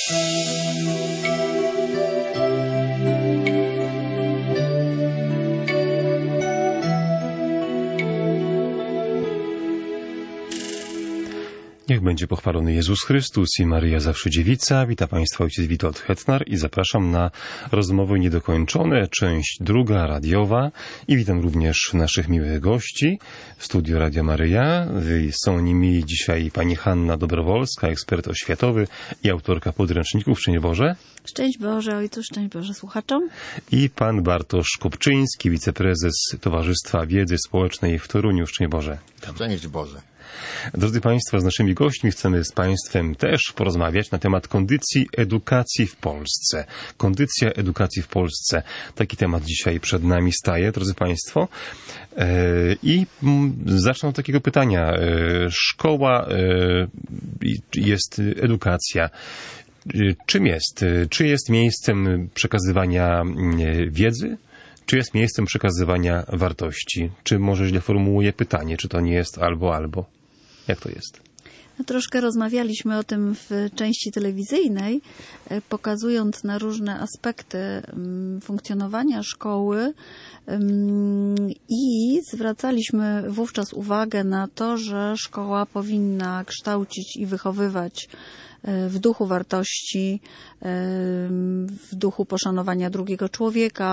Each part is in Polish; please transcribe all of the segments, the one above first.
Niech będzie pochwalony Jezus Chrystus i Maryja Zawsze Dziewica. Witam Państwa ojciec Witold Hetnar i zapraszam na rozmowy niedokończone, część druga, radiowa. I witam również naszych miłych gości w studiu Radia Maryja. Są nimi dzisiaj pani Hanna Dobrowolska, ekspert oświatowy i autorka podręczników. Szczęść Boże. Szczęść Boże ojcu, szczęść Boże słuchaczom. I pan Bartosz Kopczyński, wiceprezes Towarzystwa Wiedzy Społecznej w Toruniu. Szczęść Boże. Witam. Szczęść Boże. Drodzy Państwo, z naszymi gośćmi chcemy z Państwem też porozmawiać na temat kondycji edukacji w Polsce. Kondycja edukacji w Polsce. Taki temat dzisiaj przed nami staje, drodzy Państwo. I zacznę od takiego pytania. Szkoła jest edukacja. Czym jest? Czy jest miejscem przekazywania wiedzy? Czy jest miejscem przekazywania wartości? Czy może źle formułuję pytanie, czy to nie jest albo? Jak to jest? No, troszkę rozmawialiśmy o tym w części telewizyjnej, pokazując na różne aspekty funkcjonowania szkoły i zwracaliśmy wówczas uwagę na to, że szkoła powinna kształcić i wychowywać w duchu wartości, w duchu poszanowania drugiego człowieka.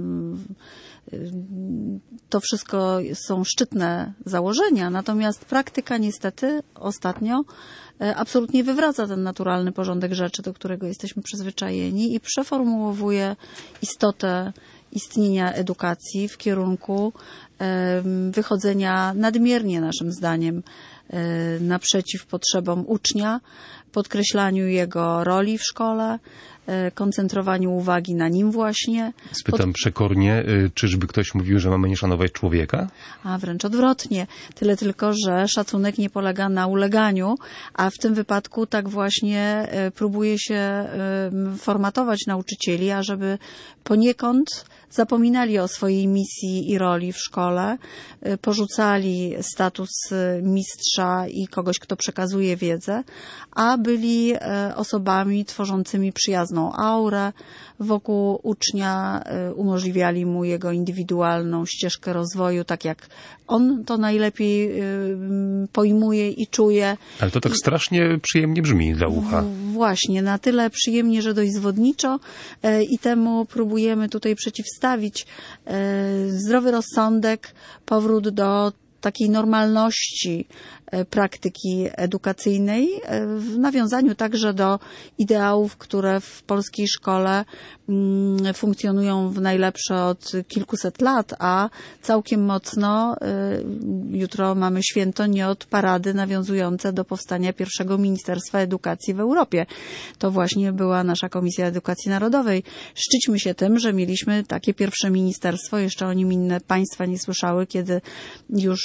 To wszystko są szczytne założenia, natomiast praktyka niestety ostatnio absolutnie wywraca ten naturalny porządek rzeczy, do którego jesteśmy przyzwyczajeni i przeformułowuje istotę istnienia edukacji w kierunku wychodzenia nadmiernie, naszym zdaniem, naprzeciw potrzebom ucznia, podkreślaniu jego roli w szkole, koncentrowaniu uwagi na nim właśnie. Spytam przekornie, czyżby ktoś mówił, że mamy nie szanować człowieka? A wręcz odwrotnie. Tyle tylko, że szacunek nie polega na uleganiu, a w tym wypadku tak właśnie próbuje się formatować nauczycieli, ażeby poniekąd zapominali o swojej misji i roli w szkole, porzucali status mistrza i kogoś, kto przekazuje wiedzę, a byli osobami tworzącymi przyjazną aurę wokół ucznia, umożliwiali mu jego indywidualną ścieżkę rozwoju, tak jak on to najlepiej pojmuje i czuje. Ale to tak strasznie przyjemnie brzmi dla ucha. Właśnie, na tyle przyjemnie, że dość zwodniczo i temu próbujemy tutaj przeciwstawić zdrowy rozsądek, powrót do takiej normalności praktyki edukacyjnej, w nawiązaniu także do ideałów, które w polskiej szkole funkcjonują w najlepsze od kilkuset lat, a całkiem mocno jutro mamy święto nie od parady nawiązujące do powstania pierwszego Ministerstwa Edukacji w Europie. To właśnie była nasza Komisja Edukacji Narodowej. Szczyćmy się tym, że mieliśmy takie pierwsze ministerstwo, jeszcze o nim inne państwa nie słyszały, kiedy już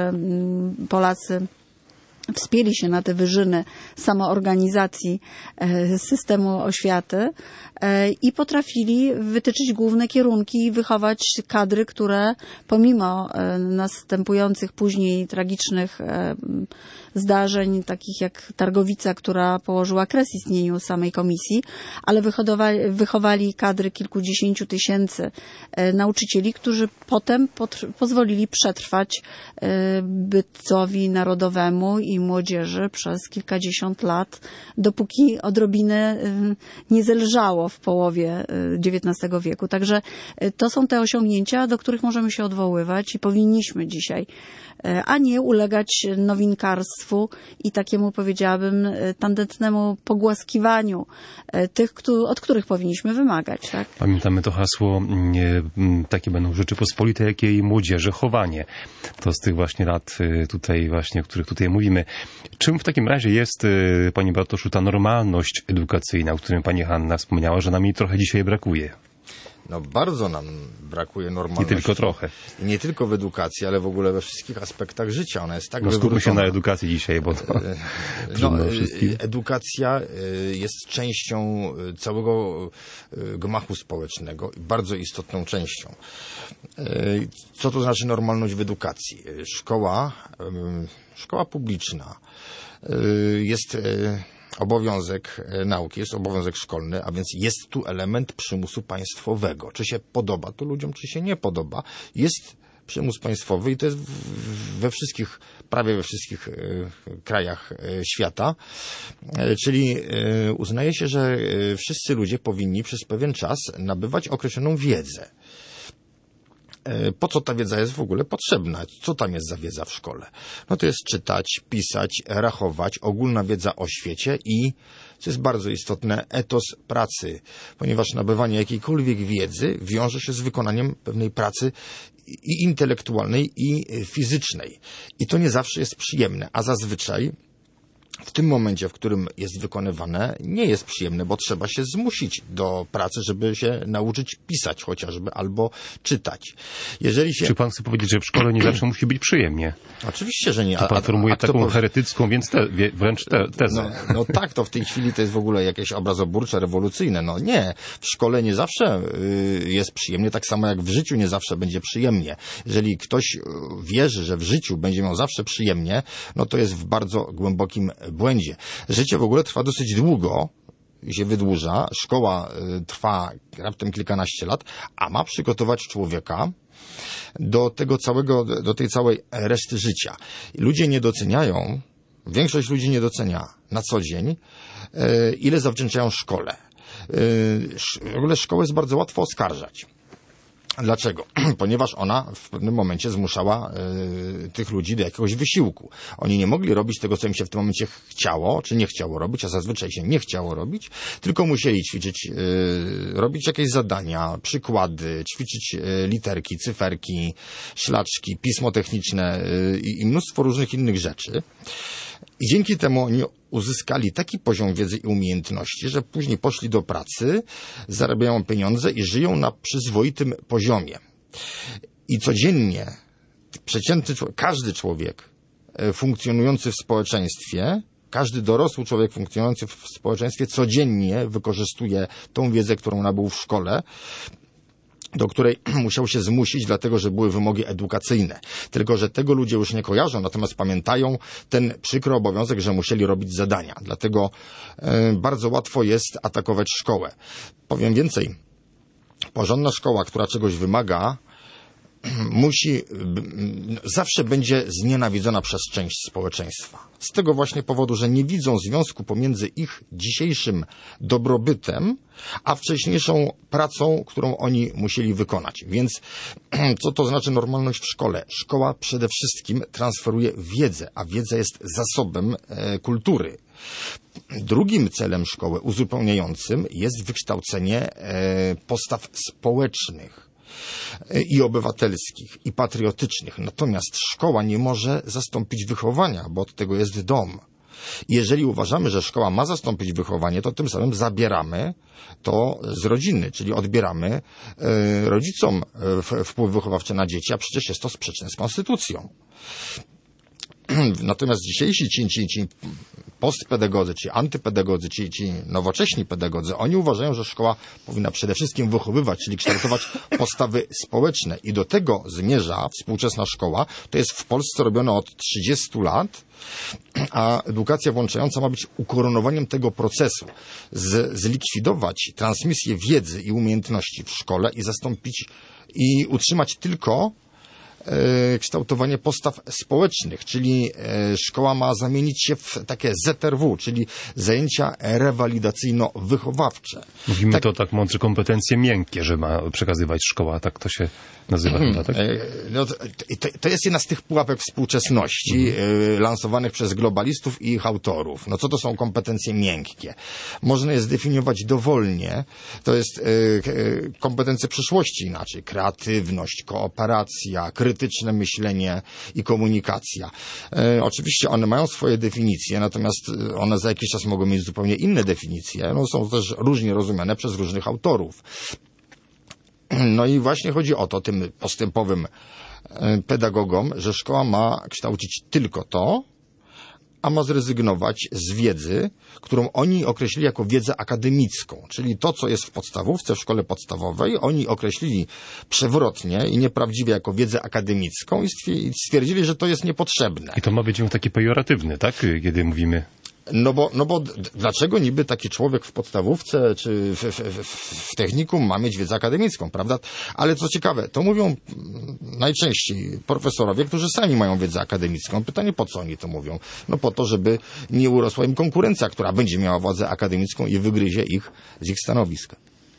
Polacy wspięli się na te wyżyny samoorganizacji systemu oświaty i potrafili wytyczyć główne kierunki i wychować kadry, które pomimo następujących później tragicznych zdarzeń, takich jak Targowica, która położyła kres istnieniu samej komisji, ale wychowali kadry kilkudziesięciu tysięcy nauczycieli, którzy potem pozwolili przetrwać bytowi narodowemu i młodzieży przez kilkadziesiąt lat, dopóki odrobinę nie zelżało w połowie XIX wieku. Także to są te osiągnięcia, do których możemy się odwoływać i powinniśmy dzisiaj, a nie ulegać nowinkarstwu i takiemu, powiedziałabym, tandetnemu pogłaskiwaniu tych, od których powinniśmy wymagać. Tak? Pamiętamy to hasło, takie będą Rzeczypospolitej, jak jej młodzieży chowanie. To z tych właśnie lat tutaj właśnie, o których tutaj mówimy. Czym w takim razie jest, Panie Bartoszu, ta normalność edukacyjna, o której Pani Hanna wspomniała, że nam jej trochę dzisiaj brakuje? No bardzo nam brakuje normalności. Nie tylko trochę. I nie tylko w edukacji, ale w ogóle we wszystkich aspektach życia. Ona jest tak skupmy się na edukacji dzisiaj, bo to edukacja jest częścią całego gmachu społecznego i bardzo istotną częścią. Co to znaczy normalność w edukacji? Szkoła publiczna jest obowiązek nauki, jest obowiązek szkolny, a więc jest tu element przymusu państwowego. Czy się podoba to ludziom, czy się nie podoba, jest przymus państwowy i to jest prawie we wszystkich krajach świata. Czyli uznaje się, że wszyscy ludzie powinni przez pewien czas nabywać określoną wiedzę. Po co ta wiedza jest w ogóle potrzebna? Co tam jest za wiedza w szkole? No to jest czytać, pisać, rachować, ogólna wiedza o świecie i, co jest bardzo istotne, etos pracy, ponieważ nabywanie jakiejkolwiek wiedzy wiąże się z wykonaniem pewnej pracy i intelektualnej, i fizycznej. I to nie zawsze jest przyjemne, a zazwyczaj w tym momencie, w którym jest wykonywane, nie jest przyjemne, bo trzeba się zmusić do pracy, żeby się nauczyć pisać chociażby, albo czytać. Czy pan chce powiedzieć, że w szkole nie zawsze musi być przyjemnie? Oczywiście, że nie. To pan formuje taką heretycką, więc wręcz tezę. No tak, to w tej chwili to jest w ogóle jakieś obrazoburcze, rewolucyjne. No nie, w szkole nie zawsze jest przyjemnie, tak samo jak w życiu nie zawsze będzie przyjemnie. Jeżeli ktoś wierzy, że w życiu będzie miał zawsze przyjemnie, no to jest w bardzo głębokim błędzie. Życie w ogóle trwa dosyć długo i się wydłuża. Szkoła trwa raptem kilkanaście lat, a ma przygotować człowieka do tej całej reszty życia. Ludzie nie doceniają, większość ludzi nie docenia na co dzień, ile zawdzięczają szkole. W ogóle szkołę jest bardzo łatwo oskarżać. Dlaczego? Ponieważ ona w pewnym momencie zmuszała tych ludzi do jakiegoś wysiłku. Oni nie mogli robić tego, co im się w tym momencie chciało, czy nie chciało robić, a zazwyczaj się nie chciało robić, tylko musieli ćwiczyć, robić jakieś zadania, przykłady, ćwiczyć literki, cyferki, szlaczki, pismo techniczne i mnóstwo różnych innych rzeczy. I dzięki temu oni uzyskali taki poziom wiedzy i umiejętności, że później poszli do pracy, zarabiają pieniądze i żyją na przyzwoitym poziomie. I codziennie każdy człowiek funkcjonujący w społeczeństwie, każdy dorosły człowiek funkcjonujący w społeczeństwie codziennie wykorzystuje tą wiedzę, którą nabył w szkole, do której musiał się zmusić, dlatego że były wymogi edukacyjne. Tylko że tego ludzie już nie kojarzą, natomiast pamiętają ten przykry obowiązek, że musieli robić zadania. Dlatego bardzo łatwo jest atakować szkołę. Powiem więcej. Porządna szkoła, która czegoś wymaga, zawsze będzie znienawidzona przez część społeczeństwa. Z tego właśnie powodu, że nie widzą związku pomiędzy ich dzisiejszym dobrobytem, a wcześniejszą pracą, którą oni musieli wykonać. Więc co to znaczy normalność w szkole? Szkoła przede wszystkim transferuje wiedzę, a wiedza jest zasobem kultury. Drugim celem szkoły uzupełniającym jest wykształcenie postaw społecznych i obywatelskich, i patriotycznych. Natomiast szkoła nie może zastąpić wychowania, bo od tego jest dom. Jeżeli uważamy, że szkoła ma zastąpić wychowanie, to tym samym zabieramy to z rodziny, czyli odbieramy rodzicom wpływ wychowawczy na dzieci, a przecież jest to sprzeczne z konstytucją. Natomiast dzisiejsi ci postpedagodzy, ci antypedagodzy, ci nowocześni pedagodzy, oni uważają, że szkoła powinna przede wszystkim wychowywać, czyli kształtować postawy społeczne. I do tego zmierza współczesna szkoła. To jest w Polsce robione od 30 lat, a edukacja włączająca ma być ukoronowaniem tego procesu. Zlikwidować transmisję wiedzy i umiejętności w szkole i zastąpić i utrzymać tylko kształtowanie postaw społecznych, czyli szkoła ma zamienić się w takie ZRW, czyli zajęcia rewalidacyjno-wychowawcze. Mówimy to tak mądrze, kompetencje miękkie, że ma przekazywać szkoła, tak to się nazywa chyba, tak? No, to jest jedna z tych pułapek współczesności lansowanych przez globalistów i ich autorów. No co to są kompetencje miękkie? Można je zdefiniować dowolnie. To jest kompetencje przyszłości inaczej. Kreatywność, kooperacja, krytyczne myślenie i komunikacja. Oczywiście one mają swoje definicje, natomiast one za jakiś czas mogą mieć zupełnie inne definicje. No, są też różnie rozumiane przez różnych autorów. No i właśnie chodzi o to tym postępowym pedagogom, że szkoła ma kształcić tylko to, a ma zrezygnować z wiedzy, którą oni określili jako wiedzę akademicką, czyli to, co jest w podstawówce, w szkole podstawowej, oni określili przewrotnie i nieprawdziwie jako wiedzę akademicką i stwierdzili, że to jest niepotrzebne. I to ma być taki pejoratywny, tak? Kiedy mówimy No bo dlaczego niby taki człowiek w podstawówce czy w technikum ma mieć wiedzę akademicką, prawda? Ale co ciekawe, to mówią najczęściej profesorowie, którzy sami mają wiedzę akademicką. Pytanie, po co oni to mówią? No po to, żeby nie urosła im konkurencja, która będzie miała władzę akademicką i wygryzie ich z ich stanowiska.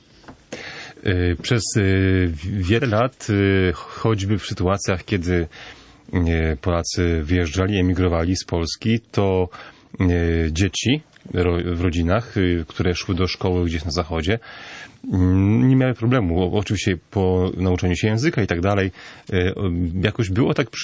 Przez wiele lat, choćby w sytuacjach, kiedy Polacy wyjeżdżali, emigrowali z Polski, to dzieci w rodzinach, które szły do szkoły gdzieś na zachodzie, nie miały problemu. Oczywiście po nauczeniu się języka i tak dalej. Jakoś było tak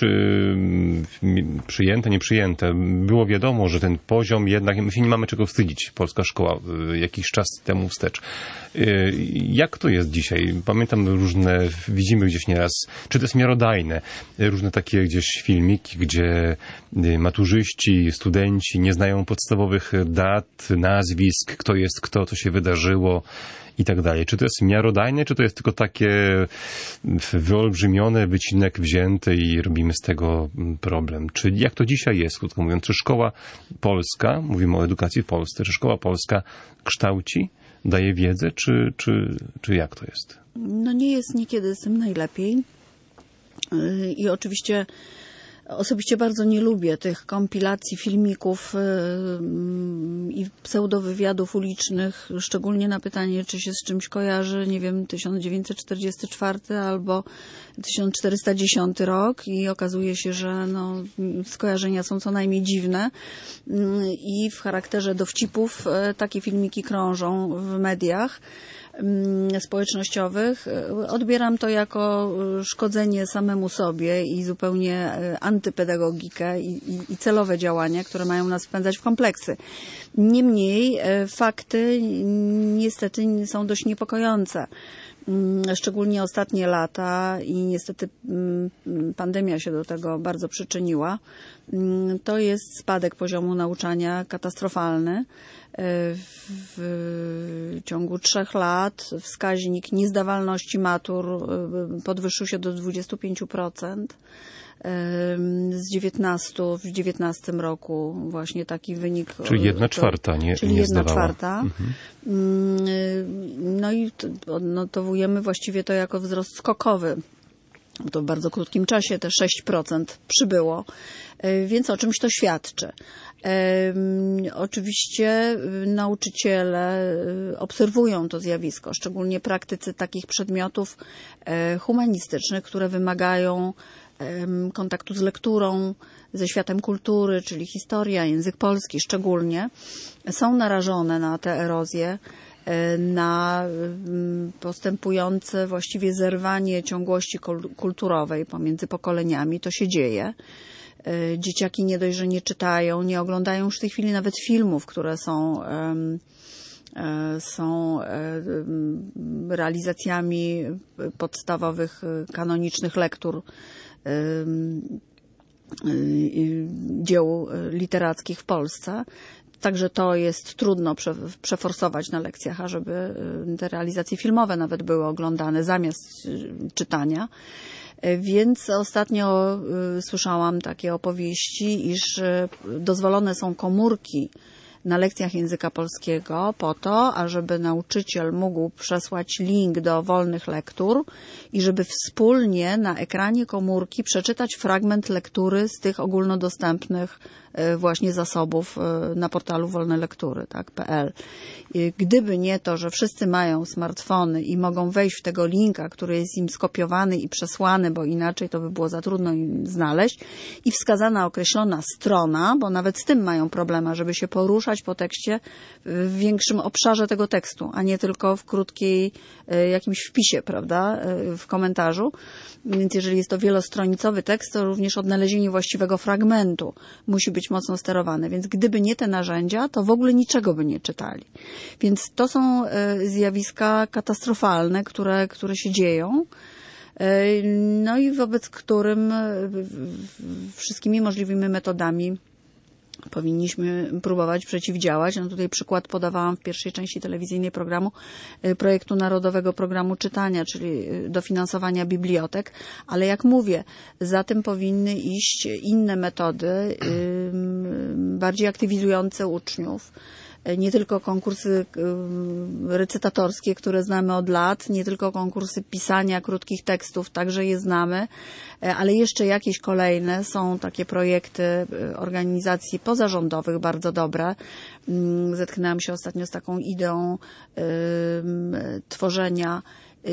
przyjęte, nieprzyjęte. Było wiadomo, że ten poziom jednak, my się nie mamy czego wstydzić. Polska szkoła jakiś czas temu wstecz. Jak to jest dzisiaj? Pamiętam różne, widzimy gdzieś nieraz, czy to jest miarodajne, różne takie gdzieś filmiki, gdzie maturzyści, studenci nie znają podstawowych dat, nazwisk, kto jest kto, co się wydarzyło i tak dalej. Czy to jest miarodajne, czy to jest tylko takie wyolbrzymione, wycinek wzięty i robimy z tego problem? Czy jak to dzisiaj jest, krótko mówiąc? Czy szkoła polska, mówimy o edukacji w Polsce, czy szkoła polska kształci, daje wiedzę, czy jak to jest? No nie jest niekiedy z tym najlepiej. I oczywiście osobiście bardzo nie lubię tych kompilacji filmików i pseudowywiadów ulicznych, szczególnie na pytanie, czy się z czymś kojarzy, nie wiem, 1944 albo 1410 rok i okazuje się, że no, skojarzenia są co najmniej dziwne i w charakterze dowcipów takie filmiki krążą w mediach społecznościowych. Odbieram to jako szkodzenie samemu sobie i zupełnie antypedagogikę i celowe działania, które mają nas wpędzać w kompleksy. Niemniej fakty niestety są dość niepokojące. Szczególnie ostatnie lata i niestety pandemia się do tego bardzo przyczyniła. To jest spadek poziomu nauczania katastrofalny. W ciągu 3 lat wskaźnik niezdawalności matur podwyższył się do 25%. Z 19 w 19 roku właśnie taki wynik. Czyli 1/4 Czyli nie 1/4. No i odnotowujemy właściwie to jako wzrost skokowy. To w bardzo krótkim czasie te 6% przybyło, więc o czymś to świadczy. Oczywiście nauczyciele obserwują to zjawisko, szczególnie praktycy takich przedmiotów humanistycznych, które wymagają kontaktu z lekturą, ze światem kultury, czyli historia, język polski szczególnie, są narażone na tę erozję, na postępujące właściwie zerwanie ciągłości kulturowej pomiędzy pokoleniami. To się dzieje. Dzieciaki nie dość, że nie czytają, nie oglądają już w tej chwili nawet filmów, które są realizacjami podstawowych, kanonicznych lektur dzieł literackich w Polsce. Także to jest trudno przeforsować na lekcjach, ażeby te realizacje filmowe nawet były oglądane zamiast czytania. Więc ostatnio słyszałam takie opowieści, iż dozwolone są komórki na lekcjach języka polskiego po to, ażeby nauczyciel mógł przesłać link do wolnych lektur i żeby wspólnie na ekranie komórki przeczytać fragment lektury z tych ogólnodostępnych właśnie zasobów na portalu wolnelektury.pl. Gdyby nie to, że wszyscy mają smartfony i mogą wejść w tego linka, który jest im skopiowany i przesłany, bo inaczej to by było za trudno im znaleźć, i wskazana określona strona, bo nawet z tym mają problemy, żeby się poruszać po tekście w większym obszarze tego tekstu, a nie tylko w krótkiej jakimś wpisie, prawda, w komentarzu. Więc jeżeli jest to wielostronicowy tekst, to również odnalezienie właściwego fragmentu musi być mocno sterowane. Więc gdyby nie te narzędzia, to w ogóle niczego by nie czytali. Więc to są zjawiska katastrofalne, które się dzieją. No i wobec którym wszystkimi możliwymi metodami powinniśmy próbować przeciwdziałać. No tutaj przykład podawałam w pierwszej części telewizyjnej programu projektu Narodowego Programu Czytania, czyli dofinansowania bibliotek, ale jak mówię, za tym powinny iść inne metody bardziej aktywizujące uczniów. Nie tylko konkursy recytatorskie, które znamy od lat, nie tylko konkursy pisania krótkich tekstów, także je znamy, ale jeszcze jakieś kolejne są takie projekty organizacji pozarządowych bardzo dobre. Zetknęłam się ostatnio z taką ideą tworzenia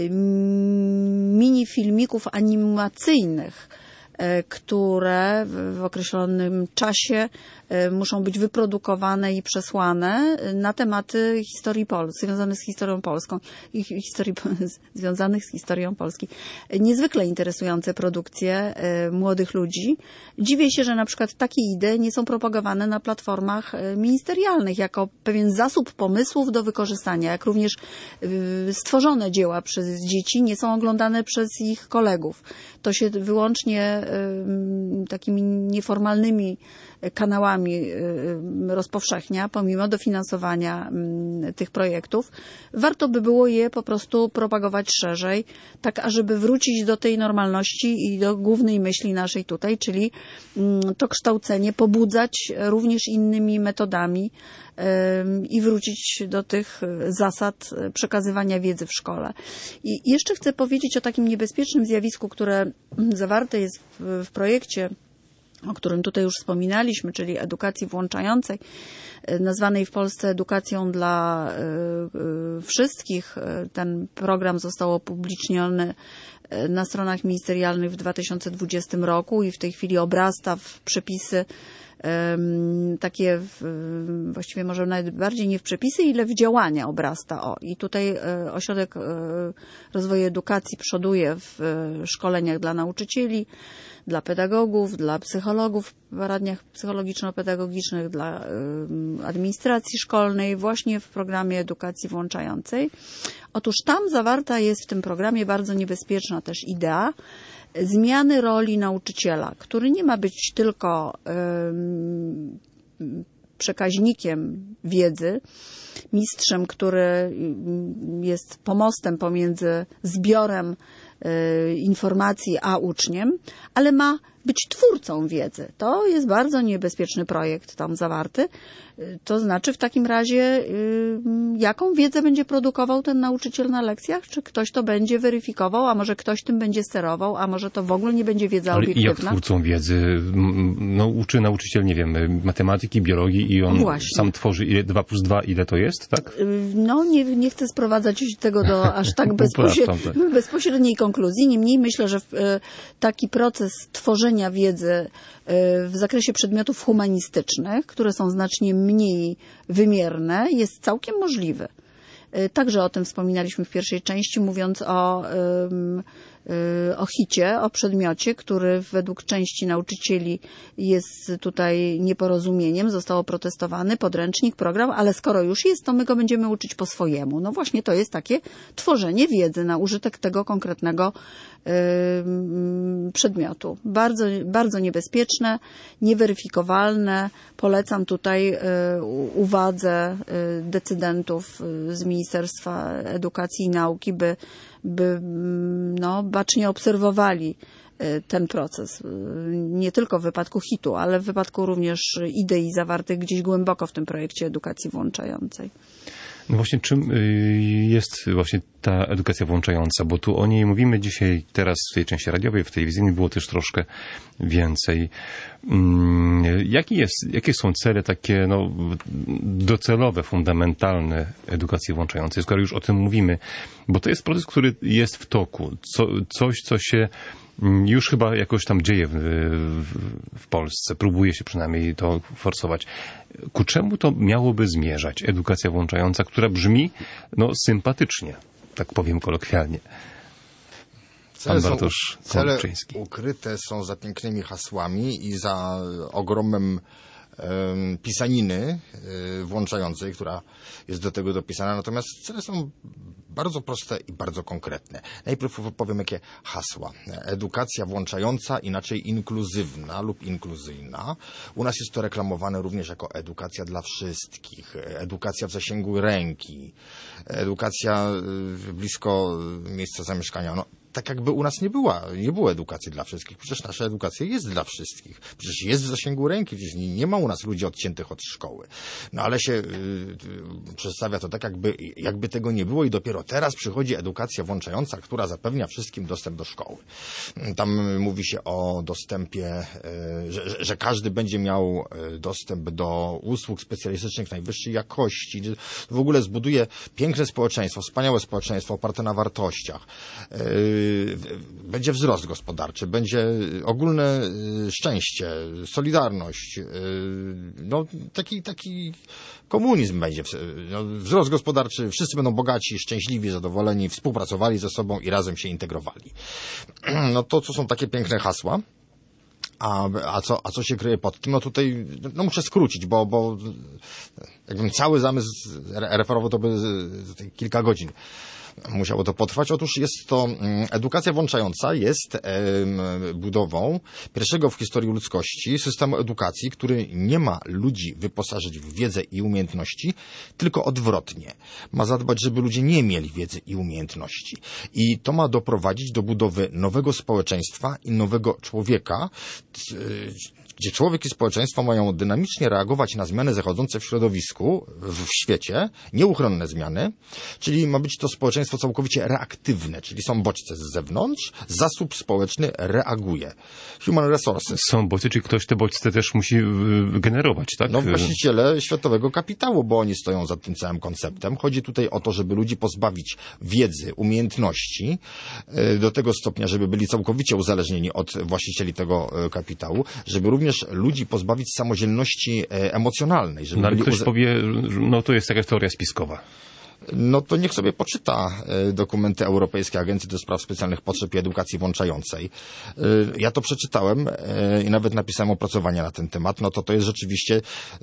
mini filmików animacyjnych, które w określonym czasie muszą być wyprodukowane i przesłane na tematy historii Polski, związane z historią polską, związanych z historią Polski. Niezwykle interesujące produkcje młodych ludzi. Dziwię się, że na przykład takie idee nie są propagowane na platformach ministerialnych jako pewien zasób pomysłów do wykorzystania, jak również stworzone dzieła przez dzieci nie są oglądane przez ich kolegów. To się wyłącznie takimi nieformalnymi kanałami rozpowszechnia, pomimo dofinansowania tych projektów. Warto by było je po prostu propagować szerzej, tak ażeby wrócić do tej normalności i do głównej myśli naszej tutaj, czyli to kształcenie pobudzać również innymi metodami i wrócić do tych zasad przekazywania wiedzy w szkole. I jeszcze chcę powiedzieć o takim niebezpiecznym zjawisku, które zawarte jest w projekcie, o którym tutaj już wspominaliśmy, czyli edukacji włączającej, nazwanej w Polsce edukacją dla wszystkich. Ten program został upubliczniony na stronach ministerialnych w 2020 roku i w tej chwili obrasta w przepisy takie, właściwie może nawet bardziej nie w przepisy, ile w działania obrasta. I tutaj Ośrodek Rozwoju Edukacji przoduje w szkoleniach dla nauczycieli, dla pedagogów, dla psychologów, w radniach psychologiczno-pedagogicznych, dla administracji szkolnej, właśnie w programie edukacji włączającej. Otóż tam zawarta jest w tym programie bardzo niebezpieczna też idea zmiany roli nauczyciela, który nie ma być tylko przekaźnikiem wiedzy, mistrzem, który jest pomostem pomiędzy zbiorem informacji a uczniem, ale ma być twórcą wiedzy. To jest bardzo niebezpieczny projekt tam zawarty. To znaczy w takim razie jaką wiedzę będzie produkował ten nauczyciel na lekcjach? Czy ktoś to będzie weryfikował, a może ktoś tym będzie sterował, a może to w ogóle nie będzie wiedza obiektywna? Ale jak twórcą wiedzy? No, uczy nauczyciel, nie wiem, matematyki, biologii i on sam tworzy 2 + 2, ile to jest, tak? No, nie chcę sprowadzać tego do aż tak bezpośredniej konkluzji. Niemniej myślę, że taki proces tworzenia wiedzy w zakresie przedmiotów humanistycznych, które są znacznie mniej wymierne, jest całkiem możliwy. Także o tym wspominaliśmy w pierwszej części, mówiąc o HIT-cie, o przedmiocie, który według części nauczycieli jest tutaj nieporozumieniem, został oprotestowany, podręcznik, program, ale skoro już jest, to my go będziemy uczyć po swojemu. No właśnie to jest takie tworzenie wiedzy na użytek tego konkretnego przedmiotu. Bardzo, bardzo niebezpieczne, nieweryfikowalne. Polecam tutaj uwadze decydentów z Ministerstwa Edukacji i Nauki, by bacznie obserwowali ten proces. Nie tylko w wypadku HIT-u, ale w wypadku również idei zawartych gdzieś głęboko w tym projekcie edukacji włączającej. No właśnie, czym jest właśnie ta edukacja włączająca? Bo tu o niej mówimy dzisiaj, teraz w tej części radiowej, w telewizyjnej było też troszkę więcej. Jakie są cele takie docelowe, fundamentalne edukacji włączającej, skoro już o tym mówimy? Bo to jest proces, który jest w toku. Coś, co się już chyba jakoś tam dzieje w Polsce. Próbuje się przynajmniej to forsować. Ku czemu to miałoby zmierzać? Edukacja włączająca, która brzmi sympatycznie, tak powiem kolokwialnie. Cele ukryte są za pięknymi hasłami i za ogromem pisaniny włączającej, która jest do tego dopisana. Natomiast cele są bardzo proste i bardzo konkretne. Najpierw powiem, jakie hasła. Edukacja włączająca, inaczej inkluzywna lub inkluzyjna. U nas jest to reklamowane również jako edukacja dla wszystkich, edukacja w zasięgu ręki, edukacja blisko miejsca zamieszkania. tak jakby u nas nie było edukacji dla wszystkich. Przecież nasza edukacja jest dla wszystkich. Przecież jest w zasięgu ręki. Przecież nie ma u nas ludzi odciętych od szkoły. No ale się przedstawia to tak, jakby tego nie było i dopiero teraz przychodzi edukacja włączająca, która zapewnia wszystkim dostęp do szkoły. Tam mówi się o dostępie, że każdy będzie miał dostęp do usług specjalistycznych najwyższej jakości. W ogóle zbuduje piękne społeczeństwo, wspaniałe społeczeństwo oparte na wartościach. Będzie wzrost gospodarczy, będzie ogólne szczęście, solidarność. No, taki komunizm będzie. No, wzrost gospodarczy, wszyscy będą bogaci, szczęśliwi, zadowoleni, współpracowali ze sobą i razem się integrowali. No to są takie piękne hasła. A co się kryje pod tym? No tutaj, muszę skrócić, bo jakbym cały zamysł referował, to by kilka godzin musiało to potrwać. Otóż jest to edukacja włączająca, jest budową pierwszego w historii ludzkości systemu edukacji, który nie ma ludzi wyposażyć w wiedzę i umiejętności, tylko odwrotnie. Ma zadbać, żeby ludzie nie mieli wiedzy i umiejętności. I to ma doprowadzić do budowy nowego społeczeństwa i nowego człowieka, gdzie człowiek i społeczeństwo mają dynamicznie reagować na zmiany zachodzące w środowisku, w świecie, nieuchronne zmiany, czyli ma być to społeczeństwo całkowicie reaktywne, czyli są bodźce z zewnątrz, zasób społeczny reaguje. Human resources. Są bodźce, czyli ktoś te bodźce też musi generować, tak? No właściciele światowego kapitału, bo oni stoją za tym całym konceptem. Chodzi tutaj o to, żeby ludzi pozbawić wiedzy, umiejętności, do tego stopnia, żeby byli całkowicie uzależnieni od właścicieli tego kapitału, żeby również ludzi pozbawić samodzielności emocjonalnej. Żeby ale ktoś powie, to jest jakaś teoria spiskowa. No to niech sobie poczyta dokumenty Europejskiej Agencji do Spraw Specjalnych Potrzeb i Edukacji Włączającej. Ja to przeczytałem i nawet napisałem opracowanie na ten temat. No to jest rzeczywiście,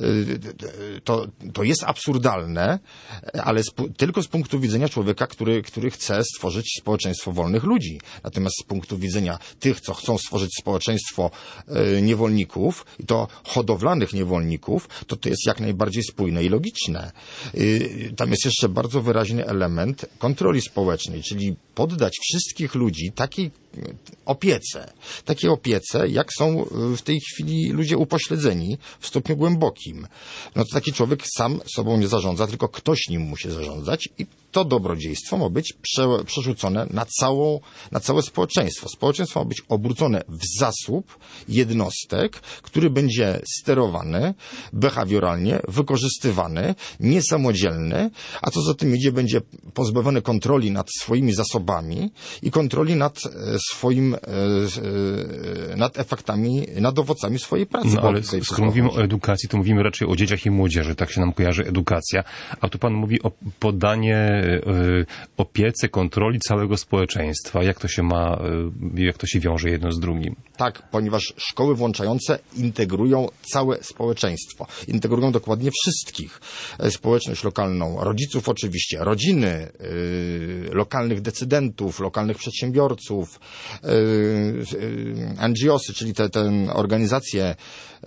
to jest absurdalne, ale tylko z punktu widzenia człowieka, który chce stworzyć społeczeństwo wolnych ludzi. Natomiast z punktu widzenia tych, co chcą stworzyć społeczeństwo niewolników, i to hodowlanych niewolników, to jest jak najbardziej spójne i logiczne. Tam jest jeszcze bardzo wyraźny element kontroli społecznej, czyli poddać wszystkich ludzi takiej opiece, jak są w tej chwili ludzie upośledzeni w stopniu głębokim. No to taki człowiek sam sobą nie zarządza, tylko ktoś nim musi zarządzać i to dobrodziejstwo ma być przerzucone na całe społeczeństwo. Społeczeństwo ma być obrócone w zasób jednostek, który będzie sterowany behawioralnie, wykorzystywany, niesamodzielny, a co za tym idzie, będzie pozbawiony kontroli nad swoimi zasobami i kontroli nad efektami, nad owocami swojej pracy. No ale skoro mówimy o edukacji, to mówimy raczej o dzieciach i młodzieży, tak się nam kojarzy edukacja, a tu pan mówi o poddanie opiece, kontroli całego społeczeństwa. Jak to się wiąże jedno z drugim? Tak, ponieważ szkoły włączające integrują całe społeczeństwo. Integrują dokładnie wszystkich. Społeczność lokalną, rodziców oczywiście, rodziny, lokalnych decydentów, lokalnych przedsiębiorców, NGOsy, czyli te organizacje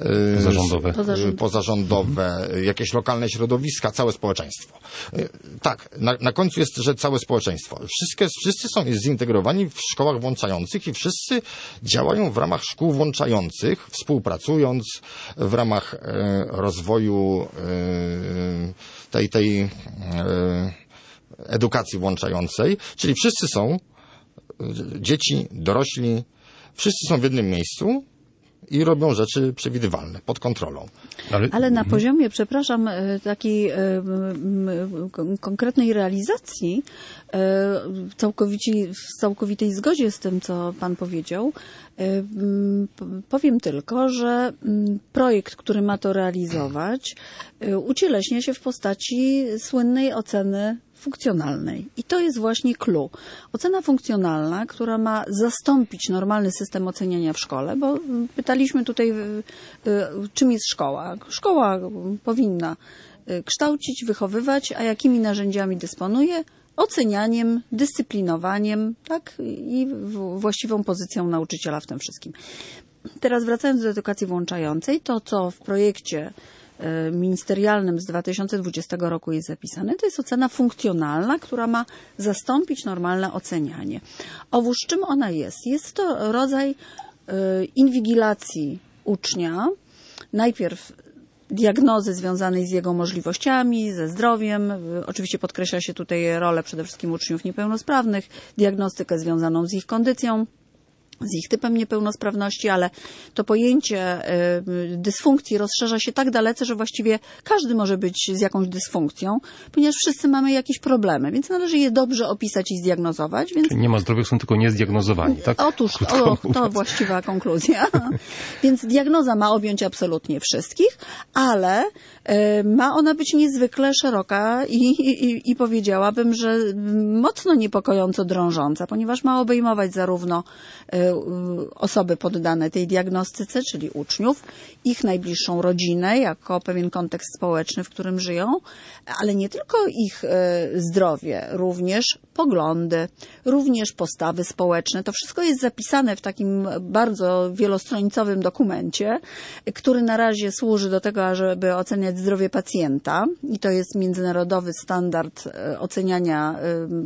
pozarządowe, jakieś lokalne środowiska, całe społeczeństwo. Tak, na końcu jest, że całe społeczeństwo. Wszyscy są zintegrowani w szkołach włączających i wszyscy działają w ramach szkół włączających, współpracując w ramach rozwoju tej edukacji włączającej, czyli wszyscy są, dzieci, dorośli, wszyscy są w jednym miejscu i robią rzeczy przewidywalne, pod kontrolą. Ale na poziomie, przepraszam, takiej konkretnej realizacji, w całkowitej zgodzie z tym, co pan powiedział, powiem tylko, że projekt, który ma to realizować, ucieleśnia się w postaci słynnej oceny funkcjonalnej. I to jest właśnie clue. Ocena funkcjonalna, która ma zastąpić normalny system oceniania w szkole, bo pytaliśmy tutaj, czym jest szkoła. Szkoła powinna kształcić, wychowywać, a jakimi narzędziami dysponuje? Ocenianiem, dyscyplinowaniem, tak? I właściwą pozycją nauczyciela w tym wszystkim. Teraz wracając do edukacji włączającej, to co w projekcie ministerialnym z 2020 roku jest zapisane, to jest ocena funkcjonalna, która ma zastąpić normalne ocenianie. Owóż czym ona jest? Jest to rodzaj inwigilacji ucznia, najpierw diagnozy związanej z jego możliwościami, ze zdrowiem. Oczywiście podkreśla się tutaj rolę przede wszystkim uczniów niepełnosprawnych, diagnostykę związaną z ich kondycją, z ich typem niepełnosprawności, ale to pojęcie dysfunkcji rozszerza się tak dalece, że właściwie każdy może być z jakąś dysfunkcją, ponieważ wszyscy mamy jakieś problemy, więc należy je dobrze opisać i zdiagnozować. Więc... Czyli nie ma zdrowych, są tylko niezdiagnozowani, tak? Otóż, to właściwa konkluzja. Więc diagnoza ma objąć absolutnie wszystkich, ale ma ona być niezwykle szeroka i powiedziałabym, że mocno niepokojąco drążąca, ponieważ ma obejmować zarówno osoby poddane tej diagnostyce, czyli uczniów, ich najbliższą rodzinę, jako pewien kontekst społeczny, w którym żyją, ale nie tylko ich zdrowie, również poglądy, również postawy społeczne. To wszystko jest zapisane w takim bardzo wielostronicowym dokumencie, który na razie służy do tego, żeby oceniać zdrowie pacjenta i to jest międzynarodowy standard oceniania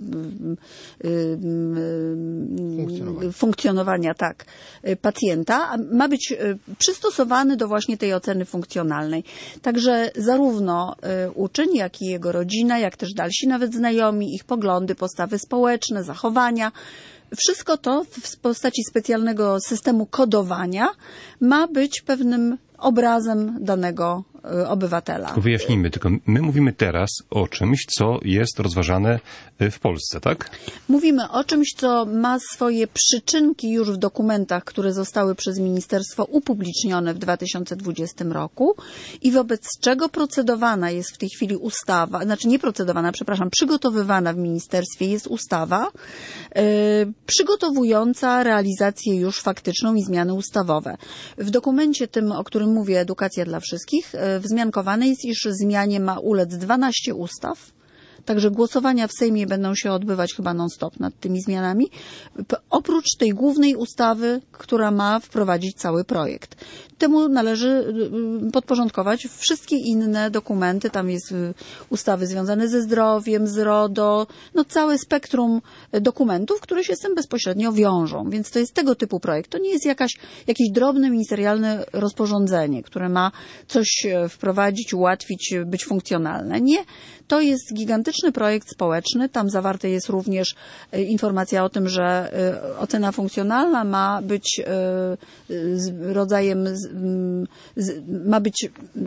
funkcjonowania pacjenta, a ma być przystosowany do właśnie tej oceny funkcjonalnej. Także zarówno uczeń, jak i jego rodzina, jak też dalsi nawet znajomi, ich poglądy, postawy społeczne, zachowania, wszystko to w postaci specjalnego systemu kodowania ma być pewnym obrazem danego obywatela. Tylko wyjaśnijmy, tylko my mówimy teraz o czymś, co jest rozważane w Polsce, tak? Mówimy o czymś, co ma swoje przyczynki już w dokumentach, które zostały przez ministerstwo upublicznione w 2020 roku i wobec czego procedowana jest w tej chwili ustawa, znaczy nie procedowana, przepraszam, przygotowywana w ministerstwie jest ustawa przygotowująca realizację już faktyczną i zmiany ustawowe. W dokumencie tym, o którym mówię, Edukacja dla wszystkich, wzmiankowane jest, iż zmianie ma ulec 12 ustaw. Także głosowania w Sejmie będą się odbywać chyba non-stop nad tymi zmianami. Oprócz tej głównej ustawy, która ma wprowadzić cały projekt. Temu należy podporządkować wszystkie inne dokumenty. Tam jest ustawy związane ze zdrowiem, z RODO, no całe spektrum dokumentów, które się z tym bezpośrednio wiążą. Więc to jest tego typu projekt. To nie jest jakieś drobne ministerialne rozporządzenie, które ma coś wprowadzić, ułatwić, być funkcjonalne. Nie. To jest gigantyczny projekt społeczny. Tam zawarte jest również informacja o tym, że ocena funkcjonalna ma być rodzajem, ma być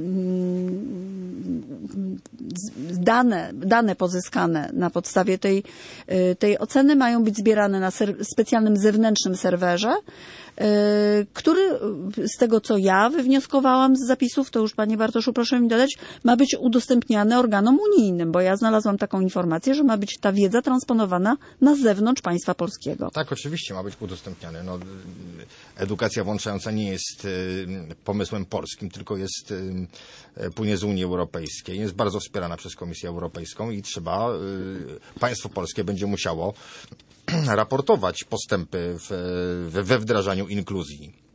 dane pozyskane na podstawie tej oceny mają być zbierane na specjalnym zewnętrznym serwerze, który z tego, co ja wywnioskowałam z zapisów, to już Panie Bartoszu proszę mi dodać, ma być udostępniany organom unijnym, bo ja znalazłam taką informację, że ma być ta wiedza transponowana na zewnątrz państwa polskiego. Tak, oczywiście ma być udostępniany. No, edukacja włączająca nie jest pomysłem polskim, tylko płynie z Unii Europejskiej. Jest bardzo wspierana przez Komisję Europejską i państwo polskie będzie musiało raportować postępy we wdrażaniu inkluzji.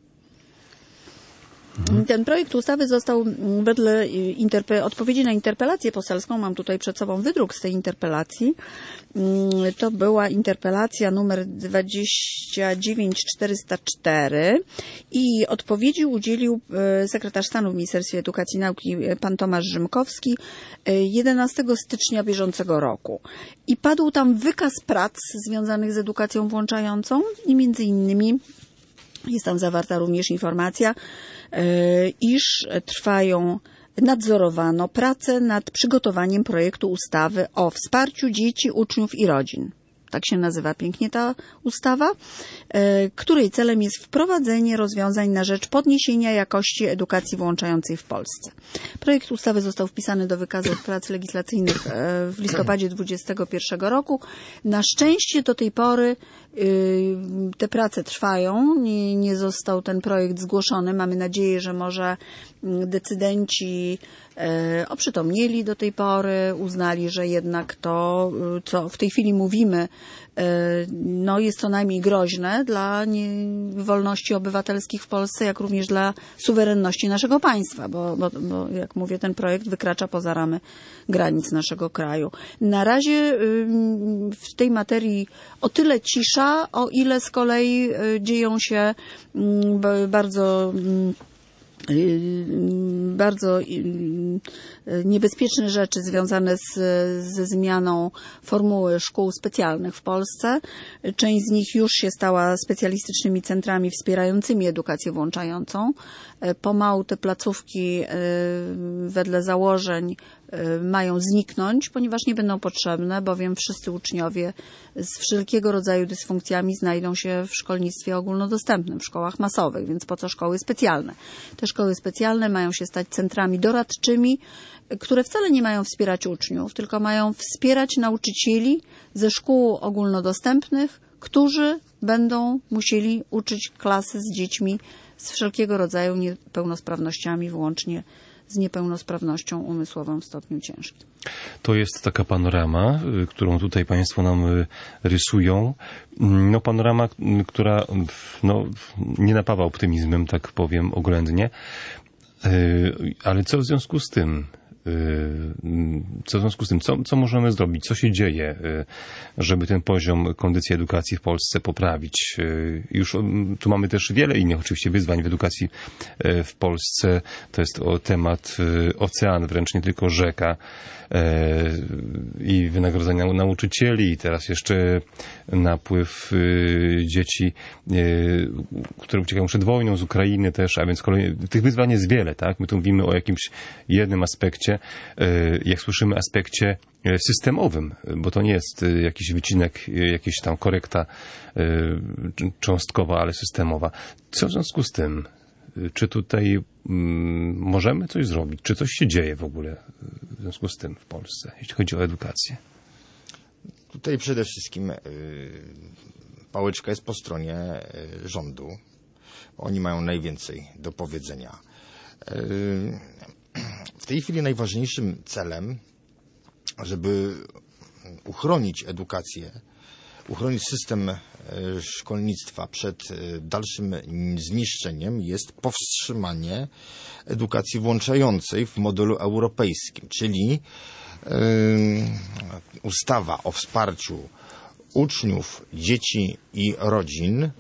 Ten projekt ustawy został wedle odpowiedzi na interpelację poselską, mam tutaj przed sobą wydruk z tej interpelacji, to była interpelacja numer 29404 i odpowiedzi udzielił sekretarz stanu w Ministerstwie Edukacji i Nauki pan Tomasz Rzymkowski 11 stycznia bieżącego roku. I padł tam wykaz prac związanych z edukacją włączającą i między innymi jest tam zawarta również informacja, iż nadzorowano pracę nad przygotowaniem projektu ustawy o wsparciu dzieci, uczniów i rodzin. Tak się nazywa pięknie ta ustawa, której celem jest wprowadzenie rozwiązań na rzecz podniesienia jakości edukacji włączającej w Polsce. Projekt ustawy został wpisany do wykazu prac legislacyjnych w listopadzie 2021 roku. Na szczęście do tej pory te prace trwają. Nie został ten projekt zgłoszony. Mamy nadzieję, że może decydenci oprzytomnieli do tej pory, uznali, że jednak to, co w tej chwili mówimy, no jest co najmniej groźne dla wolności obywatelskich w Polsce, jak również dla suwerenności naszego państwa, bo jak mówię, ten projekt wykracza poza ramy granic naszego kraju. Na razie w tej materii o tyle cisza, o ile z kolei dzieją się bardzo niebezpieczne rzeczy związane ze zmianą formuły szkół specjalnych w Polsce. Część z nich już się stała specjalistycznymi centrami wspierającymi edukację włączającą. Pomału te placówki wedle założeń mają zniknąć, ponieważ nie będą potrzebne, bowiem wszyscy uczniowie z wszelkiego rodzaju dysfunkcjami znajdą się w szkolnictwie ogólnodostępnym, w szkołach masowych, więc po co szkoły specjalne? Te szkoły specjalne mają się stać centrami doradczymi, które wcale nie mają wspierać uczniów, tylko mają wspierać nauczycieli ze szkół ogólnodostępnych, którzy będą musieli uczyć klasy z dziećmi z wszelkiego rodzaju niepełnosprawnościami, włącznie z niepełnosprawnością umysłową w stopniu ciężkim. To jest taka panorama, którą tutaj Państwo nam rysują. No, panorama, która nie napawa optymizmem, tak powiem oględnie. Ale co w związku z tym? Co możemy zrobić? Co się dzieje, żeby ten poziom kondycji edukacji w Polsce poprawić? Już tu mamy też wiele innych oczywiście wyzwań w edukacji w Polsce. To jest temat ocean, wręcz nie tylko rzeka, i wynagrodzenia nauczycieli, i teraz jeszcze napływ dzieci, które uciekają przed wojną z Ukrainy też, a więc tych wyzwań jest wiele, tak? My tu mówimy o jakimś jednym aspekcie, jak słyszymy, aspekcie systemowym, bo to nie jest jakiś wycinek, jakaś tam korekta cząstkowa, ale systemowa. Co w związku z tym? Czy tutaj możemy coś zrobić? Czy coś się dzieje w ogóle w związku z tym w Polsce, jeśli chodzi o edukację? Tutaj przede wszystkim pałeczka jest po stronie rządu. Oni mają najwięcej do powiedzenia. W tej chwili najważniejszym celem, żeby uchronić edukację, uchronić system szkolnictwa przed dalszym zniszczeniem, jest powstrzymanie edukacji włączającej w modelu europejskim, czyli ustawa o wsparciu uczniów, dzieci i rodzin,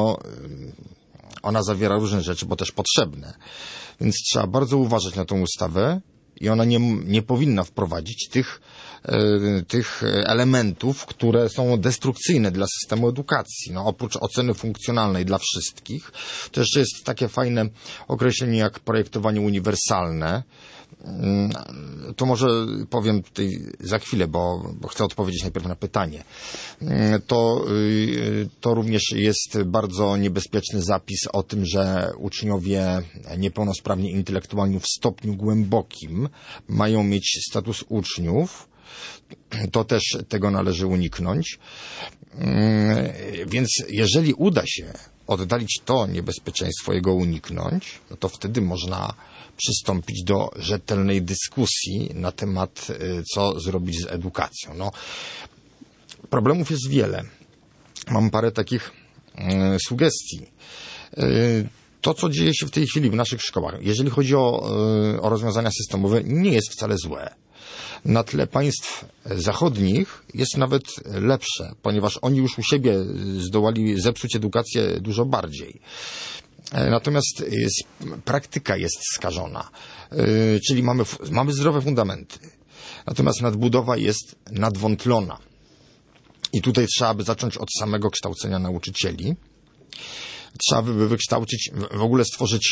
ona zawiera różne rzeczy, bo też potrzebne. Więc trzeba bardzo uważać na tą ustawę i ona nie powinna wprowadzić tych elementów, które są destrukcyjne dla systemu edukacji. Oprócz oceny funkcjonalnej dla wszystkich, to jeszcze jest takie fajne określenie jak projektowanie uniwersalne. To może powiem tutaj za chwilę, bo chcę odpowiedzieć najpierw na pytanie. To również jest bardzo niebezpieczny zapis o tym, że uczniowie niepełnosprawni intelektualnie w stopniu głębokim mają mieć status uczniów. To też tego należy uniknąć. Więc jeżeli uda się oddalić to niebezpieczeństwo, jego uniknąć, to wtedy można przystąpić do rzetelnej dyskusji na temat, co zrobić z edukacją. Problemów jest wiele. Mam parę takich sugestii. To, co dzieje się w tej chwili w naszych szkołach, jeżeli chodzi o rozwiązania systemowe, nie jest wcale złe. Na tle państw zachodnich jest nawet lepsze, ponieważ oni już u siebie zdołali zepsuć edukację dużo bardziej. Natomiast praktyka jest skażona, czyli mamy zdrowe fundamenty, natomiast nadbudowa jest nadwątlona. I tutaj trzeba by zacząć od samego kształcenia nauczycieli. Trzeba by wykształcić, w ogóle stworzyć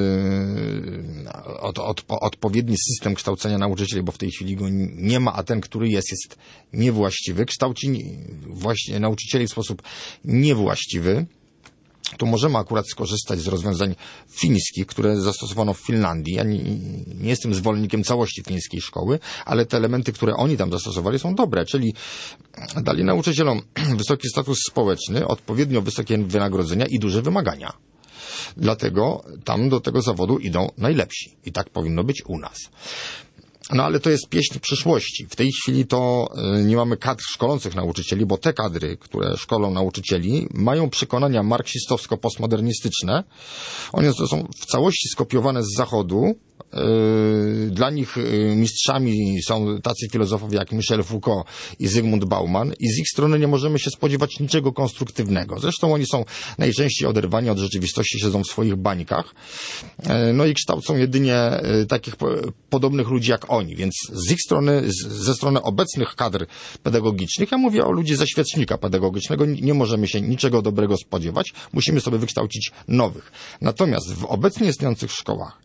odpowiedni system kształcenia nauczycieli, bo w tej chwili go nie ma, a ten, który jest niewłaściwy. Kształci właśnie nauczycieli w sposób niewłaściwy. Tu możemy akurat skorzystać z rozwiązań fińskich, które zastosowano w Finlandii. Ja nie jestem zwolennikiem całości fińskiej szkoły, ale te elementy, które oni tam zastosowali, są dobre, czyli dali nauczycielom wysoki status społeczny, odpowiednio wysokie wynagrodzenia i duże wymagania. Dlatego tam do tego zawodu idą najlepsi. I tak powinno być u nas. No ale to jest pieśń przyszłości. W tej chwili to nie mamy kadr szkolących nauczycieli, bo te kadry, które szkolą nauczycieli, mają przekonania marksistowsko-postmodernistyczne. One to są w całości skopiowane z Zachodu. Dla nich mistrzami są tacy filozofowie jak Michel Foucault i Zygmunt Bauman i z ich strony nie możemy się spodziewać niczego konstruktywnego. Zresztą oni są najczęściej oderwani od rzeczywistości, siedzą w swoich bańkach, no i kształcą jedynie takich podobnych ludzi jak oni, więc z ich strony, ze strony obecnych kadr pedagogicznych, ja mówię o ludzi ze świecznika pedagogycznego, nie możemy się niczego dobrego spodziewać, musimy sobie wykształcić nowych. Natomiast w obecnie istniejących szkołach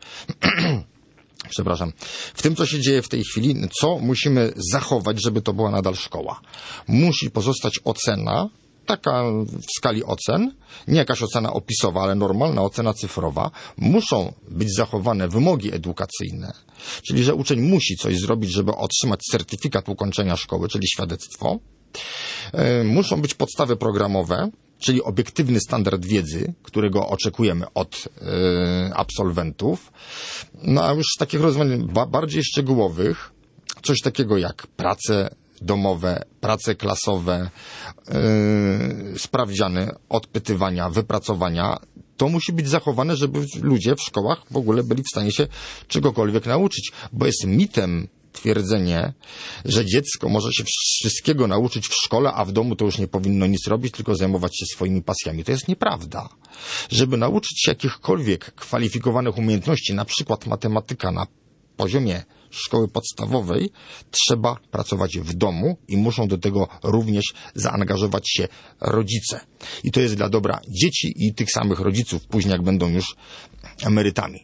w tym, co się dzieje w tej chwili, co musimy zachować, żeby to była nadal szkoła. Musi pozostać ocena, taka w skali ocen, nie jakaś ocena opisowa, ale normalna ocena cyfrowa. Muszą być zachowane wymogi edukacyjne, czyli że uczeń musi coś zrobić, żeby otrzymać certyfikat ukończenia szkoły, czyli świadectwo. Muszą być podstawy programowe, czyli obiektywny standard wiedzy, którego oczekujemy od absolwentów. No a już z takich rozwiązań bardziej szczegółowych, coś takiego jak prace domowe, prace klasowe, sprawdziany, odpytywania, wypracowania, to musi być zachowane, żeby ludzie w szkołach w ogóle byli w stanie się czegokolwiek nauczyć, bo jest mitem twierdzenie, że dziecko może się wszystkiego nauczyć w szkole, a w domu to już nie powinno nic robić, tylko zajmować się swoimi pasjami. To jest nieprawda. Żeby nauczyć się jakichkolwiek kwalifikowanych umiejętności, na przykład matematyka na poziomie szkoły podstawowej, trzeba pracować w domu i muszą do tego również zaangażować się rodzice. I to jest dla dobra dzieci i tych samych rodziców, później jak będą już emerytami.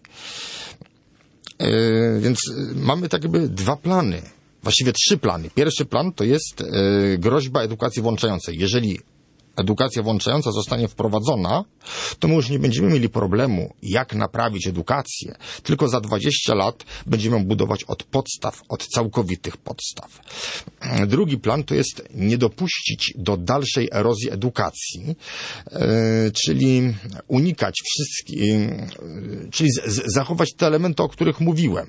Więc mamy tak jakby dwa plany, właściwie trzy plany. Pierwszy plan to jest groźba edukacji włączającej. Jeżeli edukacja włączająca zostanie wprowadzona, to my już nie będziemy mieli problemu, jak naprawić edukację, tylko za 20 lat będziemy budować od podstaw, od całkowitych podstaw. Drugi plan to jest nie dopuścić do dalszej erozji edukacji, czyli unikać wszystkich, czyli zachować te elementy, o których mówiłem.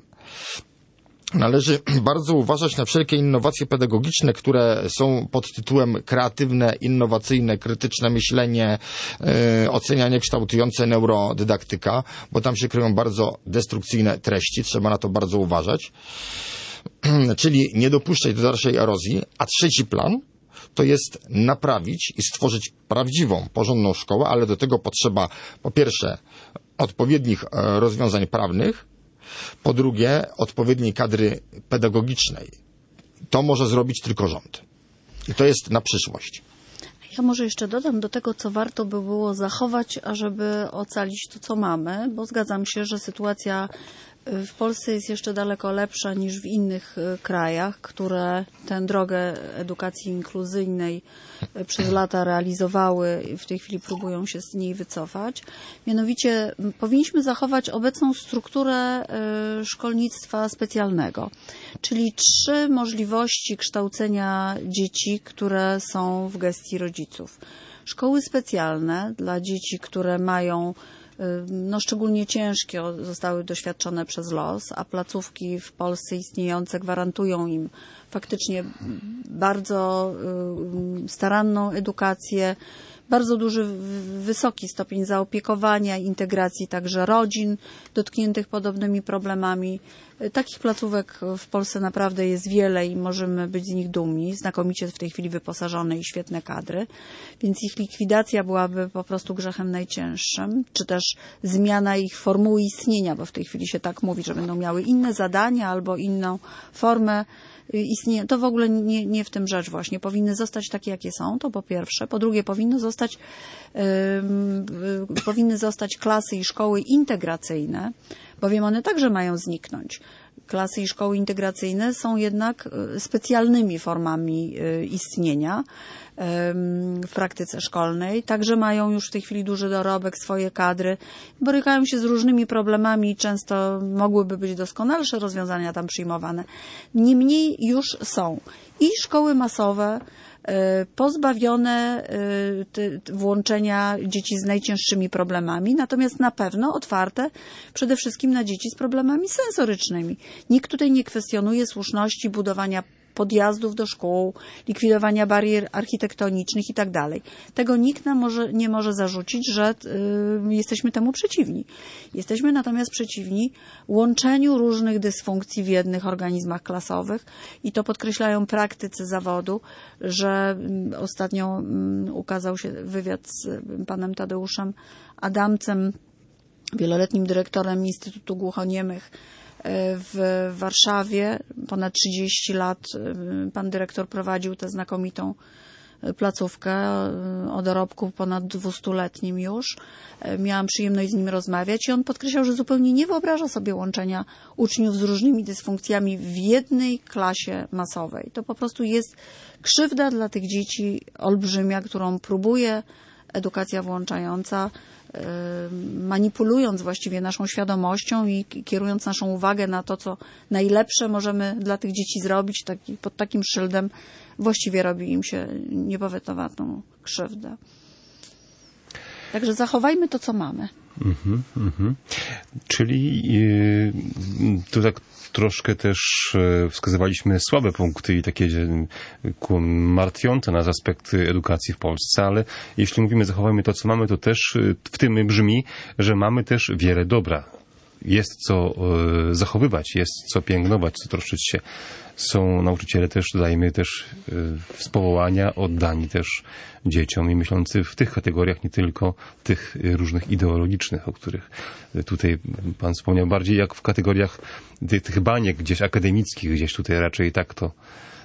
Należy bardzo uważać na wszelkie innowacje pedagogiczne, które są pod tytułem kreatywne, innowacyjne, krytyczne myślenie, ocenianie kształtujące, neurodydaktyka, bo tam się kryją bardzo destrukcyjne treści, trzeba na to bardzo uważać. Czyli nie dopuszczać do dalszej erozji. A trzeci plan to jest naprawić i stworzyć prawdziwą, porządną szkołę, ale do tego potrzeba po pierwsze odpowiednich rozwiązań prawnych, po drugie odpowiedniej kadry pedagogicznej. To może zrobić tylko rząd. I to jest na przyszłość. Ja może jeszcze dodam do tego, co warto by było zachować, ażeby ocalić to, co mamy, bo zgadzam się, że sytuacja w Polsce jest jeszcze daleko lepsza niż w innych krajach, które tę drogę edukacji inkluzyjnej przez lata realizowały i w tej chwili próbują się z niej wycofać. Mianowicie powinniśmy zachować obecną strukturę szkolnictwa specjalnego, czyli 3 możliwości kształcenia dzieci, które są w gestii rodziców. Szkoły specjalne dla dzieci, które mają szczególnie ciężkie, zostały doświadczone przez los, a placówki w Polsce istniejące gwarantują im faktycznie bardzo staranną edukację, bardzo duży, wysoki stopień zaopiekowania, integracji także rodzin dotkniętych podobnymi problemami. Takich placówek w Polsce naprawdę jest wiele i możemy być z nich dumni. Znakomicie w tej chwili wyposażone i świetne kadry. Więc ich likwidacja byłaby po prostu grzechem najcięższym, czy też zmiana ich formuły istnienia, bo w tej chwili się tak mówi, że będą miały inne zadania albo inną formę istnienia. To w ogóle nie w tym rzecz właśnie. Powinny zostać takie, jakie są, to po pierwsze. Po drugie, powinny zostać klasy i szkoły integracyjne, bowiem one także mają zniknąć. Klasy i szkoły integracyjne są jednak specjalnymi formami istnienia w praktyce szkolnej. Także mają już w tej chwili duży dorobek, swoje kadry. Borykają się z różnymi problemami. Często mogłyby być doskonalsze rozwiązania tam przyjmowane. Niemniej już są. i szkoły masowe, pozbawione włączenia dzieci z najcięższymi problemami, natomiast na pewno otwarte przede wszystkim na dzieci z problemami sensorycznymi. Nikt tutaj nie kwestionuje słuszności budowania podjazdów do szkół, likwidowania barier architektonicznych i tak dalej. Tego nikt nam nie może zarzucić, że jesteśmy temu przeciwni. Jesteśmy natomiast przeciwni łączeniu różnych dysfunkcji w jednych organizmach klasowych i to podkreślają praktycy zawodu, że ostatnio ukazał się wywiad z panem Tadeuszem Adamcem, wieloletnim dyrektorem Instytutu Głuchoniemych w Warszawie. Ponad 30 lat pan dyrektor prowadził tę znakomitą placówkę o dorobku ponad 200-letnim już. Miałam przyjemność z nim rozmawiać i on podkreślał, że zupełnie nie wyobraża sobie łączenia uczniów z różnymi dysfunkcjami w jednej klasie masowej. To po prostu jest krzywda dla tych dzieci olbrzymia, którą próbuje edukacja włączająca, manipulując właściwie naszą świadomością i kierując naszą uwagę na to, co najlepsze możemy dla tych dzieci zrobić, pod takim szyldem właściwie robi im się niepowetowaną krzywdę. Także zachowajmy to, co mamy. Czyli tu tak troszkę też wskazywaliśmy słabe punkty i takie martwiące nas aspekty edukacji w Polsce, ale jeśli mówimy zachowajmy to, co mamy, to też w tym brzmi, że mamy też wiele dobra. Jest co zachowywać, jest co pielęgnować, co troszczyć się. Są nauczyciele też, dodajmy też z powołania oddani też dzieciom i myślący w tych kategoriach, nie tylko tych różnych ideologicznych, o których tutaj pan wspomniał, bardziej jak w kategoriach tych baniek gdzieś akademickich, gdzieś tutaj raczej tak to.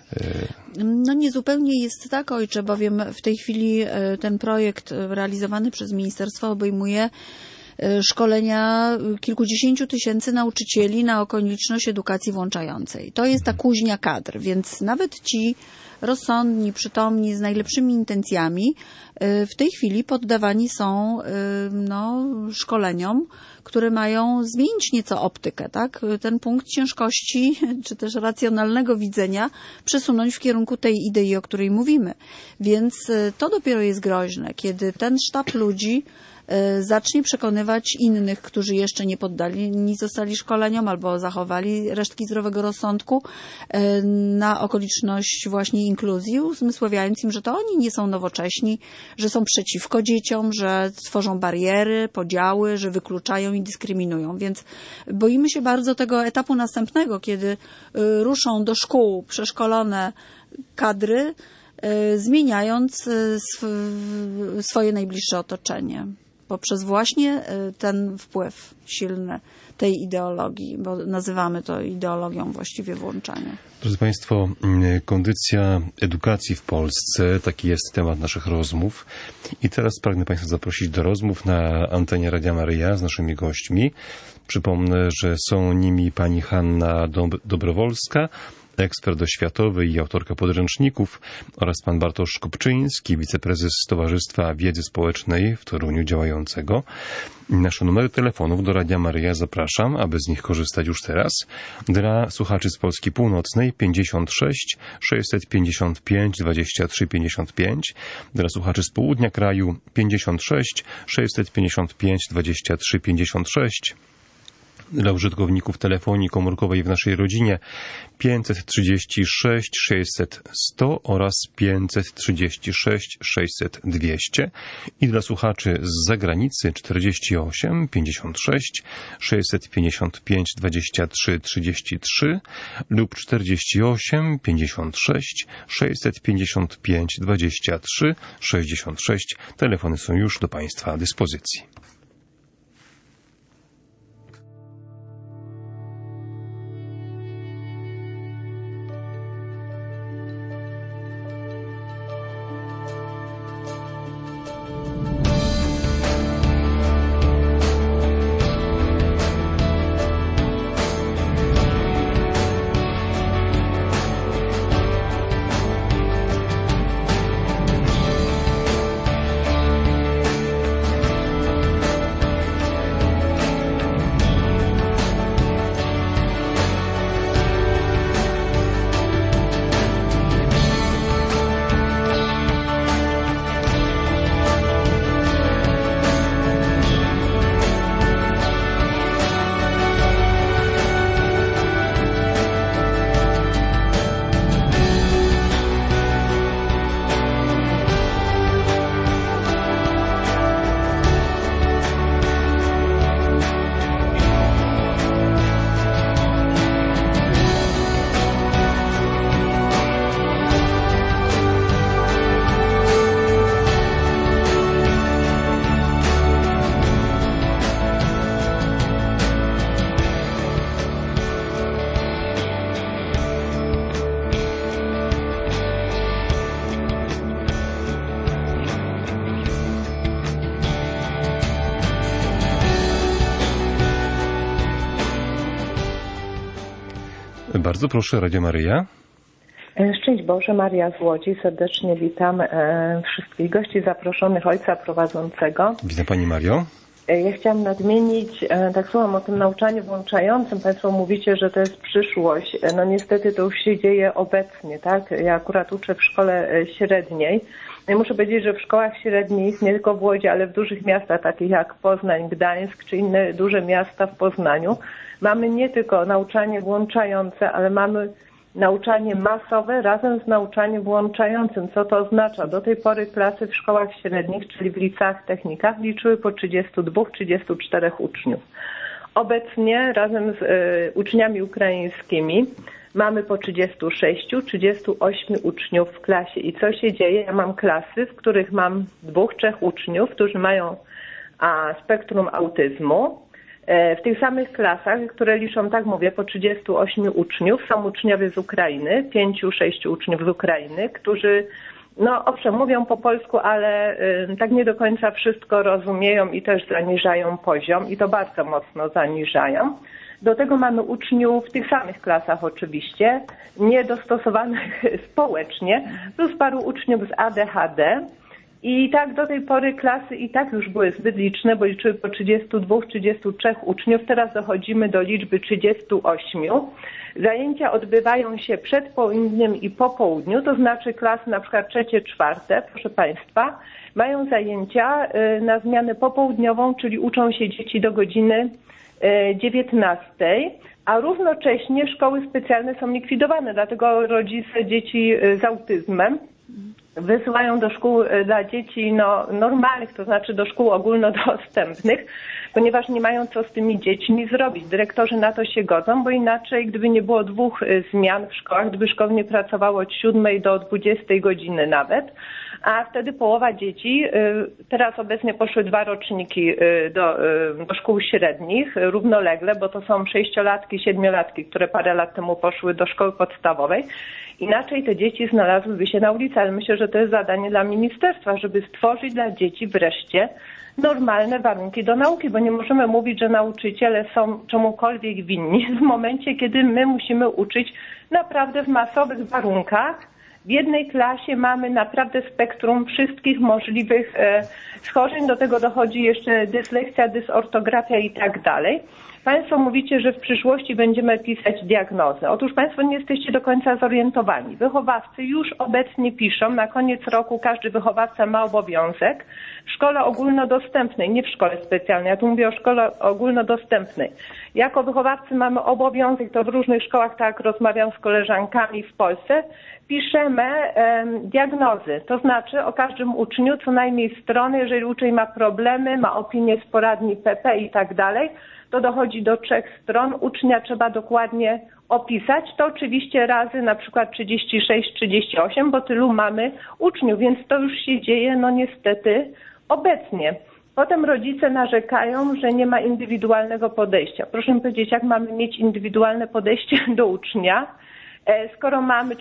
No niezupełnie jest tak, ojcze, bowiem w tej chwili ten projekt realizowany przez ministerstwo obejmuje szkolenia kilkudziesięciu tysięcy nauczycieli na okoliczność edukacji włączającej. To jest ta kuźnia kadr, więc nawet ci rozsądni, przytomni, z najlepszymi intencjami w tej chwili poddawani są szkoleniom, które mają zmienić nieco optykę, tak? Ten punkt ciężkości, czy też racjonalnego widzenia przesunąć w kierunku tej idei, o której mówimy. Więc to dopiero jest groźne, kiedy ten sztab ludzi zacznie przekonywać innych, którzy jeszcze nie poddali, zostali szkoleniom albo zachowali resztki zdrowego rozsądku na okoliczność właśnie inkluzji, uzmysławiając im, że to oni nie są nowocześni, że są przeciwko dzieciom, że tworzą bariery, podziały, że wykluczają i dyskryminują. Więc boimy się bardzo tego etapu następnego, kiedy ruszą do szkół przeszkolone kadry, zmieniając swoje najbliższe otoczenie. Poprzez właśnie ten wpływ silny tej ideologii, bo nazywamy to ideologią właściwie włączania. Drodzy Państwo, kondycja edukacji w Polsce, taki jest temat naszych rozmów. I teraz pragnę Państwa zaprosić do rozmów na antenie Radia Maryja z naszymi gośćmi. Przypomnę, że są nimi pani Hanna Dobrowolska, ekspert oświatowy i autorka podręczników, oraz pan Bartosz Kopczyński, wiceprezes Towarzystwa Wiedzy Społecznej w Toruniu działającego. Nasze numery telefonów do Radia Maryja zapraszam, aby z nich korzystać już teraz. Dla słuchaczy z Polski Północnej 56 655 23 55. Dla słuchaczy z południa kraju 56 655 23 56. Dla użytkowników telefonii komórkowej w naszej rodzinie 536 600 100 oraz 536 600 200 i dla słuchaczy z zagranicy 48 56 655 23 33 lub 48 56 655 23 66. Telefony są już do Państwa dyspozycji. Bardzo proszę, Radio Maryja. Szczęść Boże, Maria z Łodzi. Serdecznie witam wszystkich gości zaproszonych, ojca prowadzącego. Witam Pani Mario. Ja chciałam nadmienić, tak słucham o tym nauczaniu włączającym. Państwo mówicie, że to jest przyszłość. No niestety to już się dzieje obecnie, tak? Ja akurat uczę w szkole średniej. No i muszę powiedzieć, że w szkołach średnich, nie tylko w Łodzi, ale w dużych miastach takich jak Poznań, Gdańsk czy inne duże miasta w Poznaniu, mamy nie tylko nauczanie włączające, ale mamy nauczanie masowe razem z nauczaniem włączającym. Co to oznacza? Do tej pory klasy w szkołach średnich, czyli w liceach, technikach, liczyły po 32-34 uczniów. Obecnie razem z uczniami ukraińskimi mamy po 36-38 uczniów w klasie. I co się dzieje? Ja mam klasy, w których mam 2-3 uczniów, którzy mają spektrum autyzmu. W tych samych klasach, które liczą, tak mówię, po 38 uczniów, są uczniowie z Ukrainy, 5-6 uczniów z Ukrainy, którzy, no owszem, mówią po polsku, ale tak nie do końca wszystko rozumieją i też zaniżają poziom i to bardzo mocno zaniżają. Do tego mamy uczniów w tych samych klasach oczywiście, niedostosowanych społecznie, plus paru uczniów z ADHD. I tak do tej pory klasy i tak już były zbyt liczne, bo liczyły po 32-33 uczniów. Teraz dochodzimy do liczby 38. Zajęcia odbywają się przed południem i po południu, to znaczy klasy na przykład 3-4, proszę Państwa, mają zajęcia na zmianę popołudniową, czyli uczą się dzieci do godziny 19, a równocześnie szkoły specjalne są likwidowane, dlatego rodzice dzieci z autyzmem wysyłają do szkół dla dzieci normalnych, to znaczy do szkół ogólnodostępnych, ponieważ nie mają co z tymi dziećmi zrobić. Dyrektorzy na to się godzą, bo inaczej, gdyby nie było 2 zmian w szkołach, gdyby szkoły nie pracowało od 7 do 20 godziny nawet, a wtedy połowa dzieci, teraz obecnie poszły 2 roczniki do szkół średnich równolegle, bo to są 6-latki, 7-latki, które parę lat temu poszły do szkoły podstawowej. Inaczej te dzieci znalazłyby się na ulicy, ale myślę, że to jest zadanie dla ministerstwa, żeby stworzyć dla dzieci wreszcie normalne warunki do nauki, bo nie możemy mówić, że nauczyciele są czemukolwiek winni w momencie, kiedy my musimy uczyć naprawdę w masowych warunkach. W jednej klasie mamy naprawdę spektrum wszystkich możliwych schorzeń, do tego dochodzi jeszcze dysleksja, dysortografia i tak dalej. Państwo mówicie, że w przyszłości będziemy pisać diagnozy. Otóż Państwo nie jesteście do końca zorientowani. Wychowawcy już obecnie piszą, na koniec roku każdy wychowawca ma obowiązek w szkole ogólnodostępnej, nie w szkole specjalnej, ja tu mówię o szkole ogólnodostępnej. Jako wychowawcy mamy obowiązek, to w różnych szkołach, tak jak rozmawiam z koleżankami w Polsce, piszemy diagnozy, to znaczy o każdym uczniu co najmniej strony, jeżeli uczeń ma problemy, ma opinię z poradni PP i tak dalej, to dochodzi do 3 stron, ucznia trzeba dokładnie opisać, to oczywiście razy na przykład 36-38, bo tylu mamy uczniów, więc to już się dzieje niestety obecnie. Potem rodzice narzekają, że nie ma indywidualnego podejścia. Proszę mi powiedzieć, jak mamy mieć indywidualne podejście do ucznia, skoro mamy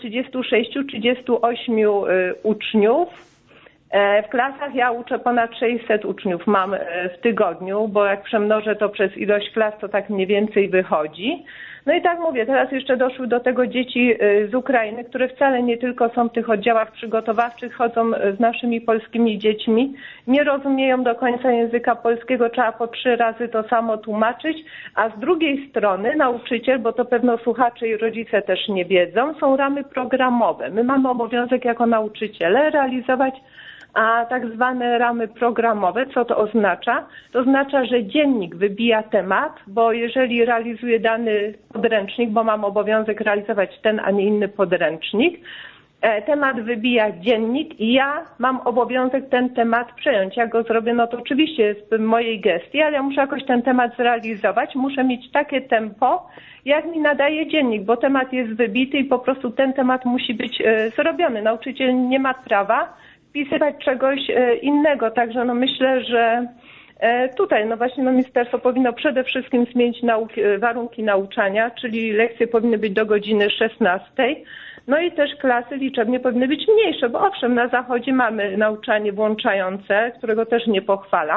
36-38 uczniów. W klasach ja uczę ponad 600 uczniów mam w tygodniu, bo jak przemnożę to przez ilość klas, to tak mniej więcej wychodzi. No i tak mówię, teraz jeszcze doszły do tego dzieci z Ukrainy, które wcale nie tylko są w tych oddziałach przygotowawczych, chodzą z naszymi polskimi dziećmi, nie rozumieją do końca języka polskiego, trzeba po 3 razy to samo tłumaczyć, a z drugiej strony nauczyciel, bo to pewno słuchacze i rodzice też nie wiedzą, są ramy programowe. My mamy obowiązek jako nauczyciele realizować tak zwane ramy programowe. Co to oznacza? To oznacza, że dziennik wybija temat, bo jeżeli realizuje dany podręcznik, bo mam obowiązek realizować ten, a nie inny podręcznik, temat wybija dziennik i ja mam obowiązek ten temat przejąć. Jak go zrobię, to oczywiście jest w mojej gestii, ale ja muszę jakoś ten temat zrealizować. Muszę mieć takie tempo, jak mi nadaje dziennik, bo temat jest wybity i po prostu ten temat musi być zrobiony. Nauczyciel nie ma prawa wpisywać czegoś innego, także myślę, że tutaj właśnie ministerstwo powinno przede wszystkim zmienić warunki nauczania, czyli lekcje powinny być do godziny 16. No i też klasy liczebnie powinny być mniejsze, bo owszem, na zachodzie mamy nauczanie włączające, którego też nie pochwalam.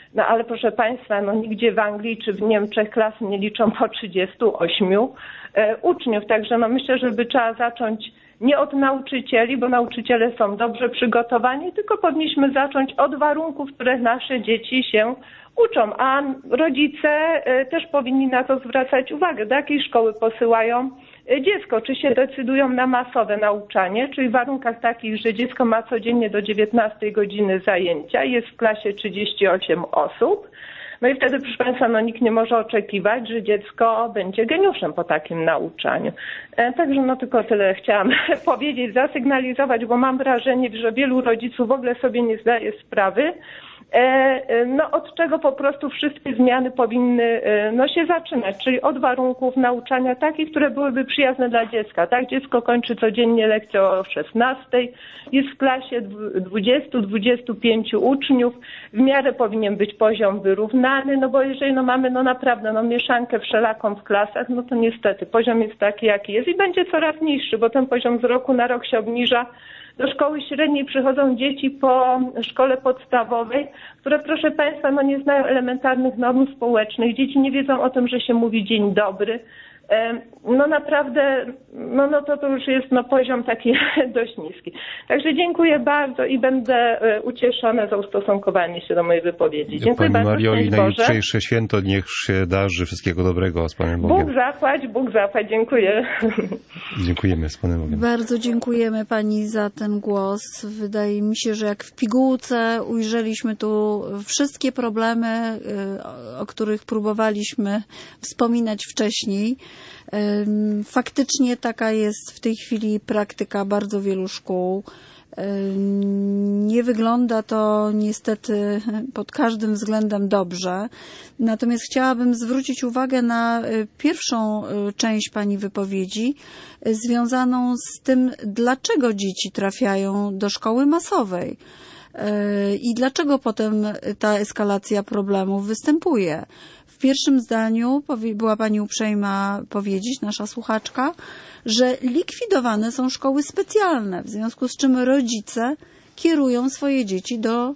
No ale proszę Państwa, no nigdzie w Anglii czy w Niemczech klasy nie liczą po 38 uczniów. Także no myślę, że trzeba zacząć nie od nauczycieli, bo nauczyciele są dobrze przygotowani, tylko powinniśmy zacząć od warunków, w których nasze dzieci się uczą, a rodzice też powinni na to zwracać uwagę, do jakiej szkoły posyłają dziecko, czy się decydują na masowe nauczanie, czyli w warunkach takich, że dziecko ma codziennie do 19 godziny zajęcia, jest w klasie 38 osób. No i wtedy, proszę Państwa, no nikt nie może oczekiwać, że dziecko będzie geniuszem po takim nauczaniu. Także no tylko tyle chciałam powiedzieć, zasygnalizować, bo mam wrażenie, że wielu rodziców w ogóle sobie nie zdaje sprawy, no od czego po prostu wszystkie zmiany powinny się zaczynać, czyli od warunków nauczania takich, które byłyby przyjazne dla dziecka. Tak, dziecko kończy codziennie lekcję o 16, jest w klasie 20-25 uczniów, w miarę powinien być poziom wyrównany, no bo jeżeli mamy naprawdę mieszankę wszelaką w klasach, no to niestety poziom jest taki, jaki jest i będzie coraz niższy, bo ten poziom z roku na rok się obniża. Do szkoły średniej przychodzą dzieci po szkole podstawowej, które, proszę Państwa, nie znają elementarnych norm społecznych. Dzieci nie wiedzą o tym, że się mówi dzień dobry. No naprawdę, to już jest poziom taki dość niski. Także dziękuję bardzo i będę ucieszona za ustosunkowanie się do mojej wypowiedzi. Dziękuję Pani bardzo. Mario, i na jutrzejsze święto niech się darzy. Wszystkiego dobrego z Panem Bogiem. Bóg zapłać. Dziękuję. Dziękujemy z Panem Bogiem. Bardzo dziękujemy Pani za ten głos. Wydaje mi się, że jak w pigułce ujrzeliśmy tu wszystkie problemy, o których próbowaliśmy wspominać wcześniej. Faktycznie taka jest w tej chwili praktyka bardzo wielu szkół. Nie wygląda to niestety pod każdym względem dobrze. Natomiast chciałabym zwrócić uwagę na pierwszą część Pani wypowiedzi, związaną z tym, dlaczego dzieci trafiają do szkoły masowej i dlaczego potem ta eskalacja problemów występuje. W pierwszym zdaniu była Pani uprzejma powiedzieć, nasza słuchaczka, że likwidowane są szkoły specjalne, w związku z czym rodzice kierują swoje dzieci do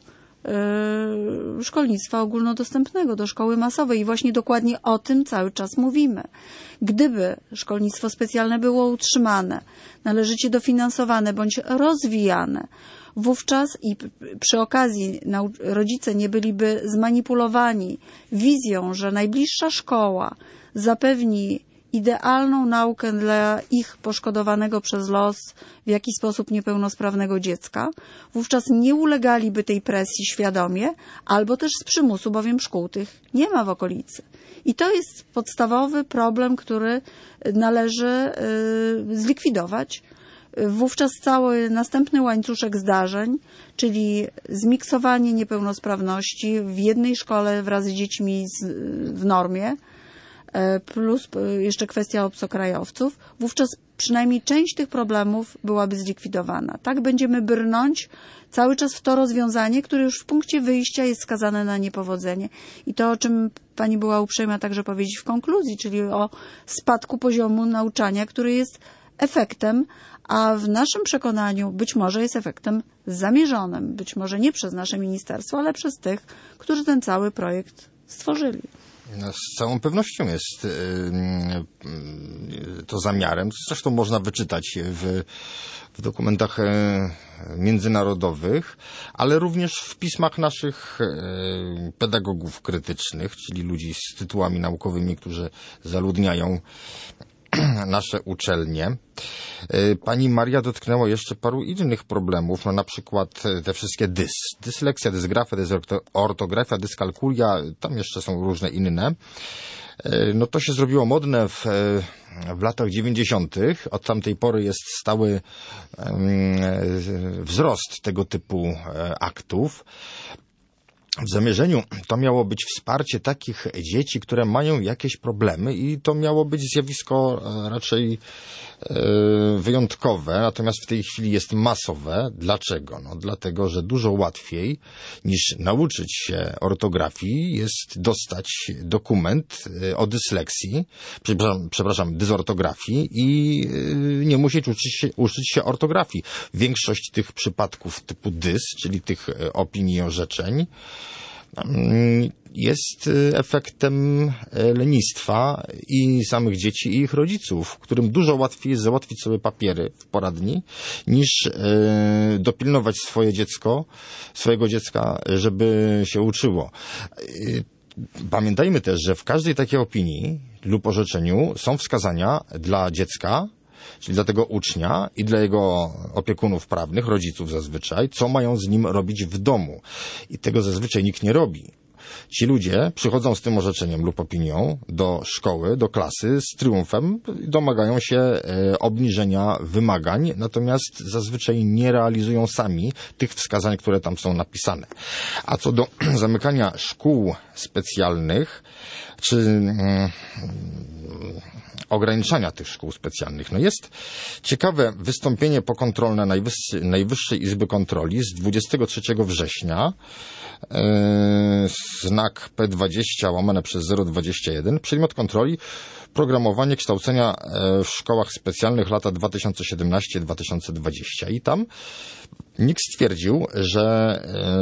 szkolnictwa ogólnodostępnego, do szkoły masowej i właśnie dokładnie o tym cały czas mówimy. Gdyby szkolnictwo specjalne było utrzymane, należycie dofinansowane bądź rozwijane, wówczas i przy okazji rodzice nie byliby zmanipulowani wizją, że najbliższa szkoła zapewni idealną naukę dla ich poszkodowanego przez los w jakiś sposób niepełnosprawnego dziecka, wówczas nie ulegaliby tej presji świadomie, albo też z przymusu, bowiem szkół tych nie ma w okolicy. I to jest podstawowy problem, który należy zlikwidować. Wówczas cały następny łańcuszek zdarzeń, czyli zmiksowanie niepełnosprawności w jednej szkole wraz z dziećmi w normie, plus jeszcze kwestia obcokrajowców, wówczas przynajmniej część tych problemów byłaby zlikwidowana. Tak będziemy brnąć cały czas w to rozwiązanie, które już w punkcie wyjścia jest skazane na niepowodzenie. I to, o czym Pani była uprzejma także powiedzieć w konkluzji, czyli o spadku poziomu nauczania, który jest efektem, a w naszym przekonaniu być może jest efektem zamierzonym, być może nie przez nasze ministerstwo, ale przez tych, którzy ten cały projekt stworzyli. No, z całą pewnością jest to zamiarem. Zresztą można wyczytać w dokumentach międzynarodowych, ale również w pismach naszych pedagogów krytycznych, czyli ludzi z tytułami naukowymi, którzy zaludniają nasze uczelnie. Pani Maria dotknęła jeszcze paru innych problemów, na przykład te wszystkie dysleksja, dysgrafia, dysortografia, dyskalkulia, tam jeszcze są różne inne. No to się zrobiło modne w latach 90. Od tamtej pory jest stały wzrost tego typu aktów. W zamierzeniu to miało być wsparcie takich dzieci, które mają jakieś problemy i to miało być zjawisko raczej wyjątkowe, natomiast w tej chwili jest masowe. Dlaczego? No, dlatego, że dużo łatwiej niż nauczyć się ortografii jest dostać dokument o dysleksji, dysortografii i nie musieć uczyć się ortografii. Większość tych przypadków typu dys, czyli tych opinii i orzeczeń, jest efektem lenistwa i samych dzieci, i ich rodziców, którym dużo łatwiej jest załatwić sobie papiery w poradni, niż dopilnować swojego dziecka, żeby się uczyło. Pamiętajmy też, że w każdej takiej opinii lub orzeczeniu są wskazania dla dziecka, czyli dla tego ucznia i dla jego opiekunów prawnych, rodziców zazwyczaj, co mają z nim robić w domu. I tego zazwyczaj nikt nie robi. Ci ludzie przychodzą z tym orzeczeniem lub opinią do szkoły, do klasy z triumfem, domagają się obniżenia wymagań, natomiast zazwyczaj nie realizują sami tych wskazań, które tam są napisane. A co do zamykania szkół specjalnych, czy ograniczania tych szkół specjalnych. No jest ciekawe wystąpienie pokontrolne Najwyższej Izby Kontroli z 23 września, znak P20/021, przedmiot kontroli programowanie kształcenia w szkołach specjalnych lata 2017-2020. I tam NIK stwierdził, że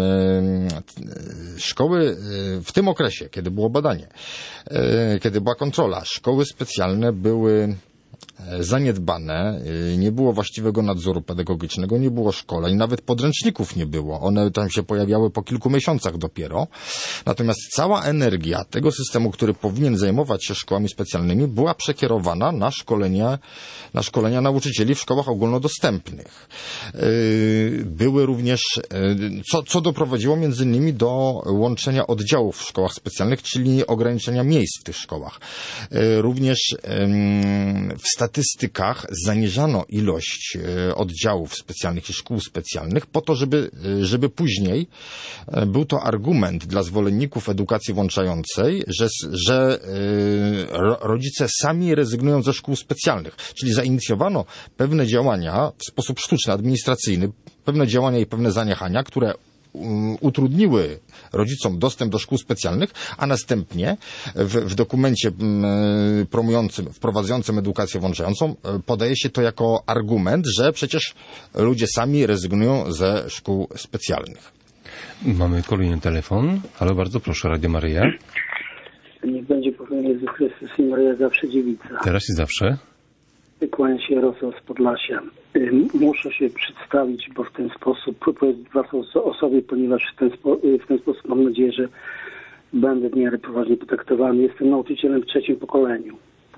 szkoły w tym okresie, kiedy było badanie, kiedy była kontrola, szkoły specjalne były zaniedbane, nie było właściwego nadzoru pedagogicznego, nie było szkoleń, nawet podręczników nie było. One tam się pojawiały po kilku miesiącach dopiero. Natomiast cała energia tego systemu, który powinien zajmować się szkołami specjalnymi, była przekierowana na szkolenia nauczycieli w szkołach ogólnodostępnych. Były również, co doprowadziło między innymi do łączenia oddziałów w szkołach specjalnych, czyli ograniczenia miejsc w tych szkołach. Również w statystykach zaniżano ilość oddziałów specjalnych i szkół specjalnych po to, żeby później był to argument dla zwolenników edukacji włączającej, że rodzice sami rezygnują ze szkół specjalnych. Czyli zainicjowano pewne działania w sposób sztuczny, administracyjny, pewne działania i pewne zaniechania, które utrudniły rodzicom dostęp do szkół specjalnych, a następnie w dokumencie wprowadzającym edukację włączającą podaje się to jako argument, że przecież ludzie sami rezygnują ze szkół specjalnych. Mamy kolejny telefon. Halo, bardzo proszę, Radio Maryja. Niech będzie pochwalony Jezus Chrystus i Maryja zawsze dziewica. Teraz i zawsze. Kłania się Jarosław z Podlasia. Muszę się przedstawić, bo w ten sposób powiedzieć o sobie, ponieważ w ten sposób mam nadzieję, że będę w miarę poważnie potraktowany. Jestem nauczycielem w 3. pokoleniu.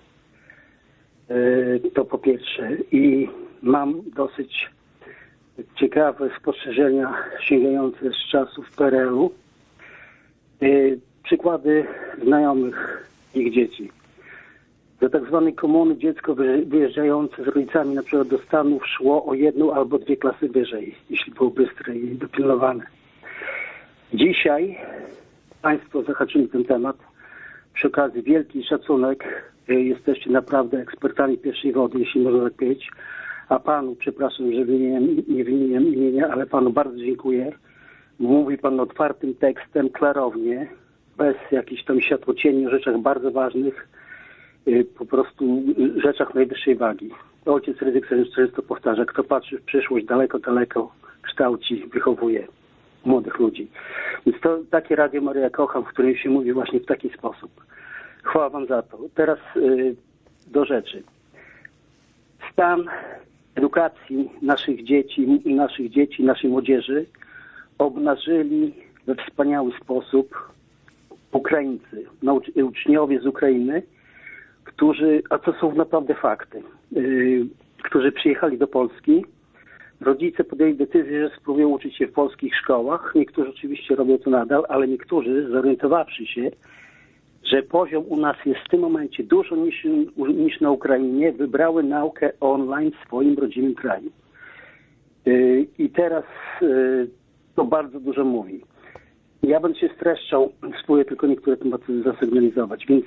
To po pierwsze. I mam dosyć ciekawe spostrzeżenia sięgające z czasów PRL-u. Przykłady znajomych ich dzieci. Do tak zwanej komuny dziecko wyjeżdżające z rodzicami na przykład do Stanów szło o 1 albo 2 klasy wyżej, jeśli było bystre i dopilnowane. Dzisiaj Państwo zahaczyli ten temat. Przy okazji wielki szacunek. Jesteście naprawdę ekspertami pierwszej wody, jeśli można tak powiedzieć. A Panu, przepraszam, że nie wymieniam imienia, ale Panu bardzo dziękuję. Mówi Pan otwartym tekstem, klarownie, bez jakichś tam światłocieni o rzeczach bardzo ważnych, po prostu rzeczach najwyższej wagi. Ojciec Rydzyk często powtarza, kto patrzy w przyszłość daleko, daleko, kształci, wychowuje młodych ludzi. Więc to takie Radio Maryja kocham, w którym się mówi właśnie w taki sposób. Chwała Wam za to. Teraz do rzeczy. Stan edukacji naszych dzieci, naszej młodzieży obnażyli we wspaniały sposób Ukraińcy, uczniowie z Ukrainy, a to są naprawdę fakty, którzy przyjechali do Polski. Rodzice podjęli decyzję, że spróbują uczyć się w polskich szkołach. Niektórzy oczywiście robią to nadal, ale niektórzy, zorientowawszy się, że poziom u nas jest w tym momencie dużo niż na Ukrainie, wybrały naukę online w swoim rodzimym kraju. I teraz to bardzo dużo mówi. Ja będę się streszczał, spróbuję tylko niektóre tematy zasygnalizować, więc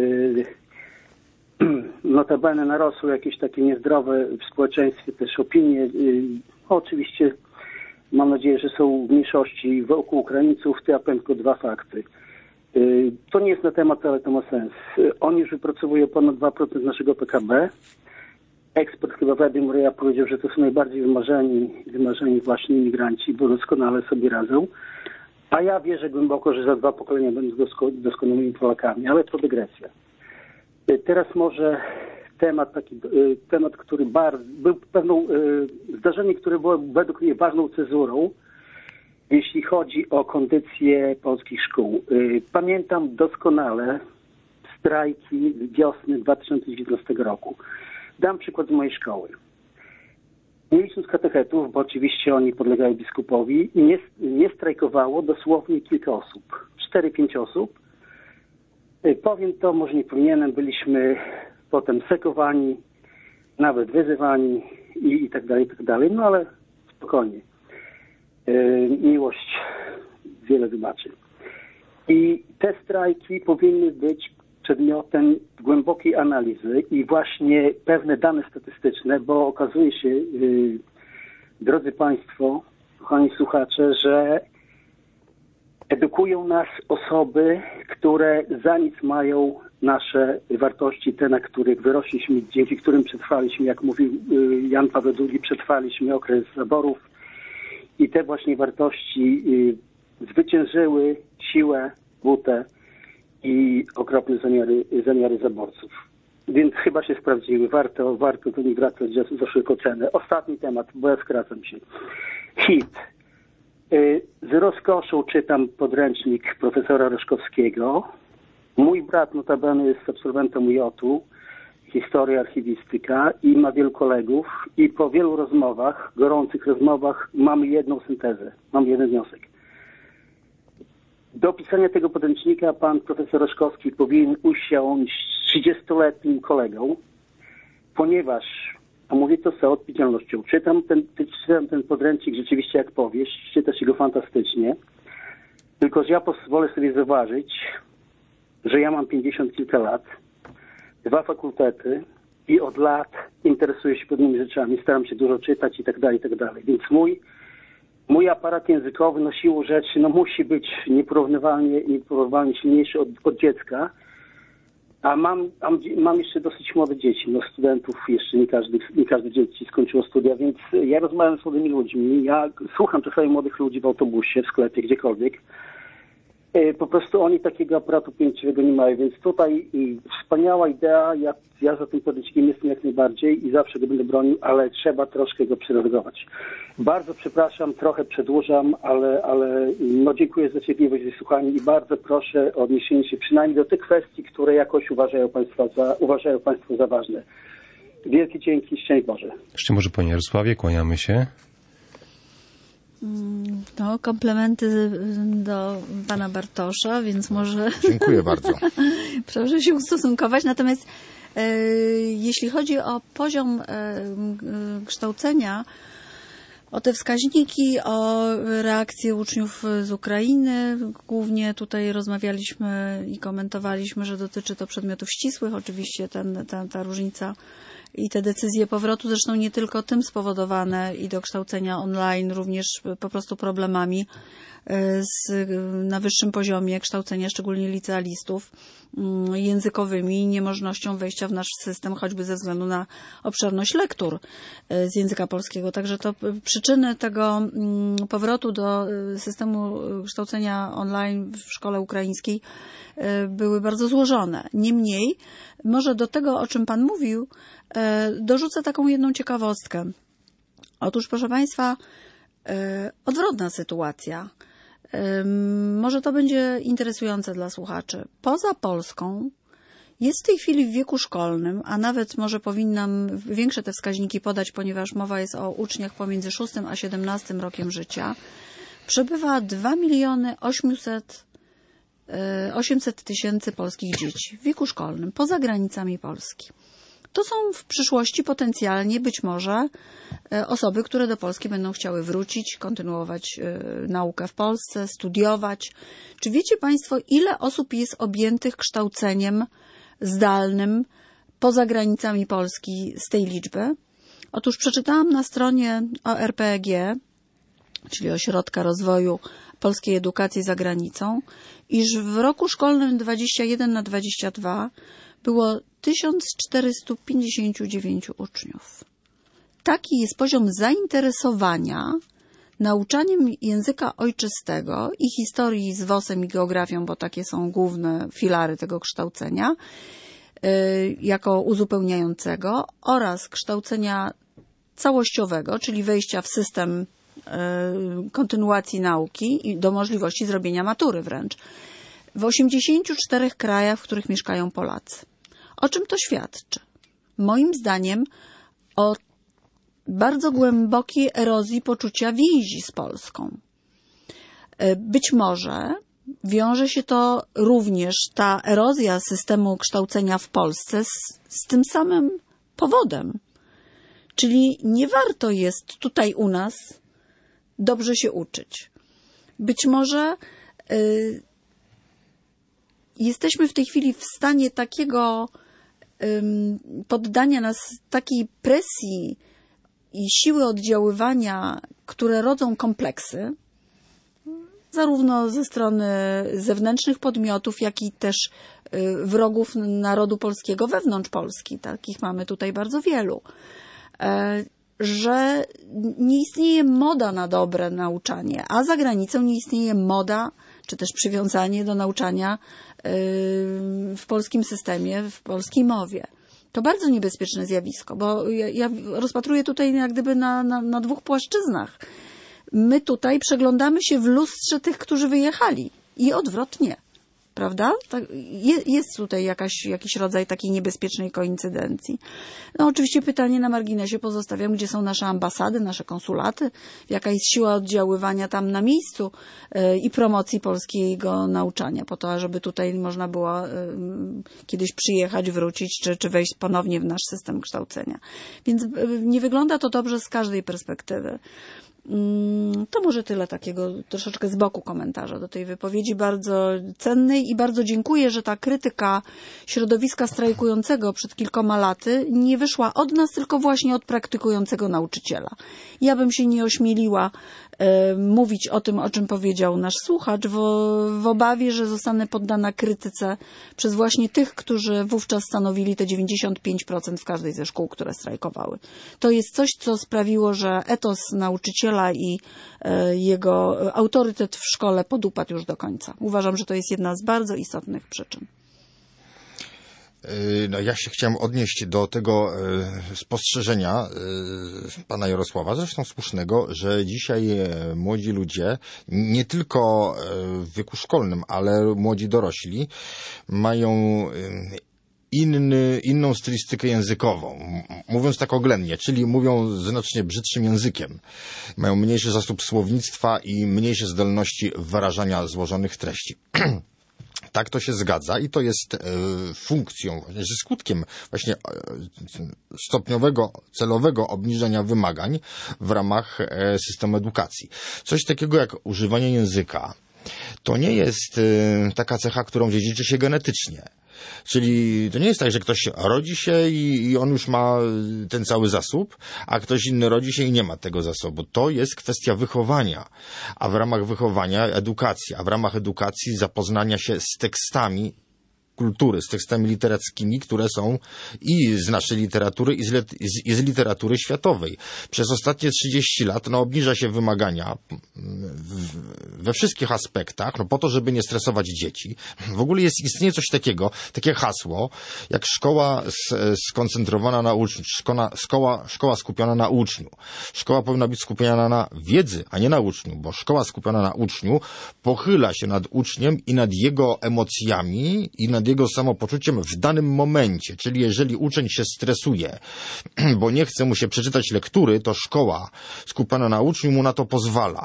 notabene narosły jakieś takie niezdrowe w społeczeństwie też opinie. Oczywiście mam nadzieję, że są w mniejszości wokół Ukraińców. Ja powiem tylko 2 fakty. To nie jest na temat, ale to ma sens. Oni już wypracowują ponad 2% naszego PKB. Ekspert chyba Władimir Maryja powiedział, że to są najbardziej wymarzeni właśnie imigranci, bo doskonale sobie radzą. A ja wierzę głęboko, że za 2 pokolenia będą doskonałymi Polakami, ale to dygresja. Teraz może temat, który był pewną zdarzenie, które było według mnie ważną cezurą, jeśli chodzi o kondycję polskich szkół. Pamiętam doskonale strajki wiosny 2019 roku. Dam przykład z mojej szkoły. Nie licząc katechetów, bo oczywiście oni podlegają biskupowi, nie strajkowało dosłownie kilka osób. 4-5 osób. Powiem to, może nie powinienem, byliśmy potem sekowani, nawet wyzywani i tak dalej, no ale spokojnie. Miłość wiele wybaczy. I te strajki powinny być przedmiotem głębokiej analizy i właśnie pewne dane statystyczne, bo okazuje się, drodzy Państwo, kochani słuchacze, że edukują nas osoby, które za nic mają nasze wartości, te, na których wyrośliśmy, dzięki którym przetrwaliśmy, jak mówił Jan Paweł II, przetrwaliśmy okres zaborów i te właśnie wartości zwyciężyły siłę, butę i okropne zamiary zaborców. Więc chyba się sprawdziły. Warto do nich wracać za wszelką cenę. Ostatni temat, bo ja skracam się. HIT. Z rozkoszą czytam podręcznik profesora Reszkowskiego. Mój brat notabene jest absolwentem UJ-u, historia, archiwistyka i ma wielu kolegów i po wielu rozmowach, gorących rozmowach mamy jedną syntezę, mam jeden wniosek. Do pisania tego podręcznika pan profesor Reszkowski powinien usiąść z 30-letnim kolegą, ponieważ, a mówię to z całą odpowiedzialnością, czytam ten podręcznik rzeczywiście jak powieść, czyta się go fantastycznie, tylko że ja pozwolę sobie zauważyć, że ja mam 50 kilka lat, 2 fakultety i od lat interesuję się pewnymi rzeczami, staram się dużo czytać i tak dalej. Więc mój aparat językowy siłą rzeczy musi być nieporównywalnie silniejszy od dziecka, a mam jeszcze dosyć młode dzieci, studentów jeszcze nie każde dzieci skończyło studia, więc ja rozmawiam z młodymi ludźmi, ja słucham czasami młodych ludzi w autobusie, w sklepie, gdziekolwiek. Po prostu oni takiego aparatu pojęciowego nie mają, więc tutaj wspaniała idea, ja za tym podejściem jestem jak najbardziej i zawsze go będę bronił, ale trzeba troszkę go przeredagować. Bardzo przepraszam, trochę przedłużam, ale dziękuję za cierpliwość, za słuchanie i bardzo proszę o odniesienie się przynajmniej do tych kwestii, które jakoś uważają Państwo za ważne. Wielkie dzięki, szczęść Boże. Jeszcze może Panie Jarosławie, kłaniamy się. Komplementy do pana Bartosza, więc może... Dziękuję bardzo. Proszę się ustosunkować. Natomiast jeśli chodzi o poziom kształcenia, o te wskaźniki, o reakcje uczniów z Ukrainy, głównie tutaj rozmawialiśmy i komentowaliśmy, że dotyczy to przedmiotów ścisłych. Oczywiście ta różnica i te decyzje powrotu, zresztą nie tylko tym spowodowane i do kształcenia online, również po prostu problemami na wyższym poziomie kształcenia, szczególnie licealistów, językowymi, niemożnością wejścia w nasz system, choćby ze względu na obszerność lektur z języka polskiego. Także to przyczyny tego powrotu do systemu kształcenia online w szkole ukraińskiej były bardzo złożone. Niemniej, może do tego, o czym Pan mówił, dorzucę taką jedną ciekawostkę. Otóż, proszę Państwa, odwrotna sytuacja. Może to będzie interesujące dla słuchaczy. Poza Polską jest w tej chwili w wieku szkolnym, a nawet może powinnam większe te wskaźniki podać, ponieważ mowa jest o uczniach pomiędzy 6 a 17 rokiem życia, przebywa 2 800 000 polskich dzieci w wieku szkolnym, poza granicami Polski. To są w przyszłości potencjalnie być może osoby, które do Polski będą chciały wrócić, kontynuować naukę w Polsce, studiować. Czy wiecie Państwo, ile osób jest objętych kształceniem zdalnym poza granicami Polski z tej liczby? Otóż przeczytałam na stronie ORPEG, czyli Ośrodka Rozwoju Polskiej Edukacji za Granicą, iż w roku szkolnym 21-22 było 1459 uczniów. Taki jest poziom zainteresowania Nauczaniem języka ojczystego i historii z WOS-em i geografią, bo takie są główne filary tego kształcenia, jako uzupełniającego, oraz kształcenia całościowego, czyli wejścia w system kontynuacji nauki i do możliwości zrobienia matury wręcz. W 84 krajach, w których mieszkają Polacy. O czym to świadczy? Moim zdaniem o bardzo głębokiej erozji poczucia więzi z Polską. Być może wiąże się to również, ta erozja systemu kształcenia w Polsce z tym samym powodem. Czyli nie warto jest tutaj u nas dobrze się uczyć. Być może jesteśmy w tej chwili w stanie takiego poddania nas takiej presji i siły oddziaływania, które rodzą kompleksy, zarówno ze strony zewnętrznych podmiotów, jak i też wrogów narodu polskiego wewnątrz Polski. Takich mamy tutaj bardzo wielu. Że nie istnieje moda na dobre nauczanie, a za granicą nie istnieje moda, czy też przywiązanie do nauczania w polskim systemie, w polskiej mowie. To bardzo niebezpieczne zjawisko, bo ja rozpatruję tutaj jak gdyby na dwóch płaszczyznach. My tutaj przeglądamy się w lustrze tych, którzy wyjechali i odwrotnie. Prawda? Jest tutaj jakiś rodzaj takiej niebezpiecznej koincydencji. No oczywiście pytanie na marginesie pozostawiam, gdzie są nasze ambasady, nasze konsulaty, jaka jest siła oddziaływania tam na miejscu i promocji polskiego nauczania, po to, żeby tutaj można było kiedyś przyjechać, wrócić, czy wejść ponownie w nasz system kształcenia. Więc nie wygląda to dobrze z każdej perspektywy. To może tyle takiego troszeczkę z boku komentarza do tej wypowiedzi, bardzo cennej, i bardzo dziękuję, że ta krytyka środowiska strajkującego przed kilkoma laty nie wyszła od nas, tylko właśnie od praktykującego nauczyciela. Ja bym się nie ośmieliła mówić o tym, o czym powiedział nasz słuchacz, w obawie, że zostanę poddana krytyce przez właśnie tych, którzy wówczas stanowili te 95% w każdej ze szkół, które strajkowały. To jest coś, co sprawiło, że etos nauczyciela i jego autorytet w szkole podupadł już do końca. Uważam, że to jest jedna z bardzo istotnych przyczyn. No, ja się chciałem odnieść do tego spostrzeżenia pana Jarosława, zresztą słusznego, że dzisiaj młodzi ludzie, nie tylko w wieku szkolnym, ale młodzi dorośli, mają inną stylistykę językową, mówiąc tak oględnie, czyli mówią znacznie brzydszym językiem. Mają mniejszy zasób słownictwa i mniejsze zdolności wyrażania złożonych treści. Tak, to się zgadza i to jest funkcją, ze skutkiem właśnie stopniowego, celowego obniżenia wymagań w ramach systemu edukacji. Coś takiego jak używanie języka to nie jest taka cecha, którą dziedziczy się genetycznie. Czyli to nie jest tak, że ktoś rodzi się i on już ma ten cały zasób, a ktoś inny rodzi się i nie ma tego zasobu. To jest kwestia wychowania, a w ramach wychowania edukacji, a w ramach edukacji zapoznania się z tekstami kultury, z tekstami literackimi, które są i z naszej literatury, i z literatury światowej. Przez ostatnie 30 lat obniża się wymagania we wszystkich aspektach, po to, żeby nie stresować dzieci. W ogóle istnieje coś takiego, takie hasło, jak szkoła skoncentrowana na uczniu, szkoła skupiona na uczniu. Szkoła powinna być skupiona na wiedzy, a nie na uczniu, bo szkoła skupiona na uczniu pochyla się nad uczniem i nad jego emocjami i nad jego samopoczuciem w danym momencie. Czyli jeżeli uczeń się stresuje, bo nie chce mu się przeczytać lektury, to szkoła skupiona na uczniu mu na to pozwala.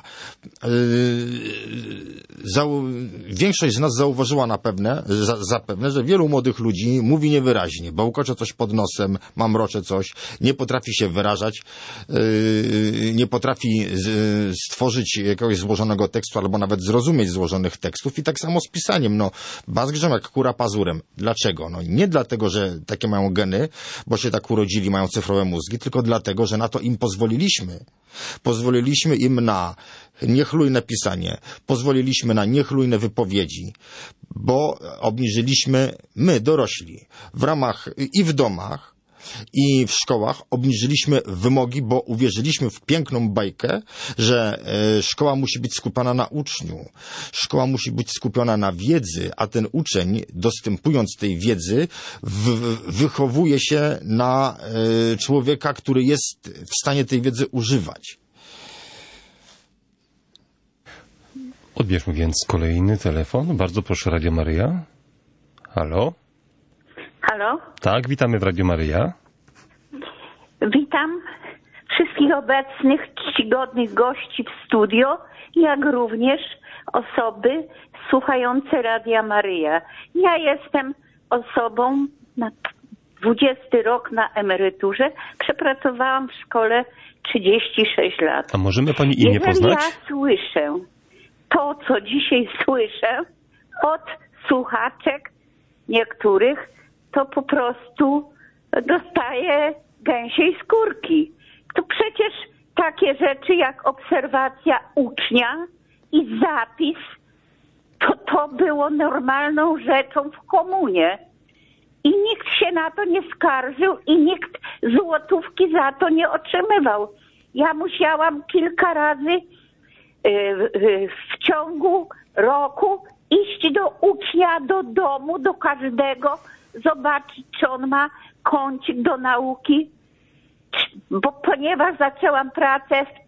Większość z nas zauważyła zapewne, że wielu młodych ludzi mówi niewyraźnie, bełkocze coś pod nosem, mamrocze coś, nie potrafi się wyrażać, nie potrafi stworzyć jakiegoś złożonego tekstu albo nawet zrozumieć złożonych tekstów i tak samo z pisaniem. Bazgrzem jak kura pazurem. Dlaczego? Nie dlatego, że takie mają geny, bo się tak urodzili, mają cyfrowe mózgi, tylko dlatego, że na to im pozwoliliśmy. Pozwoliliśmy im na niechlujne pisanie, pozwoliliśmy na niechlujne wypowiedzi, bo obniżyliśmy my, dorośli, w ramach i w domach, I w szkołach obniżyliśmy wymogi, bo uwierzyliśmy w piękną bajkę, że szkoła musi być skupiona na uczniu. Szkoła musi być skupiona na wiedzy, a ten uczeń, dostępując tej wiedzy, wychowuje się na człowieka, który jest w stanie tej wiedzy używać. Odbierzmy więc kolejny telefon. Bardzo proszę, Radio Maryja. Halo? Halo? Tak, witamy w Radio Maryja. Witam wszystkich obecnych, czcigodnych gości w studio, jak również osoby słuchające Radia Maryja. Ja jestem osobą na 20 rok na emeryturze. Przepracowałam w szkole 36 lat. A możemy pani imię Jeżeli poznać? ja słyszę to, co dzisiaj słyszę od słuchaczek niektórych, to po prostu dostaję gęsiej skórki. To przecież takie rzeczy jak obserwacja ucznia i zapis, to było normalną rzeczą w komunie. I nikt się na to nie skarżył i nikt złotówki za to nie otrzymywał. Ja musiałam kilka razy w ciągu roku iść do ucznia, do domu, do każdego, zobaczyć, czy on ma kącik do nauki. Bo ponieważ zaczęłam pracę w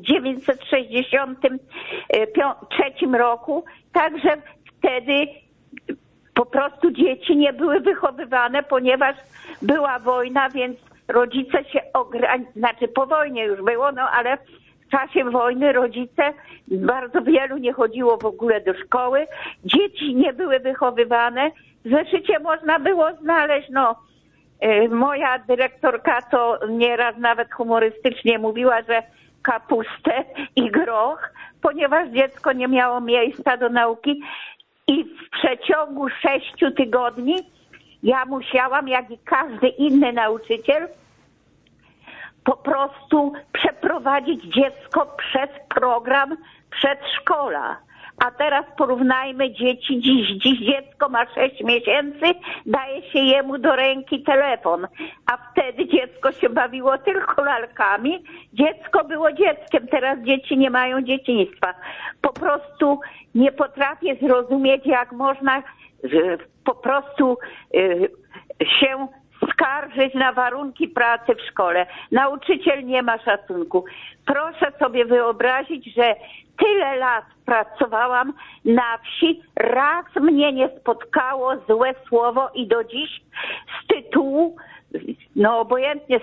1963 roku, także wtedy po prostu dzieci nie były wychowywane, ponieważ była wojna, więc rodzice się znaczy po wojnie już było, no ale w czasie wojny rodzice, bardzo wielu nie chodziło w ogóle do szkoły, dzieci nie były wychowywane, w zeszycie można było znaleźć, moja dyrektorka to nieraz nawet humorystycznie mówiła, że kapustę i groch, ponieważ dziecko nie miało miejsca do nauki i w przeciągu 6 tygodni ja musiałam, jak i każdy inny nauczyciel, po prostu przeprowadzić dziecko przez program przedszkola. A teraz porównajmy dzieci. Dziś dziecko ma 6 miesięcy, daje się jemu do ręki telefon, a wtedy dziecko się bawiło tylko lalkami. Dziecko było dzieckiem, teraz dzieci nie mają dzieciństwa. Po prostu nie potrafię zrozumieć, jak można po prostu się skarżyć na warunki pracy w szkole. Nauczyciel nie ma szacunku. Proszę sobie wyobrazić, że tyle lat pracowałam na wsi, raz mnie nie spotkało złe słowo i do dziś z tytułu, obojętnie,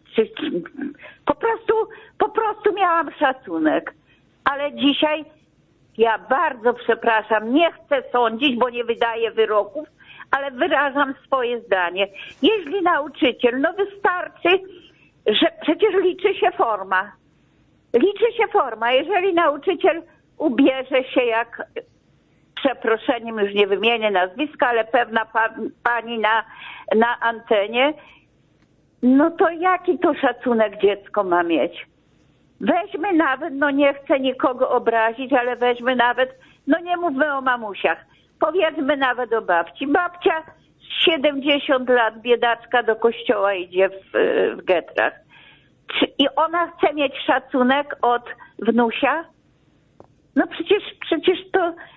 po prostu miałam szacunek. Ale dzisiaj ja bardzo przepraszam, nie chcę sądzić, bo nie wydaję wyroków, ale wyrażam swoje zdanie. Jeśli nauczyciel, wystarczy, że przecież liczy się forma. Liczy się forma. Jeżeli nauczyciel ubierze się jak, przeproszeniem, już nie wymienię nazwiska, ale pewna pani na antenie, to jaki to szacunek dziecko ma mieć? Weźmy nawet, nie chcę nikogo obrazić, ale weźmy nawet, nie mówmy o mamusiach, powiedzmy nawet o babci. Babcia 70 lat, biedaczka, do kościoła idzie w getrach. I ona chce mieć szacunek od wnusia? Przecież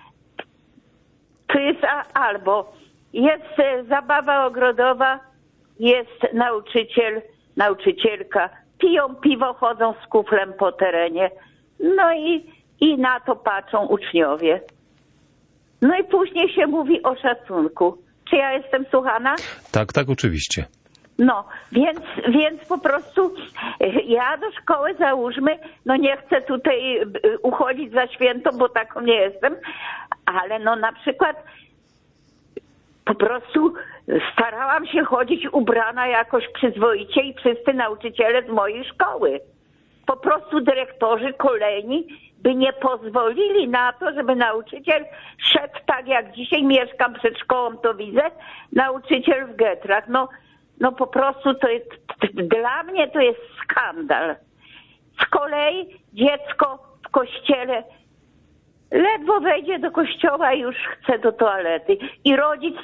to jest albo jest zabawa ogrodowa, jest nauczyciel, nauczycielka, piją piwo, chodzą z kuflem po terenie. I na to patrzą uczniowie. I później się mówi o szacunku. Czy ja jestem słuchana? Tak, oczywiście. Więc po prostu ja do szkoły, załóżmy, nie chcę tutaj uchodzić za świętą, bo taką nie jestem, ale na przykład po prostu starałam się chodzić ubrana jakoś przyzwoicie i wszyscy nauczyciele z mojej szkoły. Po prostu dyrektorzy kolejni by nie pozwolili na to, żeby nauczyciel szedł tak jak dzisiaj, mieszkam przed szkołą, to widzę, nauczyciel w getrach. Po prostu to jest, dla mnie to jest skandal. Z kolei dziecko w kościele ledwo wejdzie do kościoła i już chce do toalety. I rodzic tak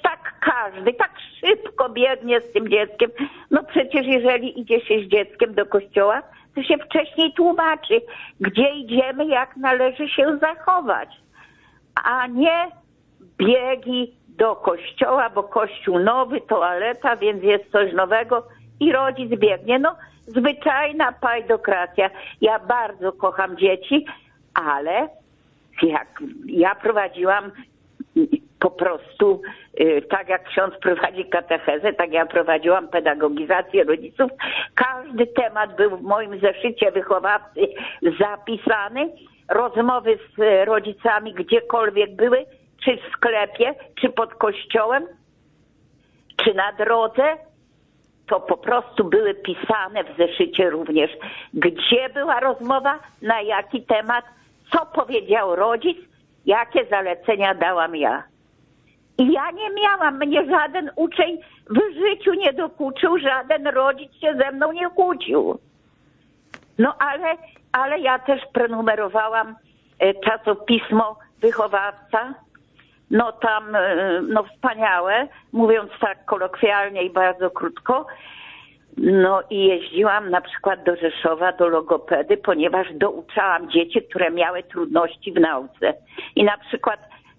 każdy tak szybko biegnie z tym dzieckiem. No przecież jeżeli idzie się z dzieckiem do kościoła, to się wcześniej tłumaczy, gdzie idziemy, jak należy się zachować. A nie biegi do kościoła, bo kościół nowy, toaleta, więc jest coś nowego i rodzic biegnie. No zwyczajna pajdokracja. Ja bardzo kocham dzieci, ale jak ja prowadziłam po prostu, tak jak ksiądz prowadzi katechezę, tak ja prowadziłam pedagogizację rodziców. Każdy temat był w moim zeszycie wychowawcy zapisany. Rozmowy z rodzicami gdziekolwiek były, czy w sklepie, czy pod kościołem, czy na drodze, to po prostu były pisane w zeszycie również. Gdzie była rozmowa, na jaki temat, co powiedział rodzic, jakie zalecenia dałam ja. I ja nie miałam, mnie żaden uczeń w życiu nie dokuczył, żaden rodzic się ze mną nie kłócił. No ale ja też prenumerowałam czasopismo Wychowawca. No tam, no wspaniałe, mówiąc tak kolokwialnie i bardzo krótko. No i jeździłam na przykład do Rzeszowa, do logopedy, ponieważ douczałam dzieci, które miały trudności w nauce. I na przykład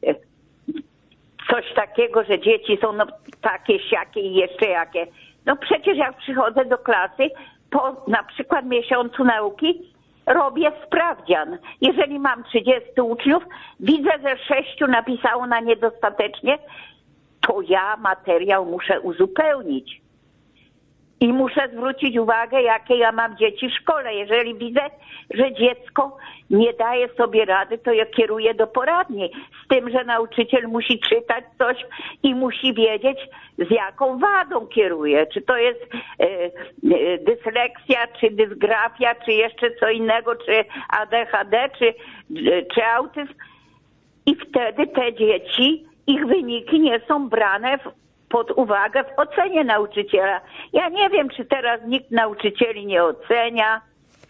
coś takiego, że dzieci są no takie, siakie i jeszcze jakie. No przecież jak przychodzę do klasy, po na przykład miesiącu nauki robię sprawdzian. Jeżeli mam 30 uczniów, widzę, że 6 napisało na niedostatecznie, to ja materiał muszę uzupełnić. I muszę zwrócić uwagę, jakie ja mam dzieci w szkole. Jeżeli widzę, że dziecko nie daje sobie rady, to ja kieruję do poradni. Z tym, że nauczyciel musi czytać coś i musi wiedzieć, z jaką wadą kieruje. Czy to jest dysleksja, czy dysgrafia, czy jeszcze co innego, czy ADHD, czy autyzm. I wtedy te dzieci, ich wyniki nie są brane pod uwagę w ocenie nauczyciela. Ja nie wiem, czy teraz nikt nauczycieli nie ocenia.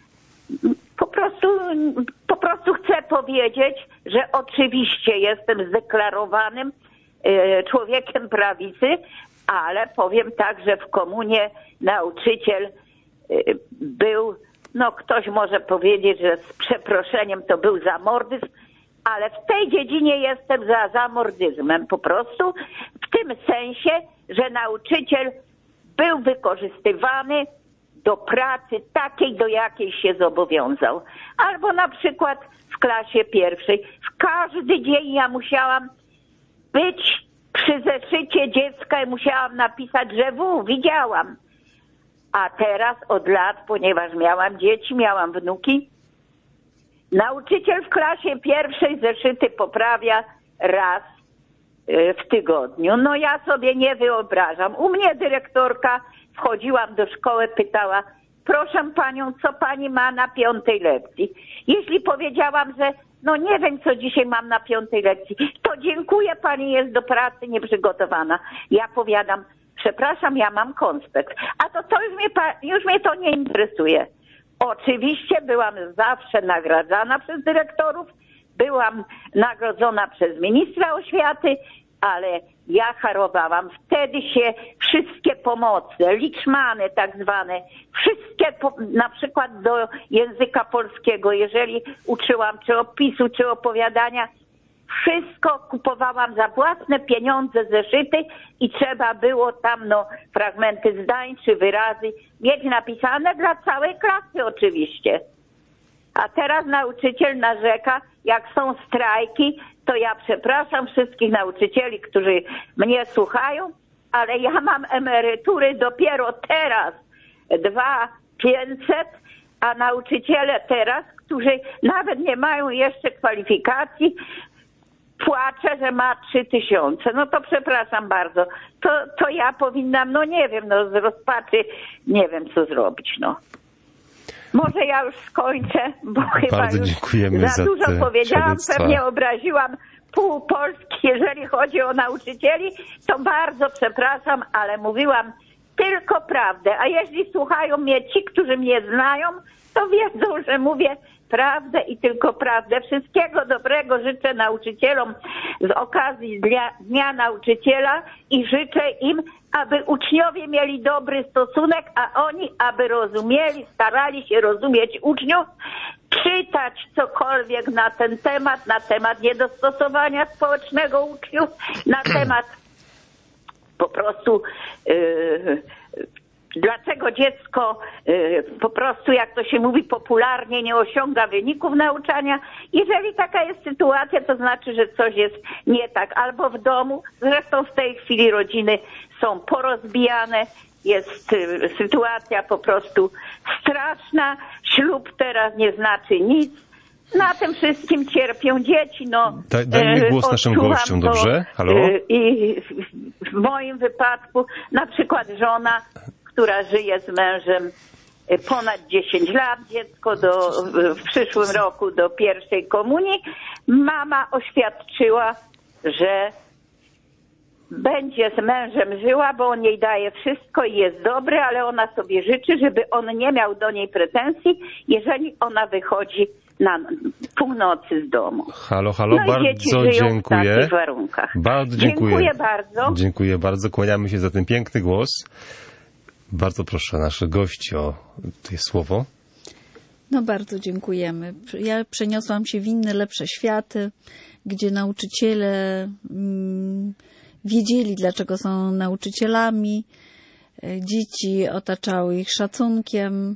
Po prostu chcę powiedzieć, że oczywiście jestem zdeklarowanym człowiekiem prawicy, ale powiem tak, że w komunie nauczyciel był, no ktoś może powiedzieć, że z przeproszeniem to był zamordyzm, ale w tej dziedzinie jestem za zamordyzmem po prostu, w tym sensie, że nauczyciel był wykorzystywany do pracy takiej, do jakiej się zobowiązał. Albo na przykład w klasie pierwszej. W każdy dzień ja musiałam być przy zeszycie dziecka i musiałam napisać, że widziałam. A teraz od lat, ponieważ miałam dzieci, miałam wnuki, nauczyciel w klasie pierwszej zeszyty poprawia raz w tygodniu. No ja sobie nie wyobrażam. U mnie dyrektorka, wchodziłam do szkoły, pytała, proszę panią, co pani ma na 5. lekcji? Jeśli powiedziałam, że no nie wiem, co dzisiaj mam na 5. lekcji, to dziękuję, pani jest do pracy nieprzygotowana. Ja powiadam, przepraszam, ja mam konspekt. A to już mnie to nie interesuje. Oczywiście byłam zawsze nagradzana przez dyrektorów, byłam nagrodzona przez ministra oświaty, ale ja harowałam. Wtedy się wszystkie pomoce, liczmany tak zwane, wszystkie na przykład do języka polskiego, jeżeli uczyłam czy opisu, czy opowiadania, wszystko kupowałam za własne pieniądze, zeszyty i trzeba było tam fragmenty zdań czy wyrazy mieć napisane dla całej klasy oczywiście. A teraz nauczyciel narzeka, jak są strajki, to ja przepraszam wszystkich nauczycieli, którzy mnie słuchają, ale ja mam emerytury dopiero teraz 2500, a nauczyciele teraz, którzy nawet nie mają jeszcze kwalifikacji, płaczę, że ma 3000. No to przepraszam bardzo. To ja powinnam, nie wiem, z rozpaczy nie wiem, co zrobić, Może ja już skończę, bo chyba bardzo już dziękujemy za dużo powiedziałam, świadectwa. pewnie obraziłam pół Polski, jeżeli chodzi o nauczycieli, to bardzo przepraszam, ale mówiłam tylko prawdę. A jeśli słuchają mnie ci, którzy mnie znają, to wiedzą, że mówię prawdę i tylko prawdę. Wszystkiego dobrego życzę nauczycielom z okazji Dnia Nauczyciela i życzę im, aby uczniowie mieli dobry stosunek, a oni, aby rozumieli, starali się rozumieć uczniów, czytać cokolwiek na ten temat, na temat niedostosowania społecznego uczniów, na temat po prostu dlaczego dziecko po prostu, jak to się mówi popularnie, nie osiąga wyników nauczania. Jeżeli taka jest sytuacja, to znaczy, że coś jest nie tak. Albo w domu, zresztą w tej chwili rodziny są porozbijane, jest sytuacja po prostu straszna, ślub teraz nie znaczy nic. Na tym wszystkim cierpią dzieci. No, Dajmy głos naszym gościom, dobrze? Halo? I w moim wypadku na przykład żona, która żyje z mężem ponad 10 lat, dziecko w przyszłym roku do pierwszej komunii. Mama oświadczyła, że będzie z mężem żyła, bo on jej daje wszystko i jest dobry, ale ona sobie życzy, żeby on nie miał do niej pretensji, jeżeli ona wychodzi na północy z domu. Halo, No i dzieci bardzo żyją dziękuję. w takich warunkach. Bardzo dziękuję. Dziękuję bardzo. Dziękuję bardzo, kłaniamy się za ten piękny głos. Bardzo proszę naszych gości o to słowo. No bardzo dziękujemy. Ja przeniosłam się w inne, lepsze światy, gdzie nauczyciele wiedzieli, dlaczego są nauczycielami. Dzieci otaczały ich szacunkiem.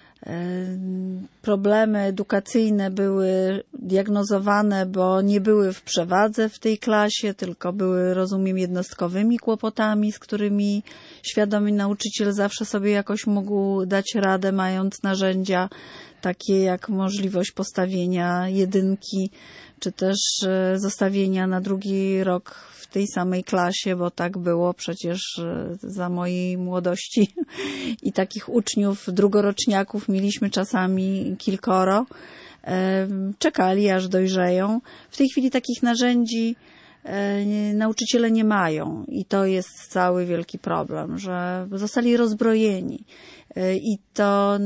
Problemy edukacyjne były diagnozowane, bo nie były w przewadze w tej klasie, tylko były, rozumiem, jednostkowymi kłopotami, z którymi świadomy nauczyciel zawsze sobie jakoś mógł dać radę, mając narzędzia takie jak możliwość postawienia jedynki, czy też zostawienia na drugi rok w tej samej klasie, bo tak było przecież za mojej młodości i takich uczniów, drugoroczniaków mieliśmy czasami kilkoro. Czekali, aż dojrzeją. W tej chwili takich narzędzi nauczyciele nie mają i to jest cały wielki problem, że zostali rozbrojeni i to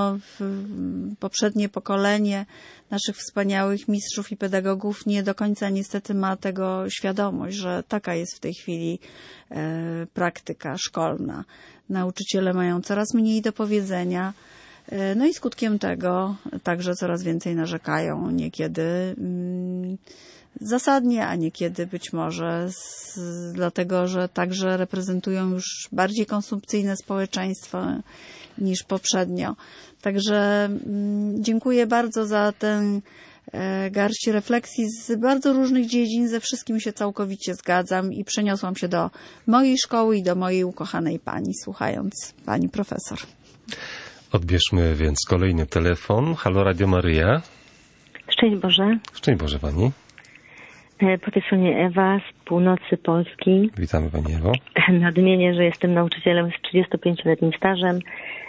poprzednie pokolenie naszych wspaniałych mistrzów i pedagogów nie do końca niestety ma tego świadomość, że taka jest w tej chwili praktyka szkolna. Nauczyciele mają coraz mniej do powiedzenia, no i skutkiem tego także coraz więcej narzekają, niekiedy zasadnie, a niekiedy być może dlatego, że także reprezentują już bardziej konsumpcyjne społeczeństwo niż poprzednio. Także dziękuję bardzo za tę garść refleksji z bardzo różnych dziedzin. Ze wszystkim się całkowicie zgadzam i przeniosłam się do mojej szkoły i do mojej ukochanej pani, słuchając pani profesor. Odbierzmy więc kolejny telefon. Halo, Radio Maryja. Szczęść Boże. Szczęść Boże Pani. Po tej stronie Ewa z północy Polski. Witamy Pani Ewo. Nadmienię, że jestem nauczycielem z 35-letnim stażem,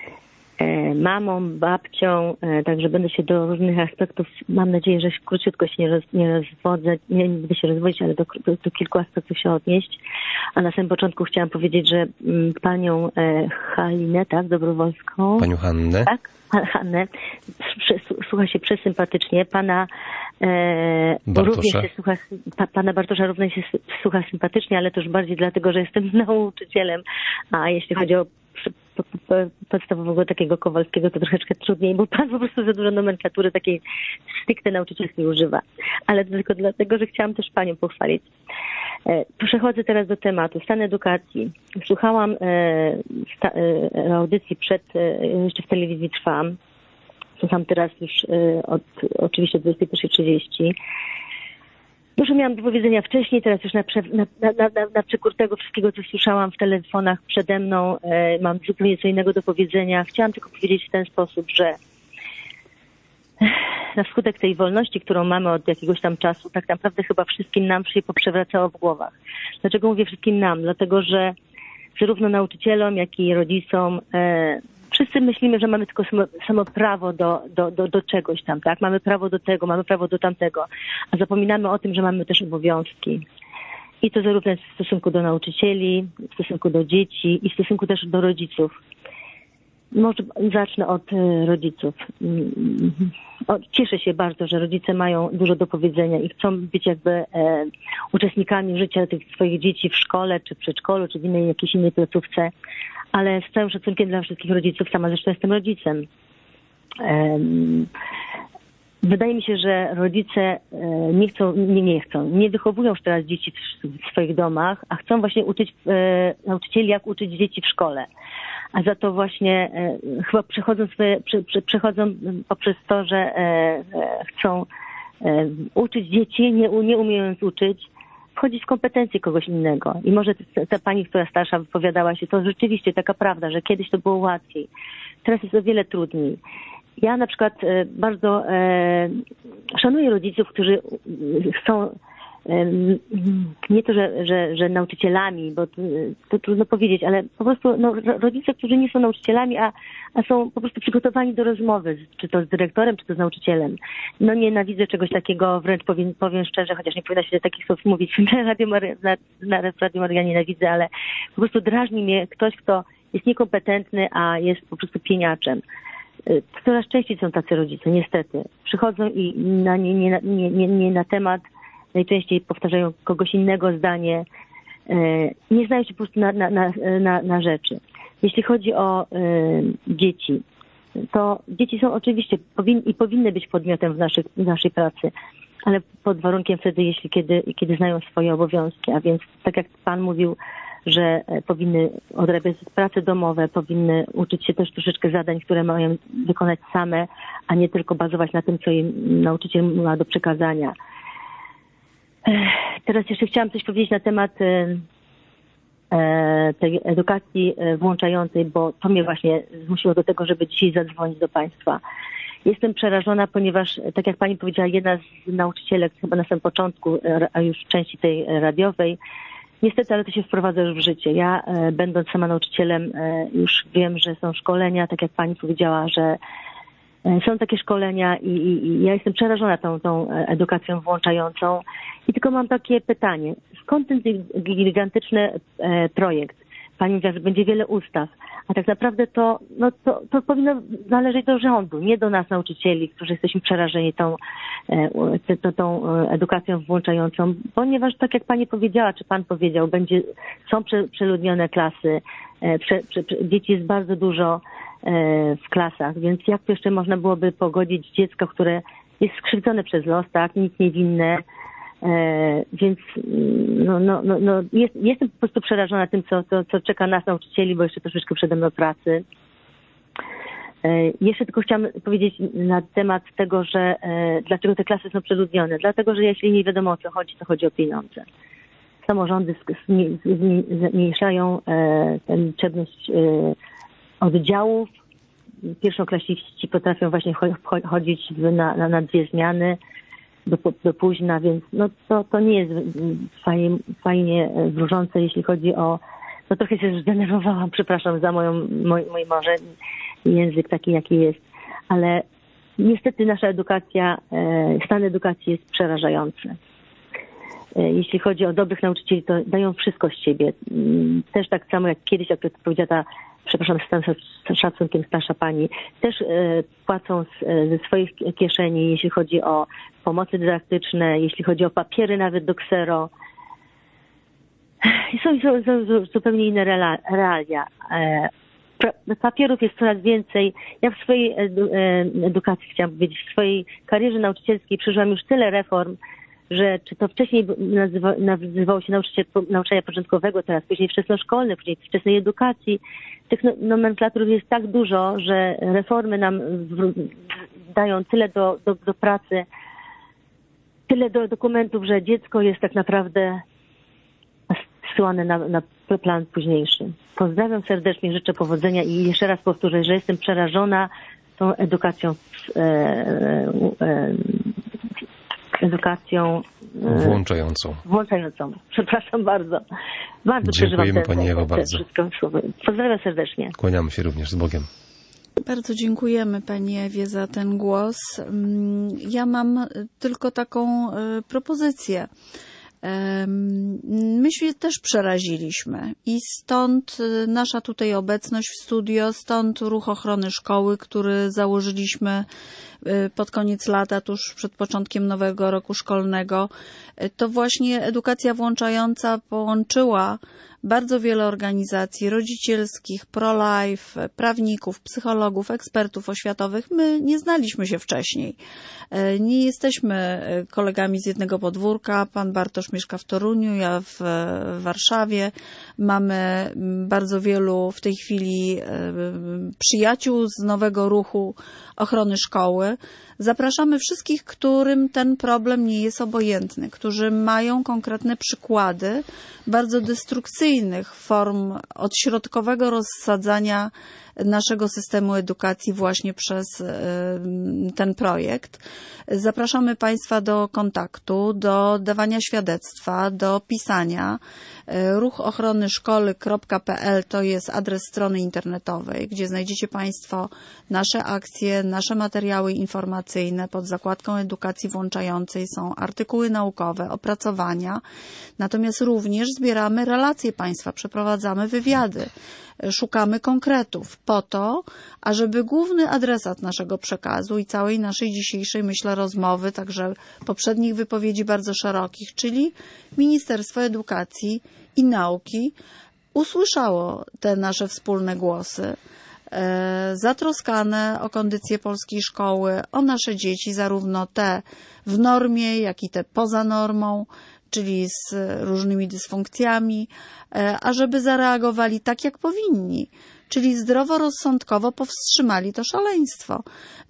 mamą, babcią, także będę się do różnych aspektów, mam nadzieję, że króciutko się nie rozwodzę, nie będę się rozwodzić, ale do kilku aspektów się odnieść. A na samym początku chciałam powiedzieć, że panią Halinę, tak, Dobrowolską. Panią Hannę. Tak, Hannę. Słucha się przesympatycznie. Pana również się słucha, pana Bartosza również się słucha sympatycznie, ale to już bardziej dlatego, że jestem nauczycielem. A jeśli chodzi o podstawowego takiego Kowalskiego, to troszeczkę trudniej, bo pan po prostu za dużo nomenklatury takiej stricte nauczycielskiej używa. Ale tylko dlatego, że chciałam też panią pochwalić. Przechodzę teraz do tematu. Stan edukacji. Słuchałam audycji jeszcze w telewizji Trwam. Słucham teraz już od oczywiście 21:30. Dużo miałam do powiedzenia wcześniej, teraz już na przekór tego wszystkiego, co słyszałam w telefonach przede mną, mam zupełnie co innego do powiedzenia. Chciałam tylko powiedzieć w ten sposób, że na skutek tej wolności, którą mamy od jakiegoś tam czasu, tak naprawdę chyba wszystkim nam się poprzewracało w głowach. Dlaczego mówię wszystkim nam? Dlatego, że zarówno nauczycielom, jak i rodzicom wszyscy myślimy, że mamy tylko samo prawo do czegoś tam, tak? Mamy prawo do tego, mamy prawo do tamtego, a zapominamy o tym, że mamy też obowiązki. I to zarówno w stosunku do nauczycieli, w stosunku do dzieci i w stosunku też do rodziców. Może zacznę od rodziców. Cieszę się bardzo, że rodzice mają dużo do powiedzenia i chcą być jakby uczestnikami życia tych swoich dzieci w szkole, czy w przedszkolu, czy w jakiejś innej placówce, ale z całym szacunkiem dla wszystkich rodziców, sama zresztą jestem rodzicem. Wydaje mi się, że rodzice nie wychowują już teraz dzieci w swoich domach, a chcą właśnie uczyć nauczycieli, jak uczyć dzieci w szkole. A za to właśnie chyba przechodzą poprzez to, że chcą uczyć dzieci, nie umiejąc uczyć, wchodzić w kompetencje kogoś innego. I może ta pani, która starsza wypowiadała się, to rzeczywiście taka prawda, że kiedyś to było łatwiej. Teraz jest o wiele trudniej. Ja na przykład bardzo szanuję rodziców, którzy chcą nie to, że nauczycielami, bo to trudno powiedzieć, ale po prostu rodzice, którzy nie są nauczycielami, a są po prostu przygotowani do rozmowy, czy to z dyrektorem, czy to z nauczycielem. Nienawidzę czegoś takiego, wręcz powiem szczerze, chociaż nie powinna się takich słów mówić na Radio Maryja, nienawidzę, ale po prostu drażni mnie ktoś, kto jest niekompetentny, a jest po prostu pieniaczem. Coraz częściej są tacy rodzice, niestety. Przychodzą i nie na temat, najczęściej powtarzają kogoś innego zdanie, nie znają się po prostu na rzeczy. Jeśli chodzi o dzieci, to dzieci są oczywiście powinny być podmiotem w naszej pracy, ale pod warunkiem wtedy, kiedy znają swoje obowiązki, a więc tak jak Pan mówił, że powinny odrabiać prace domowe, powinny uczyć się też troszeczkę zadań, które mają wykonać same, a nie tylko bazować na tym, co im nauczyciel ma do przekazania. Teraz jeszcze chciałam coś powiedzieć na temat tej edukacji włączającej, bo to mnie właśnie zmusiło do tego, żeby dzisiaj zadzwonić do Państwa. Jestem przerażona, ponieważ, tak jak Pani powiedziała, jedna z nauczycielek chyba na samym początku, a już w części tej radiowej, niestety, ale to się wprowadza już w życie. Ja, będąc sama nauczycielem, już wiem, że są szkolenia, tak jak Pani powiedziała, że są takie szkolenia i ja jestem przerażona tą edukacją włączającą. I tylko mam takie pytanie. Skąd ten gigantyczny projekt? Pani mówiła, że będzie wiele ustaw, a tak naprawdę to powinno należeć do rządu, nie do nas nauczycieli, którzy jesteśmy przerażeni tą edukacją włączającą, ponieważ tak jak Pani powiedziała, czy Pan powiedział, są przeludnione klasy, dzieci jest bardzo dużo w klasach, więc jak to jeszcze można byłoby pogodzić dziecko, które jest skrzywdzone przez los, tak, nic niewinne, więc jestem po prostu przerażona tym, co czeka nas nauczycieli, bo jeszcze troszeczkę przede mną pracy. Jeszcze tylko chciałam powiedzieć na temat tego, że dlaczego te klasy są przeludnione. Dlatego, że jeśli nie wiadomo o co chodzi, to chodzi o pieniądze. Samorządy zmniejszają tę liczebność oddziałów. Pierwszoklasiści potrafią właśnie chodzić na 2 zmiany do późna, więc to nie jest fajnie wróżące, jeśli chodzi o... trochę się zdenerwowałam, przepraszam za mój może język taki, jaki jest, ale niestety nasza edukacja, stan edukacji jest przerażający. Jeśli chodzi o dobrych nauczycieli, to dają wszystko z siebie. Też tak samo jak kiedyś, jak powiedziała ta, przepraszam, z szacunkiem starsza pani, też płacą ze swoich kieszeni, jeśli chodzi o pomocy dydaktyczne, jeśli chodzi o papiery nawet do ksero. I są zupełnie inne realia. Papierów jest coraz więcej. Ja w swojej edukacji, chciałam powiedzieć, w swojej karierze nauczycielskiej przeżyłam już tyle reform, że czy to wcześniej nazywało się nauczania początkowego, teraz później wczesnoszkolne, później wczesnej edukacji. Tych nomenklatur jest tak dużo, że reformy nam dają tyle do pracy, tyle do dokumentów, że dziecko jest tak naprawdę zsyłane na plan późniejszy. Pozdrawiam serdecznie, życzę powodzenia i jeszcze raz powtórzę, że jestem przerażona tą edukacją włączającą. Przepraszam bardzo. Bardzo dziękujemy Pani Ewo bardzo. Pozdrawiam serdecznie. Kłaniamy się również, z Bogiem. Bardzo dziękujemy Pani Ewie za ten głos. Ja mam tylko taką propozycję. My się też przeraziliśmy i stąd nasza tutaj obecność w studio, stąd ruch ochrony szkoły, który założyliśmy pod koniec lata, tuż przed początkiem nowego roku szkolnego. To właśnie edukacja włączająca połączyła bardzo wiele organizacji rodzicielskich, pro-life, prawników, psychologów, ekspertów oświatowych. My nie znaliśmy się wcześniej. Nie jesteśmy kolegami z jednego podwórka. Pan Bartosz mieszka w Toruniu, ja w Warszawie. Mamy bardzo wielu w tej chwili przyjaciół z nowego ruchu ochrony szkoły. Zapraszamy wszystkich, którym ten problem nie jest obojętny, którzy mają konkretne przykłady bardzo destrukcyjnych form odśrodkowego rozsadzania naszego systemu edukacji właśnie przez ten projekt. Zapraszamy Państwa do kontaktu, do dawania świadectwa, do pisania. ruchochronnyszkoły.pl to jest adres strony internetowej, gdzie znajdziecie Państwo nasze akcje, nasze materiały informacyjne. Pod zakładką edukacji włączającej są artykuły naukowe, opracowania. Natomiast również zbieramy relacje Państwa, przeprowadzamy wywiady. Szukamy konkretów po to, ażeby główny adresat naszego przekazu i całej naszej dzisiejszej, myślę, rozmowy, także poprzednich wypowiedzi bardzo szerokich, czyli Ministerstwo Edukacji i Nauki, usłyszało te nasze wspólne głosy, zatroskane o kondycję polskiej szkoły, o nasze dzieci, zarówno te w normie, jak i te poza normą, czyli z różnymi dysfunkcjami, ażeby zareagowali tak, jak powinni, czyli zdroworozsądkowo powstrzymali to szaleństwo.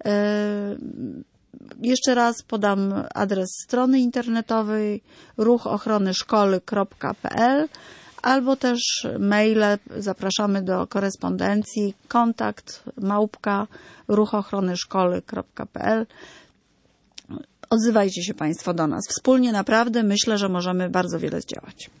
Jeszcze raz podam adres strony internetowej ruchochronnyszkoły.pl albo też maile. Zapraszamy do korespondencji kontakt@ruchochronnyszkoły.pl. Odzywajcie się Państwo do nas. Wspólnie naprawdę myślę, że możemy bardzo wiele zdziałać.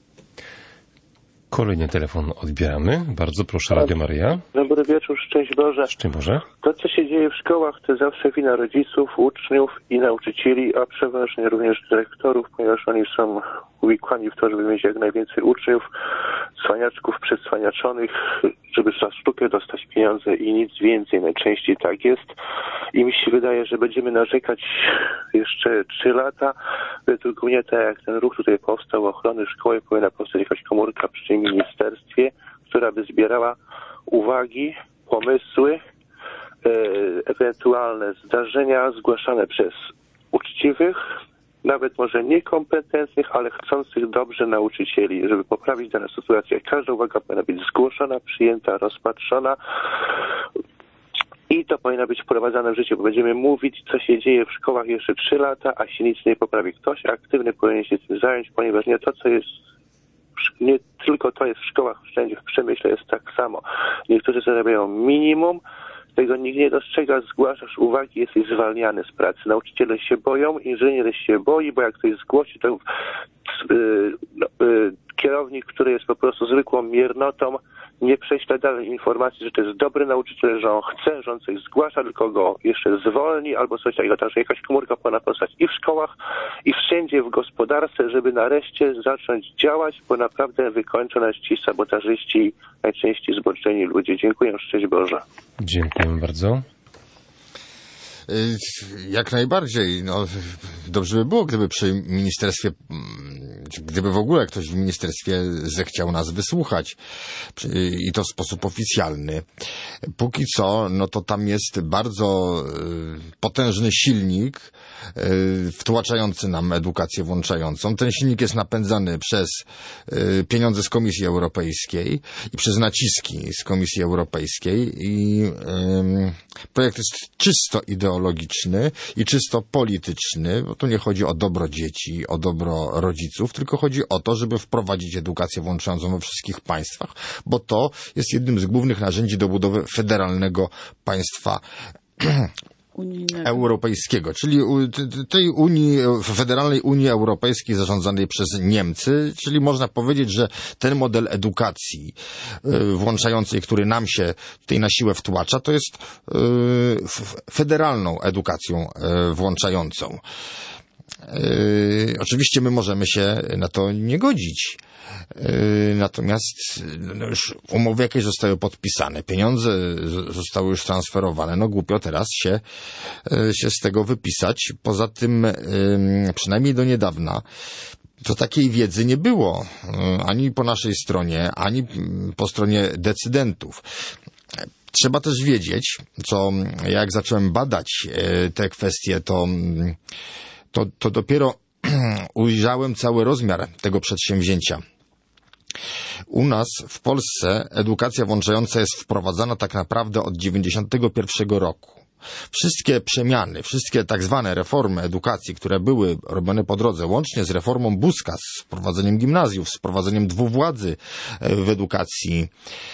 Kolejny telefon odbieramy. Bardzo proszę, Radio Maryja. Dobry wieczór, szczęść Boże. Szczęść Boże. To, co się dzieje w szkołach, to zawsze wina rodziców, uczniów i nauczycieli, a przeważnie również dyrektorów, ponieważ oni są uwikłani w to, żeby mieć jak najwięcej uczniów, cwaniaczków przecwaniaczonych, żeby za sztukę dostać pieniądze i nic więcej. Najczęściej tak jest. I mi się wydaje, że będziemy narzekać jeszcze 3 lata. Według mnie, tak jak ten ruch tutaj powstał, ochrony szkoły, powinna powstać jakaś komórka przy ministerstwie, która by zbierała uwagi, pomysły, ewentualne zdarzenia zgłaszane przez uczciwych, nawet może niekompetentnych, ale chcących dobrze nauczycieli, żeby poprawić daną sytuację. Każda uwaga powinna być zgłoszona, przyjęta, rozpatrzona i to powinno być wprowadzane w życie, bo będziemy mówić, co się dzieje w szkołach jeszcze 3 lata, a się nic nie poprawi. Ktoś aktywny powinien się tym zająć, ponieważ nie tylko to jest w szkołach, wszędzie w przemyśle jest tak samo. Niektórzy zarabiają minimum, tego nikt nie dostrzega, zgłaszasz uwagi, jesteś zwalniany z pracy. Nauczyciele się boją, inżynier się boi, bo jak ktoś zgłosi, to kierownik, który jest po prostu zwykłą miernotą, nie prześle dalej informacji, że to jest dobry nauczyciel, że on chce, że on coś zgłasza, tylko go jeszcze zwolni albo coś takiego. Także jakaś komórka powinna powstać i w szkołach, i wszędzie w gospodarce, żeby nareszcie zacząć działać, bo naprawdę wykończą nas ci sabotażyści, najczęściej zboczeni ludzie. Dziękuję, szczęść Boże. Dziękujemy bardzo. Jak najbardziej. No, dobrze by było, gdyby przy ministerstwie, gdyby w ogóle ktoś w ministerstwie zechciał nas wysłuchać i to w sposób oficjalny. Póki co, no to tam jest bardzo potężny silnik wtłaczający nam edukację włączającą. Ten silnik jest napędzany przez pieniądze z Komisji Europejskiej i przez naciski z Komisji Europejskiej i projekt jest czysto ideologiczny i czysto polityczny, bo tu nie chodzi o dobro dzieci, o dobro rodziców, tylko chodzi o to, żeby wprowadzić edukację włączającą we wszystkich państwach, bo to jest jednym z głównych narzędzi do budowy federalnego państwa europejskiego, czyli tej Federalnej Unii Europejskiej zarządzanej przez Niemcy, czyli można powiedzieć, że ten model edukacji włączającej, który nam się tutaj na siłę wtłacza, to jest federalną edukacją włączającą. Oczywiście my możemy się na to nie godzić. Natomiast już umowy jakieś zostały podpisane, pieniądze zostały już transferowane. No głupio teraz się z tego wypisać. Poza tym, przynajmniej do niedawna, to takiej wiedzy nie było. Ani po naszej stronie, ani po stronie decydentów. Trzeba też wiedzieć, jak zacząłem badać te kwestie, to dopiero ujrzałem cały rozmiar tego przedsięwzięcia. U nas w Polsce edukacja włączająca jest wprowadzana tak naprawdę od 1991 roku. Wszystkie przemiany, wszystkie tak zwane reformy edukacji, które były robione po drodze, łącznie z reformą Buzka, z wprowadzeniem gimnazjów, z wprowadzeniem dwuwładzy w edukacji,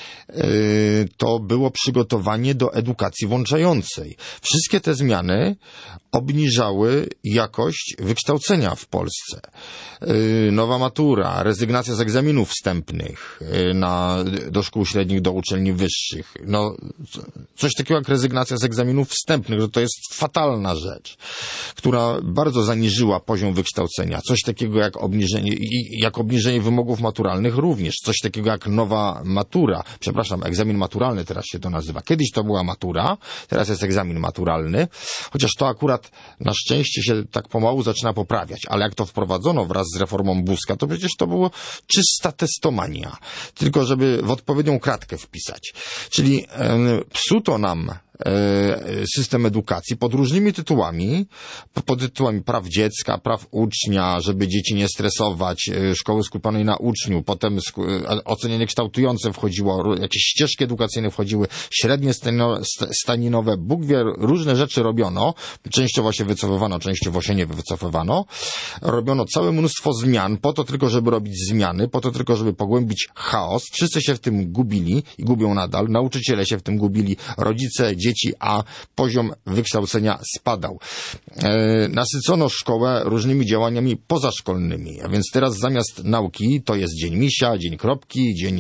to było przygotowanie do edukacji włączającej. Wszystkie te zmiany obniżały jakość wykształcenia w Polsce. Nowa matura, rezygnacja z egzaminów wstępnych do szkół średnich, do uczelni wyższych. No, coś takiego jak rezygnacja z egzaminów wstępnych, to jest fatalna rzecz, która bardzo zaniżyła poziom wykształcenia. Coś takiego jak obniżenie wymogów maturalnych również. Coś takiego jak nowa matura. Egzamin maturalny teraz się to nazywa. Kiedyś to była matura, teraz jest egzamin maturalny, chociaż to akurat na szczęście się tak pomału zaczyna poprawiać. Ale jak to wprowadzono wraz z reformą Buzka, to przecież to było czysta testomania. Tylko żeby w odpowiednią kratkę wpisać. Czyli psuto nam system edukacji pod różnymi tytułami, pod tytułami praw dziecka, praw ucznia, żeby dzieci nie stresować, szkoły skupionej na uczniu, potem ocenianie kształtujące wchodziło, jakieś ścieżki edukacyjne wchodziły, średnie staninowe, Bóg wie, różne rzeczy robiono, częściowo się wycofywano, częściowo się nie wycofywano, robiono całe mnóstwo zmian, po to tylko, żeby robić zmiany, po to tylko, żeby pogłębić chaos, wszyscy się w tym gubili i gubią nadal, nauczyciele się w tym gubili, rodzice, dzieci, a poziom wykształcenia spadał. Nasycono szkołę różnymi działaniami pozaszkolnymi, a więc teraz zamiast nauki to jest dzień misia, dzień kropki, dzień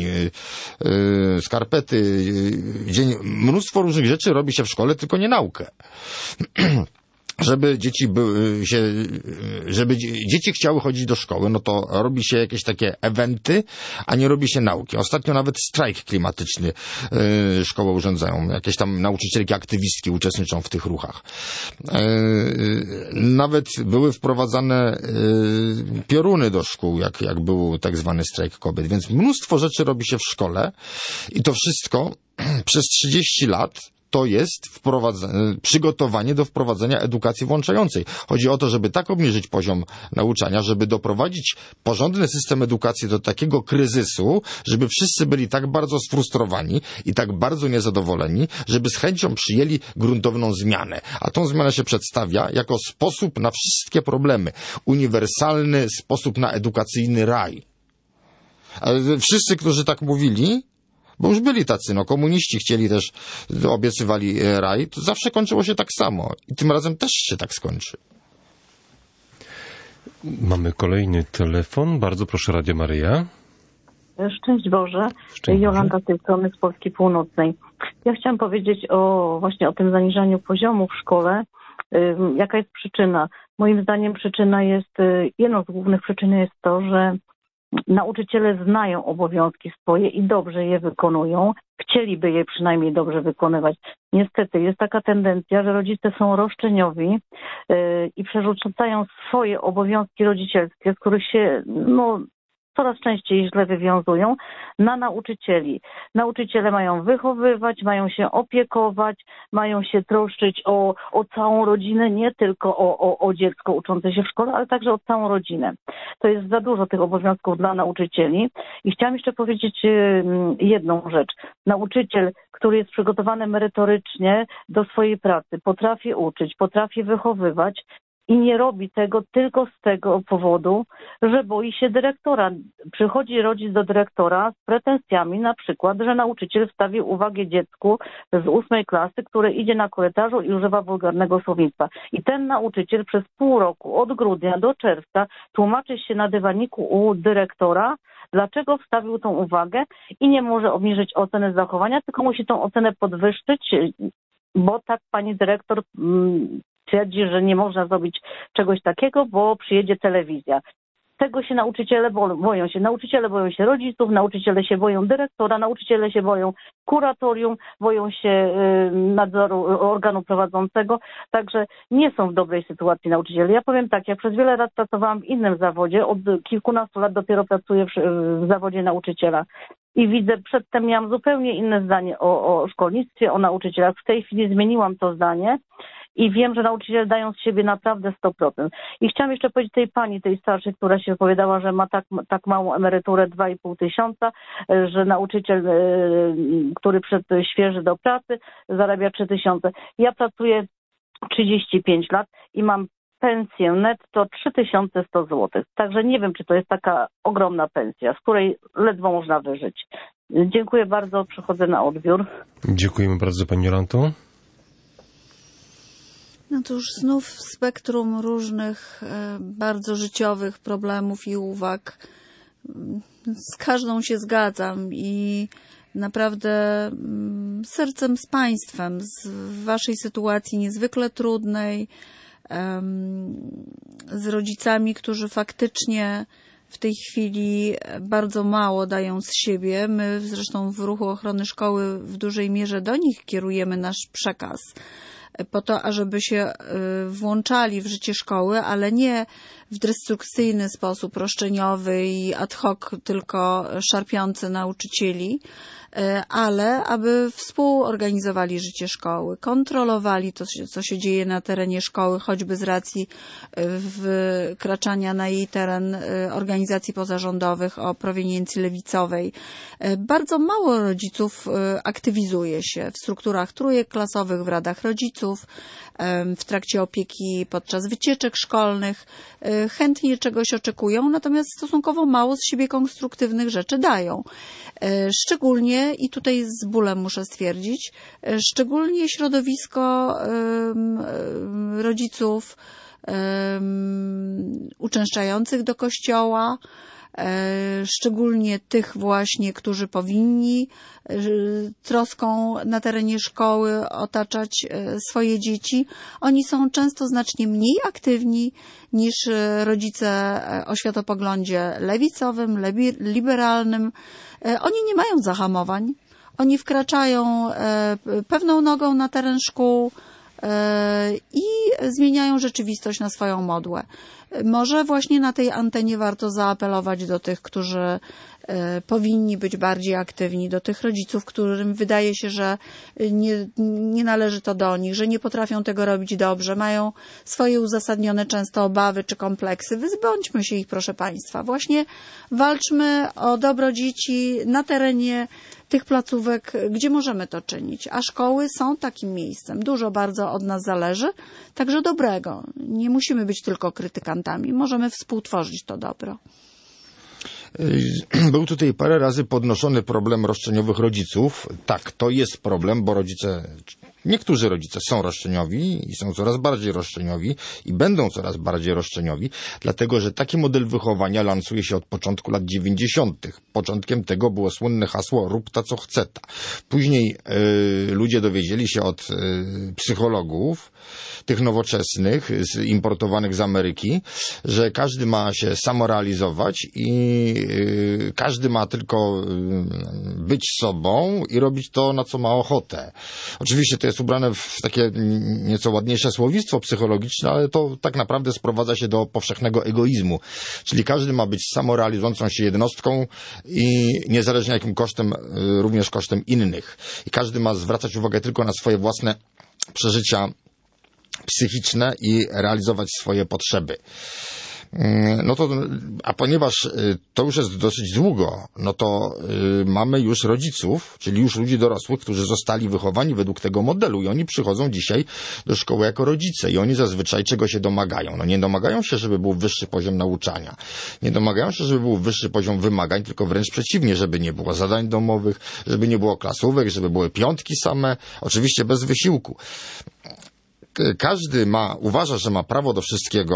skarpety, mnóstwo różnych rzeczy robi się w szkole, tylko nie naukę. Żeby dzieci chciały chodzić do szkoły, no to robi się jakieś takie eventy, a nie robi się nauki. Ostatnio nawet strajk klimatyczny szkoły urządzają. Jakieś tam nauczycielki, aktywistki uczestniczą w tych ruchach. Nawet były wprowadzane pioruny do szkół, jak był tak zwany strajk kobiet. Więc mnóstwo rzeczy robi się w szkole i to wszystko przez 30 lat to jest przygotowanie do wprowadzenia edukacji włączającej. Chodzi o to, żeby tak obniżyć poziom nauczania, żeby doprowadzić porządny system edukacji do takiego kryzysu, żeby wszyscy byli tak bardzo sfrustrowani i tak bardzo niezadowoleni, żeby z chęcią przyjęli gruntowną zmianę. A tą zmianę się przedstawia jako sposób na wszystkie problemy. Uniwersalny sposób na edukacyjny raj. Ale wszyscy, którzy tak mówili, bo już byli tacy, komuniści chcieli też, obiecywali raj, to zawsze kończyło się tak samo. I tym razem też się tak skończy. Mamy kolejny telefon. Bardzo proszę, Radio Maryja. Szczęść Boże. Jolanta z tej strony, z Polski Północnej. Ja chciałam powiedzieć właśnie o tym zaniżaniu poziomu w szkole. Jaka jest przyczyna? Moim zdaniem jedną z głównych przyczyn jest to, że nauczyciele znają obowiązki swoje i dobrze je wykonują. Chcieliby je przynajmniej dobrze wykonywać. Niestety jest taka tendencja, że rodzice są roszczeniowi i przerzucają swoje obowiązki rodzicielskie, z których się coraz częściej źle wywiązują, na nauczycieli. Nauczyciele mają wychowywać, mają się opiekować, mają się troszczyć o całą rodzinę, nie tylko o dziecko uczące się w szkole, ale także o całą rodzinę. To jest za dużo tych obowiązków dla nauczycieli. I chciałam jeszcze powiedzieć jedną rzecz. Nauczyciel, który jest przygotowany merytorycznie do swojej pracy, potrafi uczyć, potrafi wychowywać, i nie robi tego tylko z tego powodu, że boi się dyrektora. Przychodzi rodzic do dyrektora z pretensjami na przykład, że nauczyciel wstawi uwagę dziecku z 8 klasy, które idzie na korytarzu i używa wulgarnego słownictwa. I ten nauczyciel przez pół roku, od grudnia do czerwca, tłumaczy się na dywaniku u dyrektora, dlaczego wstawił tą uwagę i nie może obniżyć oceny zachowania, tylko musi tą ocenę podwyższyć, bo tak pani dyrektor twierdzi, że nie można zrobić czegoś takiego, bo przyjedzie telewizja. Tego się nauczyciele boją się. Nauczyciele boją się rodziców, nauczyciele się boją dyrektora, nauczyciele się boją kuratorium, boją się nadzoru organu prowadzącego. Także nie są w dobrej sytuacji nauczyciele. Ja powiem tak, jak przez wiele lat pracowałam w innym zawodzie, od kilkunastu lat dopiero pracuję w zawodzie nauczyciela. I widzę, przedtem miałam zupełnie inne zdanie o szkolnictwie, o nauczycielach. W tej chwili zmieniłam to zdanie. I wiem, że nauczyciele dają z siebie naprawdę 100%. I chciałam jeszcze powiedzieć tej pani, tej starszej, która się wypowiadała, że ma tak małą emeryturę 2,5 tysiąca, że nauczyciel, który świeży do pracy, zarabia 3 tysiące. Ja pracuję 35 lat i mam pensję netto 3100 zł. Także nie wiem, czy to jest taka ogromna pensja, z której ledwo można wyżyć. Dziękuję bardzo, przychodzę na odbiór. Dziękujemy bardzo, pani Jolanto. No to już znów spektrum różnych bardzo życiowych problemów i uwag. Z każdą się zgadzam i naprawdę sercem z państwem, z waszej sytuacji niezwykle trudnej, z rodzicami, którzy faktycznie w tej chwili bardzo mało dają z siebie. My zresztą w Ruchu Ochrony Szkoły w dużej mierze do nich kierujemy nasz przekaz, po to, ażeby się włączali w życie szkoły, ale nie w destrukcyjny sposób roszczeniowy i ad hoc tylko szarpiący nauczycieli, ale aby współorganizowali życie szkoły, kontrolowali to, co się dzieje na terenie szkoły, choćby z racji wkraczania na jej teren organizacji pozarządowych o proweniencji lewicowej. Bardzo mało rodziców aktywizuje się w strukturach trójek klasowych, w radach rodziców, w trakcie opieki podczas wycieczek szkolnych. Chętnie czegoś oczekują, natomiast stosunkowo mało z siebie konstruktywnych rzeczy dają. Szczególnie, i tutaj z bólem muszę stwierdzić, szczególnie środowisko rodziców uczęszczających do kościoła, szczególnie tych właśnie, którzy powinni troską na terenie szkoły otaczać swoje dzieci. Oni są często znacznie mniej aktywni niż rodzice o światopoglądzie lewicowym, liberalnym. Oni nie mają zahamowań. Oni wkraczają pewną nogą na teren szkół i zmieniają rzeczywistość na swoją modłę. Może właśnie na tej antenie warto zaapelować do tych, którzy powinni być bardziej aktywni, do tych rodziców, którym wydaje się, że nie należy to do nich, że nie potrafią tego robić dobrze, mają swoje uzasadnione często obawy czy kompleksy. Wyzbądźmy się ich, proszę Państwa. Właśnie walczmy o dobro dzieci na terenie tych placówek, gdzie możemy to czynić. A szkoły są takim miejscem. Dużo bardzo od nas zależy, także dobrego. Nie musimy być tylko krytykantami. Możemy współtworzyć to dobro. Był tutaj parę razy podnoszony problem roszczeniowych rodziców. Tak, to jest problem, bo niektórzy rodzice są roszczeniowi i są coraz bardziej roszczeniowi i będą coraz bardziej roszczeniowi, dlatego że taki model wychowania lansuje się od początku lat 90. Początkiem tego było słynne hasło rób ta co chce ta. Później ludzie dowiedzieli się od psychologów, tych nowoczesnych, importowanych z Ameryki, że każdy ma się samorealizować i każdy ma tylko być sobą i robić to, na co ma ochotę. Oczywiście to jest ubrane w takie nieco ładniejsze słownictwo psychologiczne, ale to tak naprawdę sprowadza się do powszechnego egoizmu. Czyli każdy ma być samorealizującą się jednostką i niezależnie jakim kosztem, również kosztem innych. I każdy ma zwracać uwagę tylko na swoje własne przeżycia psychiczne i realizować swoje potrzeby. No to, a ponieważ to już jest dosyć długo, no to mamy już rodziców, czyli już ludzi dorosłych, którzy zostali wychowani według tego modelu i oni przychodzą dzisiaj do szkoły jako rodzice i oni zazwyczaj czego się domagają? No nie domagają się, żeby był wyższy poziom nauczania. Nie domagają się, żeby był wyższy poziom wymagań, tylko wręcz przeciwnie, żeby nie było zadań domowych, żeby nie było klasówek, żeby były piątki same, oczywiście bez wysiłku. Każdy uważa, że ma prawo do wszystkiego,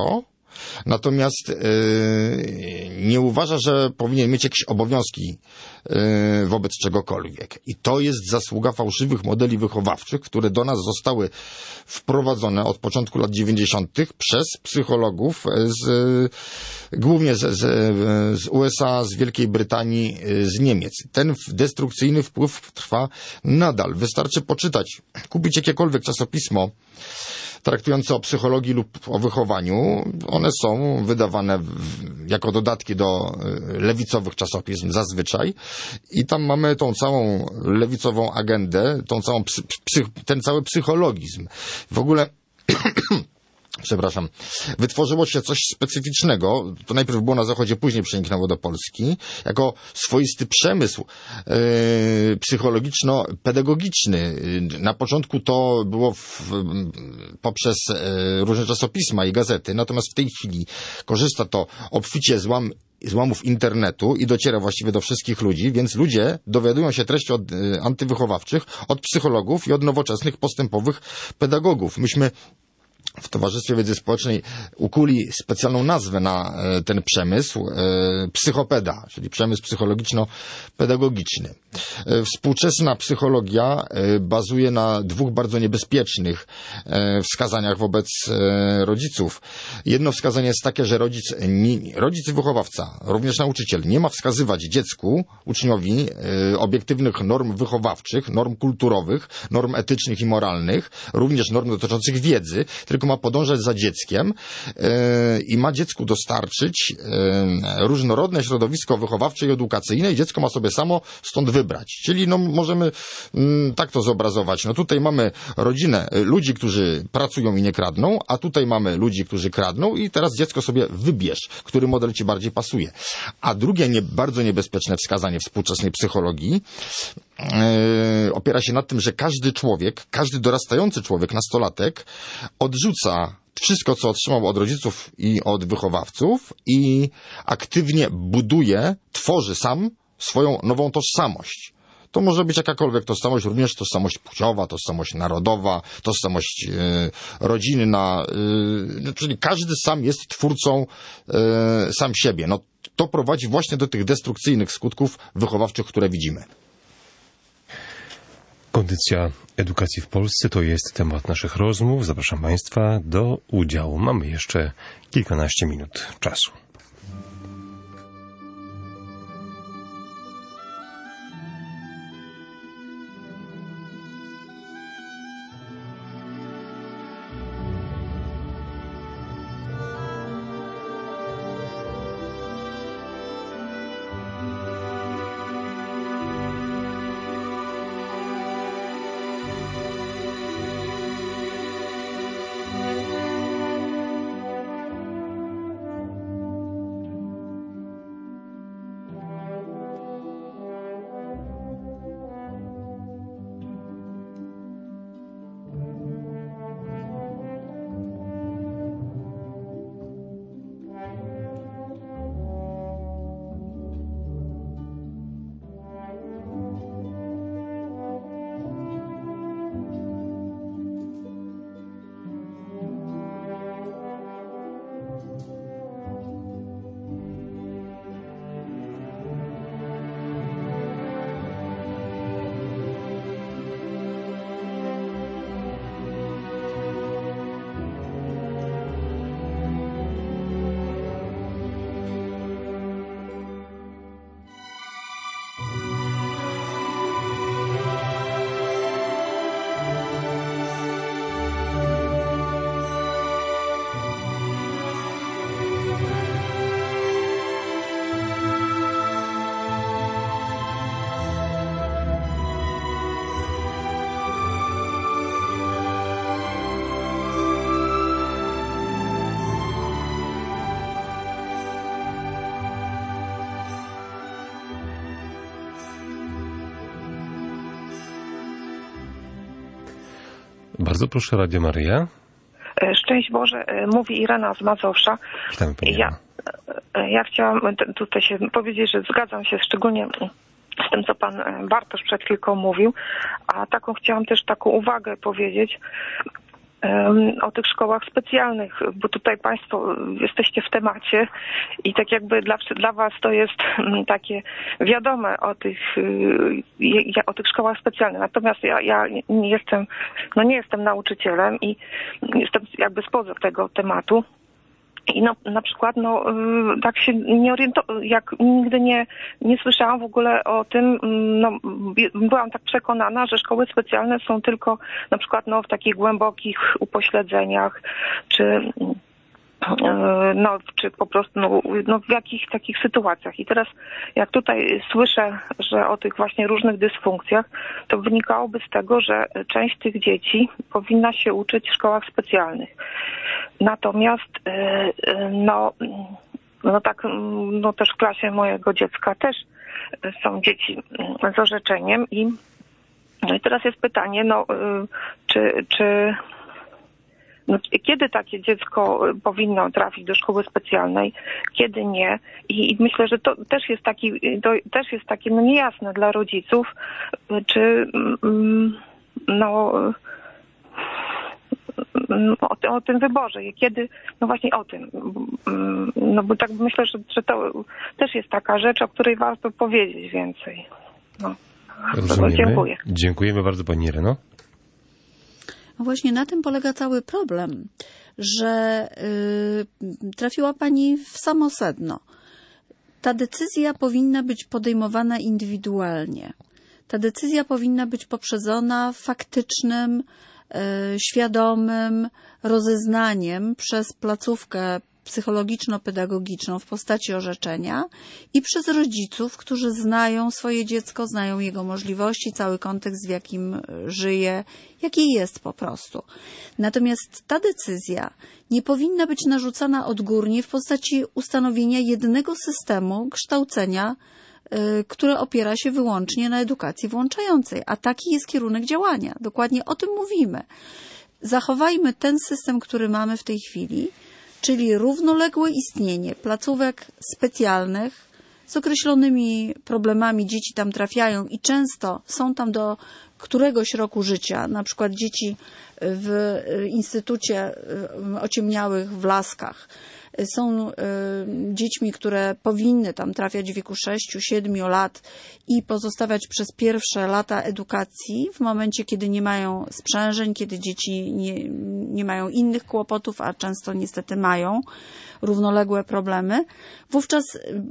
Natomiast nie uważa, że powinien mieć jakieś obowiązki wobec czegokolwiek. I to jest zasługa fałszywych modeli wychowawczych, które do nas zostały wprowadzone od początku lat 90. przez psychologów głównie z USA, z Wielkiej Brytanii, z Niemiec. Ten destrukcyjny wpływ trwa nadal. Wystarczy poczytać, kupić jakiekolwiek czasopismo traktujące o psychologii lub o wychowaniu. One są wydawane jako dodatki do lewicowych czasopism zazwyczaj i tam mamy tą całą lewicową agendę, ten cały psychologizm. W ogóle przepraszam, wytworzyło się coś specyficznego, to najpierw było na Zachodzie, później przeniknęło do Polski, jako swoisty przemysł psychologiczno-pedagogiczny. Na początku to było poprzez różne czasopisma i gazety, natomiast w tej chwili korzysta to obficie złamów internetu i dociera właściwie do wszystkich ludzi, więc ludzie dowiadują się treści antywychowawczych od psychologów i od nowoczesnych, postępowych pedagogów. Myśmy w Towarzystwie Wiedzy Społecznej ukuli specjalną nazwę na ten przemysł, psychopeda, czyli przemysł psychologiczno-pedagogiczny. Współczesna psychologia bazuje na dwóch bardzo niebezpiecznych wskazaniach wobec rodziców. Jedno wskazanie jest takie, że rodzic i wychowawca, również nauczyciel, nie ma wskazywać dziecku, uczniowi obiektywnych norm wychowawczych, norm kulturowych, norm etycznych i moralnych, również norm dotyczących wiedzy, tylko ma podążać za dzieckiem i ma dziecku dostarczyć różnorodne środowisko wychowawcze i edukacyjne i dziecko ma sobie samo stąd wybrać. Czyli możemy tak to zobrazować. Tutaj mamy rodzinę ludzi, którzy pracują i nie kradną, a tutaj mamy ludzi, którzy kradną i teraz dziecko sobie wybierz, który model ci bardziej pasuje. A drugie bardzo niebezpieczne wskazanie współczesnej psychologii opiera się na tym, że każdy człowiek, każdy dorastający człowiek, nastolatek odrzuca wszystko, co otrzymał od rodziców i od wychowawców i aktywnie tworzy sam swoją nową tożsamość. To może być jakakolwiek tożsamość, również tożsamość płciowa, tożsamość narodowa, tożsamość rodzinna, czyli każdy sam jest twórcą sam siebie. To prowadzi właśnie do tych destrukcyjnych skutków wychowawczych, które widzimy. Kondycja edukacji w Polsce to jest temat naszych rozmów. Zapraszam Państwa do udziału. Mamy jeszcze kilkanaście minut czasu. Bardzo proszę, Radio Maryja. Szczęść Boże, mówi Irena z Mazowsza. Witamy, pani ja chciałam tutaj się powiedzieć, że zgadzam się szczególnie z tym, co pan Bartosz przed chwilką mówił, a chciałam też taką uwagę powiedzieć, o tych szkołach specjalnych, bo tutaj Państwo jesteście w temacie i tak jakby dla Was to jest takie wiadome o tych szkołach specjalnych. Natomiast ja nie jestem nauczycielem i jestem jakby spoza tego tematu. I na przykład tak się nie jak nigdy nie słyszałam w ogóle o tym, byłam tak przekonana, że szkoły specjalne są tylko na przykład w takich głębokich upośledzeniach, czy po prostu w jakichś takich sytuacjach. I teraz jak tutaj słyszę, że o tych właśnie różnych dysfunkcjach, to wynikałoby z tego, że część tych dzieci powinna się uczyć w szkołach specjalnych. Natomiast też w klasie mojego dziecka też są dzieci z orzeczeniem i teraz jest pytanie, kiedy takie dziecko powinno trafić do szkoły specjalnej, kiedy nie. I myślę, że to też jest takie niejasne dla rodziców, czy o tym wyborze, kiedy, właśnie o tym. Bo tak myślę, że to też jest taka rzecz, o której warto powiedzieć więcej. Rozumiemy. Dziękuję. Dziękujemy bardzo, pani Ireno. No właśnie na tym polega cały problem, że trafiła Pani w samo sedno. Ta decyzja powinna być podejmowana indywidualnie. Ta decyzja powinna być poprzedzona faktycznym, świadomym rozeznaniem przez placówkę psychologiczno-pedagogiczną w postaci orzeczenia i przez rodziców, którzy znają swoje dziecko, znają jego możliwości, cały kontekst, w jakim żyje, jaki jest po prostu. Natomiast ta decyzja nie powinna być narzucana odgórnie w postaci ustanowienia jednego systemu kształcenia, które opiera się wyłącznie na edukacji włączającej. A taki jest kierunek działania. Dokładnie o tym mówimy. Zachowajmy ten system, który mamy w tej chwili, czyli równoległe istnienie placówek specjalnych z określonymi problemami. Dzieci tam trafiają i często są tam do któregoś roku życia, na przykład dzieci w Instytucie Ociemniałych w Laskach, są dziećmi, które powinny tam trafiać w wieku 6-7 lat i pozostawać przez pierwsze lata edukacji w momencie, kiedy nie mają sprzężeń, kiedy dzieci nie mają innych kłopotów, a często niestety mają równoległe problemy. Wówczas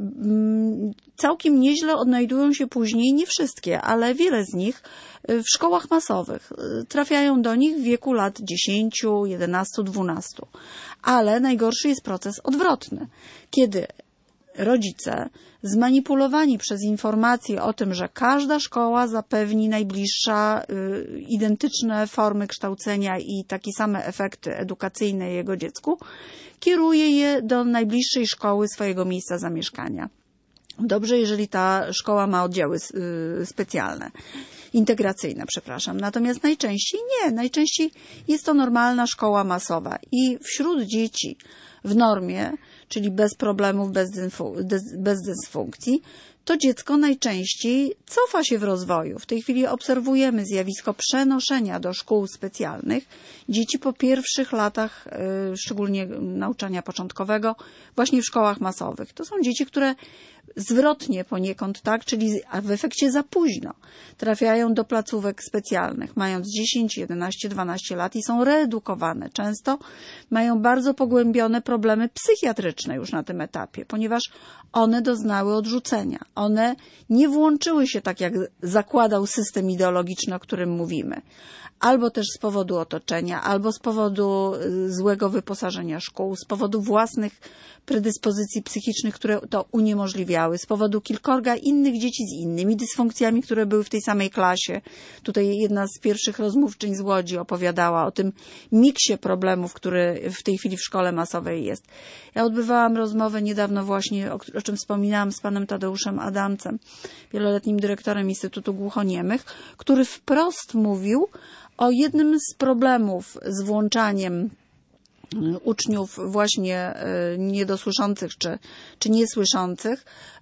całkiem nieźle odnajdują się później, nie wszystkie, ale wiele z nich w szkołach masowych. Trafiają do nich w wieku lat 10, 11, 12. Ale najgorszy jest proces odwrotny, kiedy rodzice zmanipulowani przez informacje o tym, że każda szkoła zapewni najbliższa identyczne formy kształcenia i takie same efekty edukacyjne jego dziecku, kieruje je do najbliższej szkoły swojego miejsca zamieszkania. Dobrze, jeżeli ta szkoła ma oddziały specjalne, integracyjne, przepraszam. Natomiast najczęściej nie. Najczęściej jest to normalna szkoła masowa i wśród dzieci w normie, czyli bez problemów, bez dysfunkcji, to dziecko najczęściej cofa się w rozwoju. W tej chwili obserwujemy zjawisko przenoszenia do szkół specjalnych dzieci po pierwszych latach, szczególnie nauczania początkowego, właśnie w szkołach masowych. To są dzieci, które zwrotnie poniekąd, tak, czyli w efekcie za późno trafiają do placówek specjalnych, mając 10, 11, 12 lat i są reedukowane. Często mają bardzo pogłębione problemy psychiatryczne już na tym etapie, ponieważ one doznały odrzucenia. One nie włączyły się tak, jak zakładał system ideologiczny, o którym mówimy. Albo też z powodu otoczenia, albo z powodu złego wyposażenia szkół, z powodu własnych predyspozycji psychicznych, które to uniemożliwiały, z powodu kilkorga innych dzieci z innymi dysfunkcjami, które były w tej samej klasie. Tutaj jedna z pierwszych rozmówczyń z Łodzi opowiadała o tym miksie problemów, który w tej chwili w szkole masowej jest. Ja odbywałam rozmowę niedawno właśnie, o czym wspominałam, z panem Tadeuszem Adamcem, wieloletnim dyrektorem Instytutu Głuchoniemych, który wprost mówił o jednym z problemów z włączaniem uczniów właśnie niedosłyszących czy niesłyszących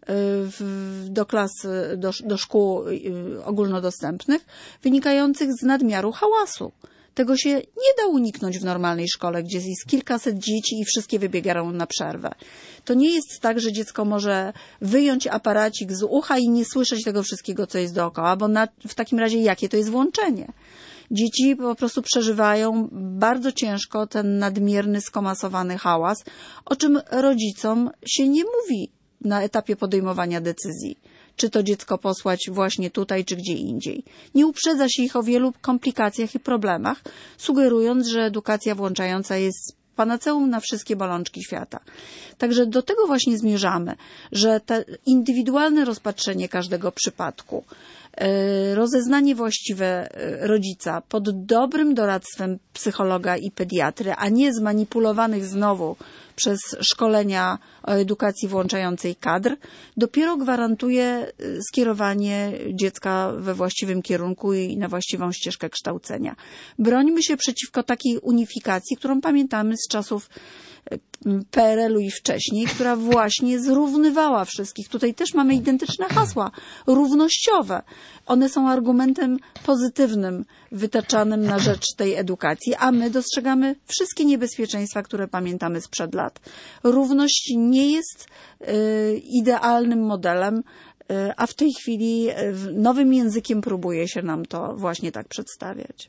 do klas, do szkół ogólnodostępnych, wynikających z nadmiaru hałasu. Tego się nie da uniknąć w normalnej szkole, gdzie jest kilkaset dzieci i wszystkie wybiegają na przerwę. To nie jest tak, że dziecko może wyjąć aparacik z ucha i nie słyszeć tego wszystkiego, co jest dookoła, bo w takim razie jakie to jest włączenie? Dzieci po prostu przeżywają bardzo ciężko ten nadmierny, skomasowany hałas, o czym rodzicom się nie mówi na etapie podejmowania decyzji. Czy to dziecko posłać właśnie tutaj, czy gdzie indziej. Nie uprzedza się ich o wielu komplikacjach i problemach, sugerując, że edukacja włączająca jest panaceum na wszystkie bolączki świata. Także do tego właśnie zmierzamy, że to indywidualne rozpatrzenie każdego przypadku, rozeznanie właściwe rodzica pod dobrym doradztwem psychologa i pediatry, a nie zmanipulowanych znowu przez szkolenia o edukacji włączającej kadr, dopiero gwarantuje skierowanie dziecka we właściwym kierunku i na właściwą ścieżkę kształcenia. Brońmy się przeciwko takiej unifikacji, którą pamiętamy z czasów PRL-u i wcześniej, która właśnie zrównywała wszystkich. Tutaj też mamy identyczne hasła, równościowe. One są argumentem pozytywnym, wytaczanym na rzecz tej edukacji, a my dostrzegamy wszystkie niebezpieczeństwa, które pamiętamy sprzed lat. Równość nie jest idealnym modelem, a w tej chwili nowym językiem próbuje się nam to właśnie tak przedstawiać.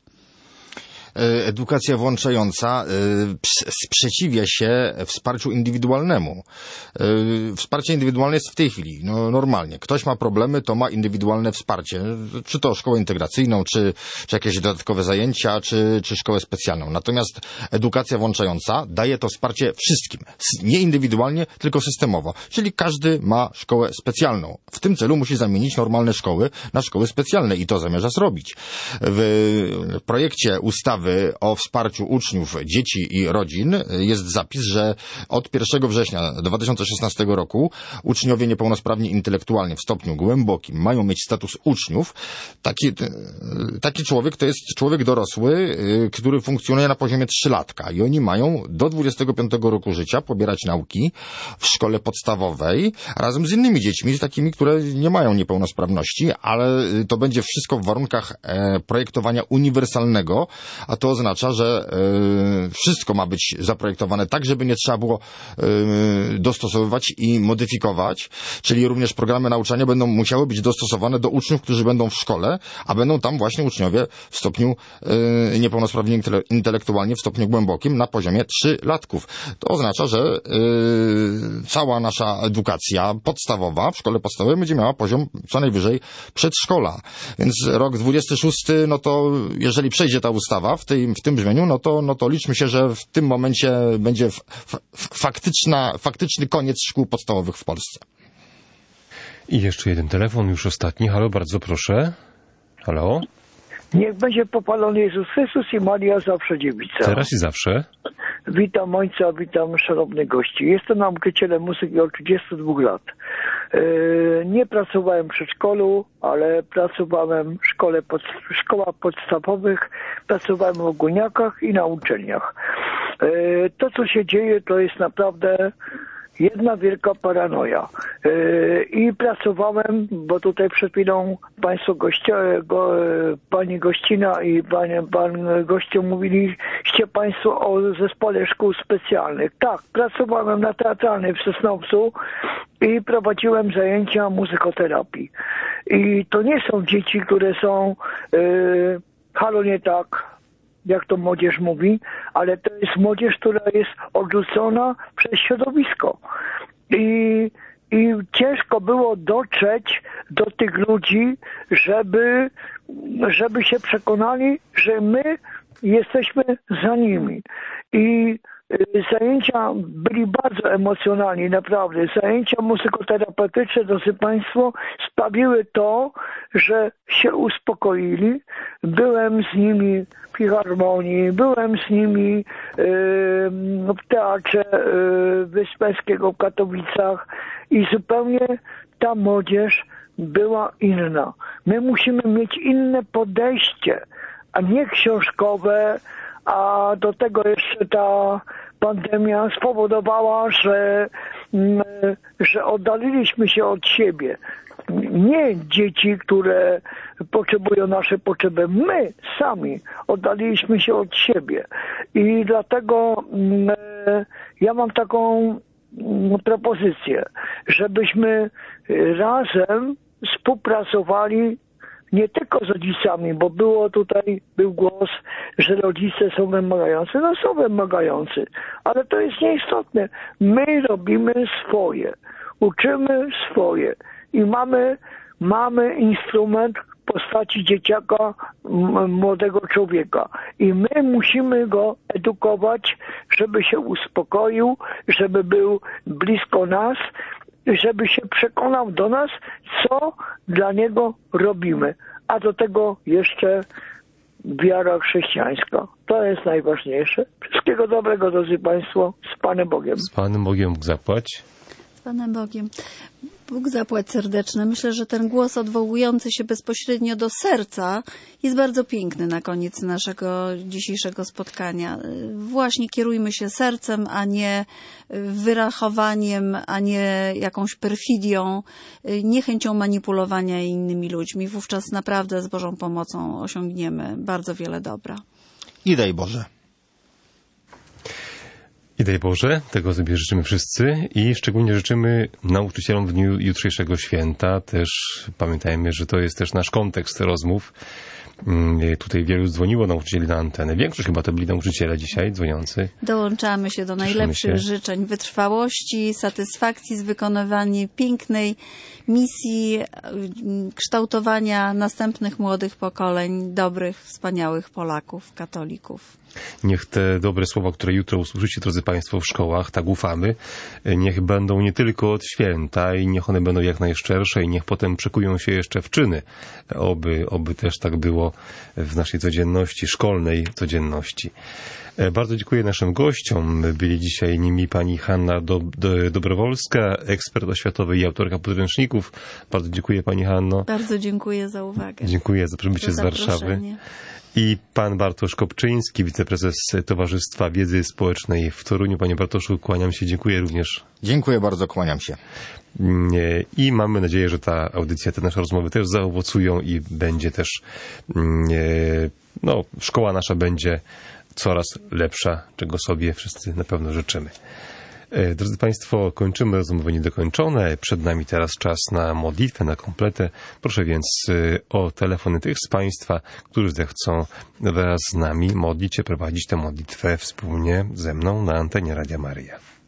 Edukacja włączająca sprzeciwia się wsparciu indywidualnemu. Wsparcie indywidualne jest w tej chwili normalnie. Ktoś ma problemy, to ma indywidualne wsparcie. Czy to szkołę integracyjną, czy jakieś dodatkowe zajęcia, czy szkołę specjalną. Natomiast edukacja włączająca daje to wsparcie wszystkim. Nie indywidualnie, tylko systemowo. Czyli każdy ma szkołę specjalną. W tym celu musi zamienić normalne szkoły na szkoły specjalne i to zamierza zrobić. W projekcie ustawy o wsparciu uczniów, dzieci i rodzin jest zapis, że od 1 września 2016 roku uczniowie niepełnosprawni intelektualnie w stopniu głębokim mają mieć status uczniów. Taki człowiek to jest człowiek dorosły, który funkcjonuje na poziomie 3-latka i oni mają do 25 roku życia pobierać nauki w szkole podstawowej razem z innymi dziećmi, z takimi, które nie mają niepełnosprawności, ale to będzie wszystko w warunkach projektowania uniwersalnego, a to oznacza, że wszystko ma być zaprojektowane tak, żeby nie trzeba było dostosowywać i modyfikować, czyli również programy nauczania będą musiały być dostosowane do uczniów, którzy będą w szkole, a będą tam właśnie uczniowie w stopniu niepełnosprawni intelektualnie, w stopniu głębokim na poziomie 3-latków. To oznacza, że cała nasza edukacja podstawowa w szkole podstawowej będzie miała poziom co najwyżej przedszkola. Więc rok 26, no to jeżeli przejdzie ta ustawa w tym brzmieniu, no to liczmy się, że w tym momencie będzie faktyczny koniec szkół podstawowych w Polsce. I jeszcze jeden telefon, już ostatni. Halo, bardzo proszę. Halo? Niech będzie pochwalony Jezus Chrystus i Maria zawsze dziewica. Teraz i zawsze. Witam ojca, witam szanownych gości. Jestem nauczycielem muzyki od 32 lat. Nie pracowałem w przedszkolu, ale pracowałem w szkołach podstawowych, pracowałem w ogólniakach i na uczelniach. To, co się dzieje, to jest naprawdę jedna wielka paranoja. I pracowałem, bo tutaj przed chwilą pani gościna i pan gościu mówiliście państwo o zespole szkół specjalnych. Tak, pracowałem na teatralnej w Sosnowcu i prowadziłem zajęcia muzykoterapii. I to nie są dzieci, które są halo nie tak, jak to młodzież mówi, ale to jest młodzież, która jest odrzucona przez środowisko. I ciężko było dotrzeć do tych ludzi, żeby się przekonali, że my jesteśmy za nimi. I zajęcia byli bardzo emocjonalni, naprawdę. Zajęcia muzykoterapeutyczne, drodzy Państwo, sprawiły to, że się uspokoili. Byłem z nimi w filharmonii, byłem z nimi w Teatrze Wyspiańskiego w Katowicach i zupełnie ta młodzież była inna. My musimy mieć inne podejście, a nie książkowe, a do tego jeszcze ta pandemia spowodowała, że że oddaliliśmy się od siebie. Nie dzieci, które potrzebują nasze potrzeby. My sami oddaliliśmy się od siebie. I dlatego ja mam taką propozycję, żebyśmy razem współpracowali nie tylko z rodzicami, bo był głos, że rodzice są wymagający. No są wymagający, ale to jest nieistotne. My robimy swoje, uczymy swoje i mamy instrument w postaci dzieciaka, młodego człowieka. I my musimy go edukować, żeby się uspokoił, żeby był blisko nas, żeby się przekonał do nas, co dla niego robimy. A do tego jeszcze wiara chrześcijańska. To jest najważniejsze. Wszystkiego dobrego, drodzy Państwo. Z Panem Bogiem. Z Panem Bogiem, Bóg zapłać. Z Panem Bogiem. Bóg zapłać serdeczne. Myślę, że ten głos odwołujący się bezpośrednio do serca jest bardzo piękny na koniec naszego dzisiejszego spotkania. Właśnie kierujmy się sercem, a nie wyrachowaniem, a nie jakąś perfidią, niechęcią manipulowania innymi ludźmi. Wówczas naprawdę z Bożą pomocą osiągniemy bardzo wiele dobra. I daj Boże. I daj Boże, tego sobie życzymy wszyscy i szczególnie życzymy nauczycielom w dniu jutrzejszego święta. Też pamiętajmy, że to jest też nasz kontekst rozmów. Tutaj wielu dzwoniło nauczycieli na antenę. Większość chyba to byli nauczyciele dzisiaj dzwoniący. Dołączamy się do najlepszych życzeń wytrwałości, satysfakcji z wykonywania pięknej misji kształtowania następnych młodych pokoleń, dobrych, wspaniałych Polaków, katolików. Niech te dobre słowa, które jutro usłyszycie, drodzy Państwo, w szkołach, tak ufamy, niech będą nie tylko od święta i niech one będą jak najszczersze i niech potem przekują się jeszcze w czyny. Oby też tak było w naszej codzienności, szkolnej codzienności. Bardzo dziękuję naszym gościom. Byli dzisiaj nimi pani Hanna Dobrowolska, ekspert oświatowy i autorka podręczników. Bardzo dziękuję pani Hanno. Bardzo dziękuję za uwagę. Dziękuję za przybycie z Warszawy. I pan Bartosz Kopczyński, wiceprezes Towarzystwa Wiedzy Społecznej w Toruniu. Panie Bartoszu, kłaniam się, dziękuję również. Dziękuję bardzo, kłaniam się. I mamy nadzieję, że ta audycja, te nasze rozmowy też zaowocują i będzie też, szkoła nasza będzie coraz lepsza, czego sobie wszyscy na pewno życzymy. Drodzy Państwo, kończymy rozmowy niedokończone. Przed nami teraz czas na modlitwę, na kompletę. Proszę więc o telefony tych z Państwa, którzy zechcą wraz z nami modlić się, prowadzić tę modlitwę wspólnie ze mną na antenie Radia Maryja.